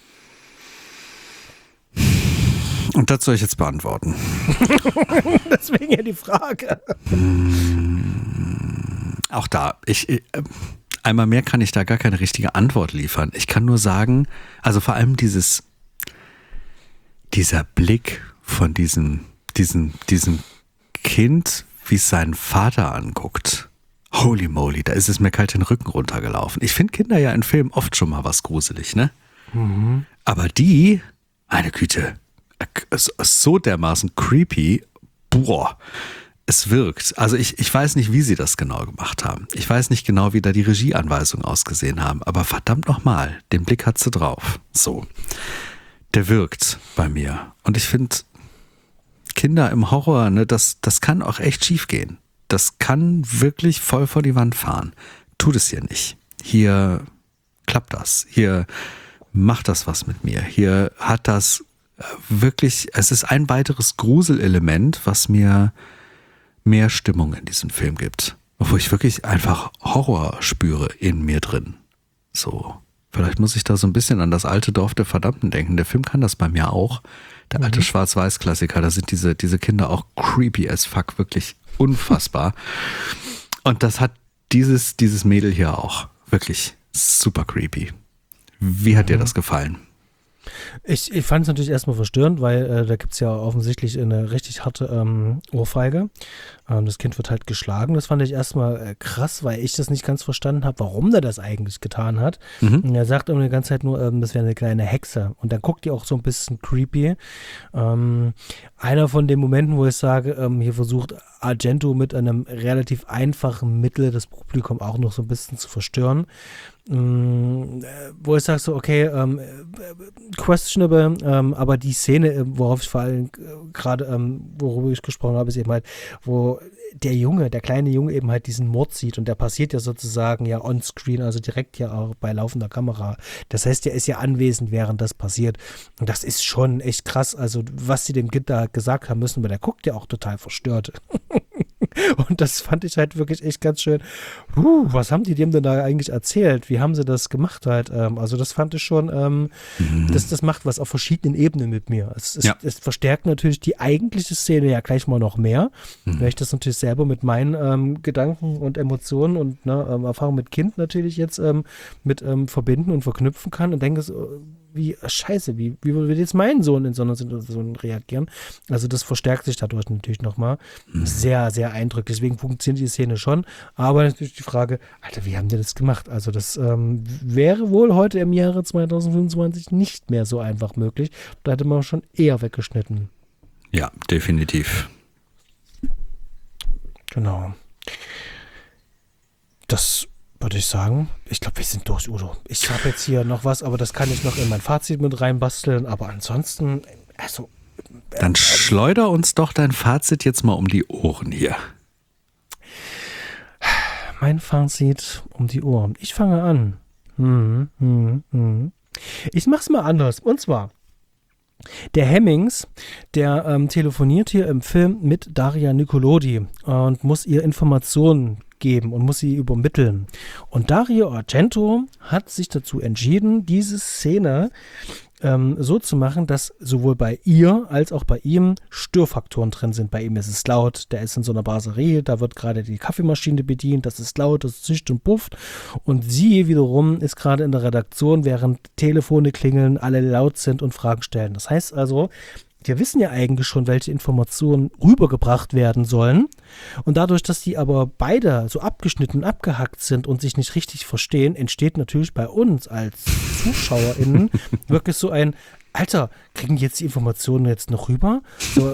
Und das soll ich jetzt beantworten.
Deswegen ja die Frage.
Auch da, einmal mehr kann ich da gar keine richtige Antwort liefern. Ich kann nur sagen, also vor allem dieser Blick von diesem Kind, wie es seinen Vater anguckt. Holy moly, da ist es mir kalt den Rücken runtergelaufen. Ich finde Kinder ja in Filmen oft schon mal was gruselig, ne? Aber die, eine Güte, so dermaßen creepy, boah, es wirkt. Also ich weiß nicht, wie sie das genau gemacht haben. Ich weiß nicht genau, wie da die Regieanweisungen ausgesehen haben. Aber verdammt nochmal, den Blick hat sie drauf. So. Der wirkt bei mir. Und ich finde, Kinder im Horror, ne, das kann auch echt schief gehen. Das kann wirklich voll vor die Wand fahren. Tut es hier nicht. Hier klappt das. Hier macht das was mit mir. Hier hat das wirklich, es ist ein weiteres Gruselelement, was mir mehr Stimmung in diesem Film gibt. Wo ich wirklich einfach Horror spüre in mir drin. So. Vielleicht muss ich da so ein bisschen an das alte Dorf der Verdammten denken. Der Film kann das bei mir auch. Der alte Schwarz-Weiß-Klassiker, da sind diese Kinder auch creepy as fuck, wirklich unfassbar. Und das hat dieses Mädel hier auch. Wirklich super creepy. Wie hat dir das gefallen?
Ich fand es natürlich erstmal verstörend, weil da gibt es ja offensichtlich eine richtig harte Ohrfeige. Das Kind wird halt geschlagen. Das fand ich erstmal krass, weil ich das nicht ganz verstanden habe, warum der das eigentlich getan hat. Und er sagt immer die ganze Zeit nur, das wäre eine kleine Hexe. Und dann guckt die auch so ein bisschen creepy. Einer von den Momenten, wo ich sage, hier versucht Argento mit einem relativ einfachen Mittel das Publikum auch noch so ein bisschen zu verstören. Wo ich sage so, okay, questionable, aber die Szene, worauf ich vor allem gerade, worüber ich gesprochen habe, ist eben halt, wo der kleine Junge eben halt diesen Mord sieht und der passiert ja sozusagen ja on-screen, also direkt ja auch bei laufender Kamera. Das heißt, der ist ja anwesend, während das passiert. Und das ist schon echt krass, also was sie dem Kind da gesagt haben müssen, weil der guckt ja auch total verstört. Und das fand ich halt wirklich echt ganz schön. Was haben die dem denn da eigentlich erzählt? Wie haben sie das gemacht halt? Also das fand ich schon, das macht was auf verschiedenen Ebenen mit mir. Es verstärkt natürlich die eigentliche Szene ja gleich mal noch mehr, weil ich das natürlich selber mit meinen Gedanken und Emotionen und Erfahrung mit Kind natürlich jetzt mit verbinden und verknüpfen kann und denke so, wie würde jetzt mein Sohn in so einer Situation reagieren? Also das verstärkt sich dadurch natürlich nochmal. Sehr, sehr eindrücklich. Deswegen funktioniert die Szene schon. Aber natürlich die Frage, Alter, wie haben die das gemacht? Also das wäre wohl heute im Jahre 2025 nicht mehr so einfach möglich. Da hätte man schon eher weggeschnitten.
Ja, definitiv.
Genau. Das würde ich sagen. Ich glaube, wir sind durch, Udo. Ich habe jetzt hier noch was, aber das kann ich noch in mein Fazit mit reinbasteln. Aber ansonsten, also.
Dann schleuder uns doch dein Fazit jetzt mal um die Ohren hier.
Mein Fazit um die Ohren. Ich fange an. Ich mache es mal anders. Und zwar, der Hemmings, der telefoniert hier im Film mit Daria Nicolodi und muss ihr Informationen geben und muss sie übermitteln. Und Dario Argento hat sich dazu entschieden, diese Szene so zu machen, dass sowohl bei ihr als auch bei ihm Störfaktoren drin sind. Bei ihm ist es laut, der ist in so einer Brasserie, da wird gerade die Kaffeemaschine bedient, das ist laut, das zischt und pufft. Und sie wiederum ist gerade in der Redaktion, während Telefone klingeln, alle laut sind und Fragen stellen. Das heißt also, wir wissen ja eigentlich schon, welche Informationen rübergebracht werden sollen. Und dadurch, dass die aber beide so abgeschnitten und abgehackt sind und sich nicht richtig verstehen, entsteht natürlich bei uns als ZuschauerInnen wirklich so ein, Alter, kriegen die jetzt die Informationen jetzt noch rüber? So,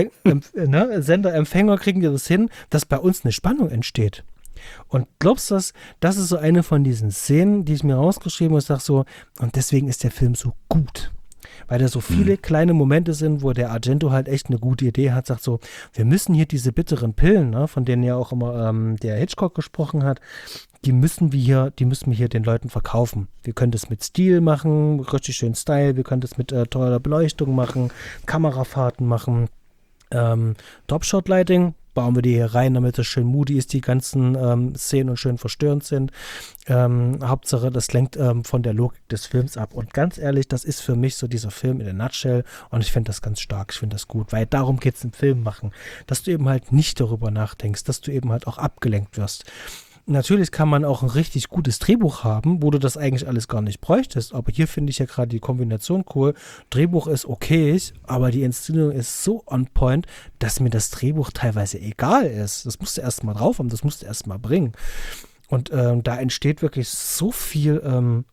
Sender, Empfänger, kriegen die das hin, dass bei uns eine Spannung entsteht. Und glaubst du, das ist so eine von diesen Szenen, die ich mir rausgeschrieben habe und sage so, und deswegen ist der Film so gut. Weil da so viele kleine Momente sind, wo der Argento halt echt eine gute Idee hat, sagt so, wir müssen hier diese bitteren Pillen, ne, von denen ja auch immer der Hitchcock gesprochen hat, die müssen wir hier den Leuten verkaufen. Wir können das mit Stil machen, richtig schön Style, wir können das mit teurer Beleuchtung machen, Kamerafahrten machen, Top-Shot-Lighting, bauen wir die hier rein, damit es schön moody ist, die ganzen Szenen und schön verstörend sind. Hauptsache, das lenkt von der Logik des Films ab. Und ganz ehrlich, das ist für mich so dieser Film in der Nutshell und ich finde das ganz stark, ich finde das gut, weil darum geht es im Film machen, dass du eben halt nicht darüber nachdenkst, dass du eben halt auch abgelenkt wirst. Natürlich kann man auch ein richtig gutes Drehbuch haben, wo du das eigentlich alles gar nicht bräuchtest. Aber hier finde ich ja gerade die Kombination cool. Drehbuch ist okay, aber die Inszenierung ist so on point, dass mir das Drehbuch teilweise egal ist. Das musst du erst mal drauf haben, das musst du erst mal bringen. Und da entsteht wirklich so viel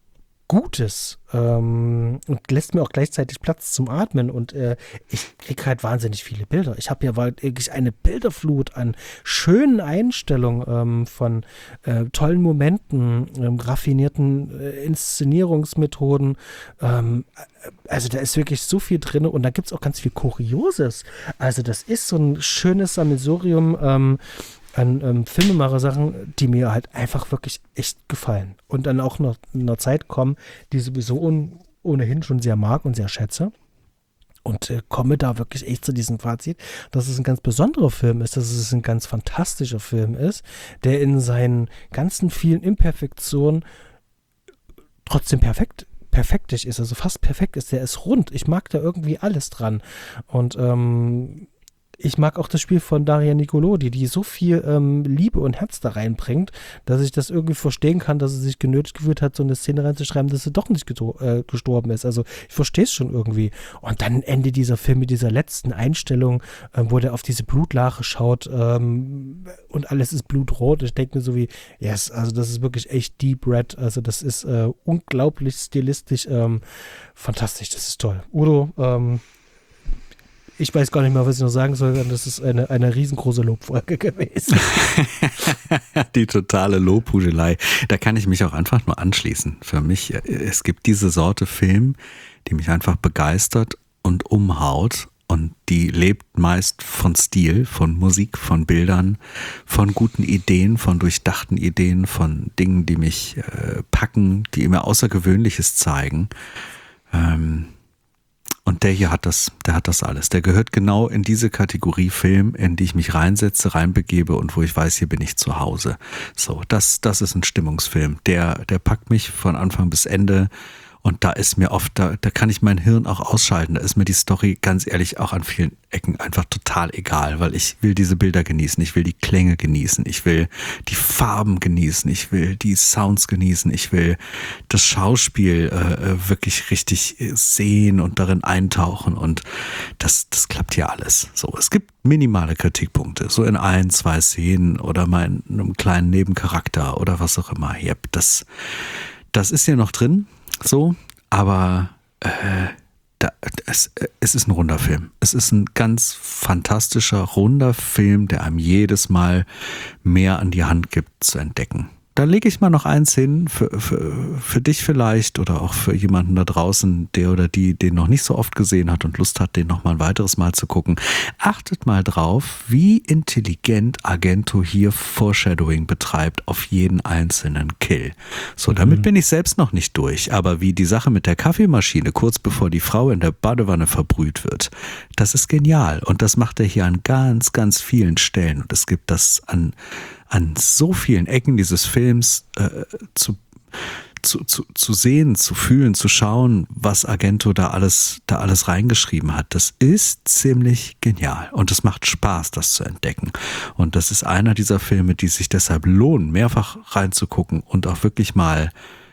Gutes und lässt mir auch gleichzeitig Platz zum Atmen und ich kriege halt wahnsinnig viele Bilder. Ich habe ja wirklich eine Bilderflut an schönen Einstellungen von tollen Momenten, raffinierten Inszenierungsmethoden. Also da ist wirklich so viel drin und da gibt es auch ganz viel Kurioses. Also das ist so ein schönes Sammelsurium an Filmemacher-Sachen, die mir halt einfach wirklich echt gefallen. Und dann auch noch in einer Zeit kommen, die sowieso ohnehin schon sehr mag und sehr schätze. Und komme da wirklich echt zu diesem Fazit, dass es ein ganz besonderer Film ist, dass es ein ganz fantastischer Film ist, der in seinen ganzen vielen Imperfektionen trotzdem perfektig ist, also fast perfekt ist. Der ist rund. Ich mag da irgendwie alles dran. Und ich mag auch das Spiel von Daria Nicolodi, die so viel Liebe und Herz da reinbringt, dass ich das irgendwie verstehen kann, dass sie sich genötigt gefühlt hat, so eine Szene reinzuschreiben, dass sie doch nicht gestorben ist. Also ich verstehe es schon irgendwie. Und dann endet dieser Film mit dieser letzten Einstellung, wo der auf diese Blutlache schaut und alles ist blutrot. Ich denke mir so wie, yes, also das ist wirklich echt Deep Red. Also das ist unglaublich stilistisch fantastisch. Das ist toll. Udo, ich weiß gar nicht mehr, was ich noch sagen soll. Das ist eine riesengroße Lobfolge gewesen.
Die totale Lobhudelei. Da kann ich mich auch einfach nur anschließen. Für mich, es gibt diese Sorte Film, die mich einfach begeistert und umhaut. Und die lebt meist von Stil, von Musik, von Bildern, von guten Ideen, von durchdachten Ideen, von Dingen, die mich packen, die mir Außergewöhnliches zeigen. Und der hier hat das alles. Der gehört genau in diese Kategorie Film, in die ich mich reinsetze, reinbegebe und wo ich weiß, hier bin ich zu Hause. So, das ist ein Stimmungsfilm. Der packt mich von Anfang bis Ende. Und da ist mir oft, da kann ich mein Hirn auch ausschalten. Da ist mir die Story ganz ehrlich auch an vielen Ecken einfach total egal, weil ich will diese Bilder genießen, ich will die Klänge genießen, ich will die Farben genießen, ich will die Sounds genießen, ich will das Schauspiel wirklich richtig sehen und darin eintauchen und das klappt hier alles. So, es gibt minimale Kritikpunkte, so in 1, 2 Szenen oder mal in einem kleinen Nebencharakter oder was auch immer. Yep, das ist hier noch drin. So, aber es ist ein runder Film. Es ist ein ganz fantastischer, runder Film, der einem jedes Mal mehr an die Hand gibt zu entdecken. Da lege ich mal noch eins hin, für dich vielleicht oder auch für jemanden da draußen, der oder die den noch nicht so oft gesehen hat und Lust hat, den noch mal ein weiteres Mal zu gucken. Achtet mal drauf, wie intelligent Argento hier Foreshadowing betreibt auf jeden einzelnen Kill. So, damit bin ich selbst noch nicht durch, aber wie die Sache mit der Kaffeemaschine kurz bevor die Frau in der Badewanne verbrüht wird, das ist genial und das macht er hier an ganz, ganz vielen Stellen und es gibt das an so vielen Ecken dieses Films zu sehen, zu fühlen, zu schauen, was Argento da alles reingeschrieben hat. Das ist ziemlich genial und es macht Spaß, das zu entdecken. Und das ist einer dieser Filme, die sich deshalb lohnen, mehrfach reinzugucken und auch wirklich mal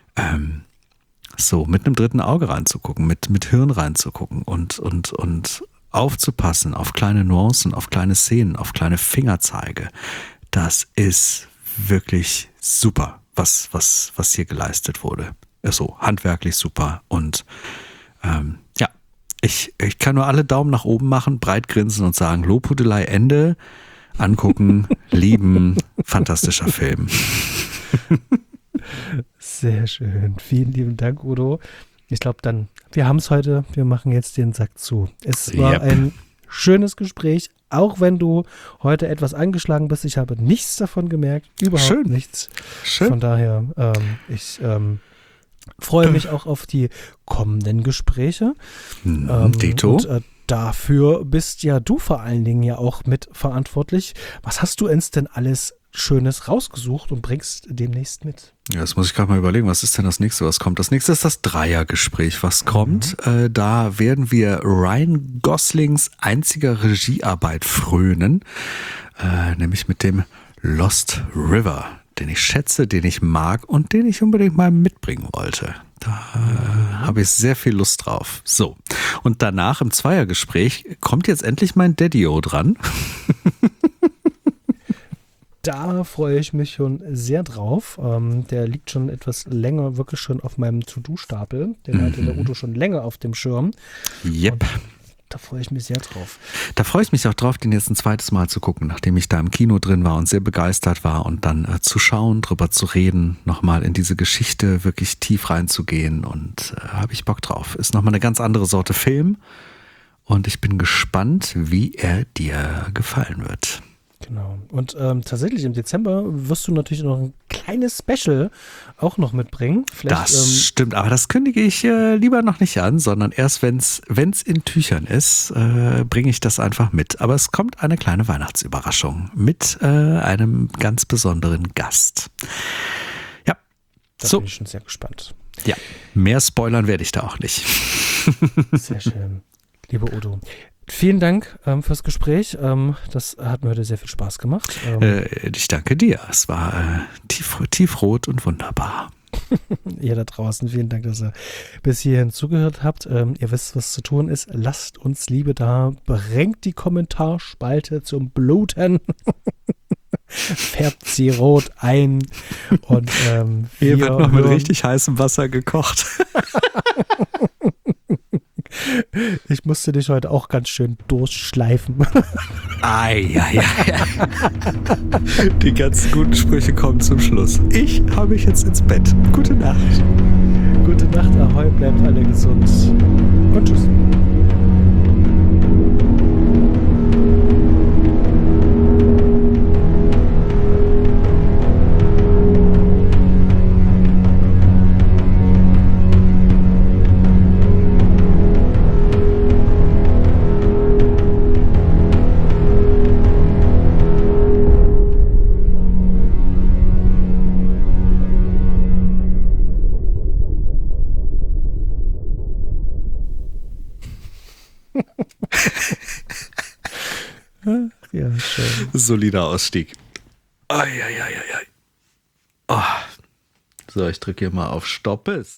so mit einem dritten Auge reinzugucken, mit Hirn reinzugucken und aufzupassen auf kleine Nuancen, auf kleine Szenen, auf kleine Fingerzeige. Das ist wirklich super, was hier geleistet wurde. So, handwerklich super. Und ja, ich kann nur alle Daumen nach oben machen, breit grinsen und sagen, Lobhudelei Ende, angucken, lieben, fantastischer Film.
Sehr schön. Vielen lieben Dank, Udo. Ich glaube dann, wir haben es heute, wir machen jetzt den Sack zu. Es war ein schönes Gespräch, auch wenn du heute etwas angeschlagen bist. Ich habe nichts davon gemerkt, überhaupt nichts. Schön. Von daher, ich freue mich auch auf die kommenden Gespräche.
Dito.
Und dafür bist ja du vor allen Dingen ja auch mitverantwortlich. Was hast du uns denn alles Schönes rausgesucht und bringst demnächst mit?
Ja, das muss ich gerade mal überlegen, was ist denn das nächste, was kommt? Das nächste ist das Dreiergespräch, was kommt. Da werden wir Ryan Goslings einziger Regiearbeit frönen, nämlich mit dem Lost River, den ich schätze, den ich mag und den ich unbedingt mal mitbringen wollte. Da habe ich sehr viel Lust drauf. So, und danach im Zweiergespräch kommt jetzt endlich mein Daddy-O dran.
Da freue ich mich schon sehr drauf. Der liegt schon etwas länger, wirklich schon auf meinem To-Do-Stapel. Den hatte der Udo schon länger auf dem Schirm.
Yep.
Und da freue ich mich sehr drauf.
Da freue ich mich auch drauf, den jetzt ein zweites Mal zu gucken, nachdem ich da im Kino drin war und sehr begeistert war und dann zu schauen, drüber zu reden, nochmal in diese Geschichte wirklich tief reinzugehen und habe ich Bock drauf. Ist nochmal eine ganz andere Sorte Film und ich bin gespannt, wie er dir gefallen wird.
Genau. Und tatsächlich im Dezember wirst du natürlich noch ein kleines Special auch noch mitbringen.
Vielleicht, das stimmt, aber das kündige ich lieber noch nicht an, sondern erst wenn es in Tüchern ist, bringe ich das einfach mit. Aber es kommt eine kleine Weihnachtsüberraschung mit einem ganz besonderen Gast. Ja,
da bin ich schon sehr gespannt.
Ja, mehr spoilern werde ich da auch nicht.
Sehr schön. Lieber Udo. Vielen Dank fürs Gespräch. Das hat mir heute sehr viel Spaß gemacht.
Ich danke dir. Es war tiefrot und wunderbar.
Ihr da draußen, vielen Dank, dass ihr bis hierhin zugehört habt. Ihr wisst, was zu tun ist. Lasst uns Liebe da. Bringt die Kommentarspalte zum Bluten. Färbt sie rot ein. Und
hier wird noch mit richtig heißem Wasser gekocht.
Ich musste dich heute auch ganz schön durchschleifen.
Ei. Die ganzen guten Sprüche kommen zum Schluss. Ich habe mich jetzt ins Bett. Gute Nacht.
Gute Nacht, Ahoi, bleibt alle gesund. Und tschüss. Ja, schön.
Solider Ausstieg. Ei. Oh. So, ich drücke hier mal auf Stoppes.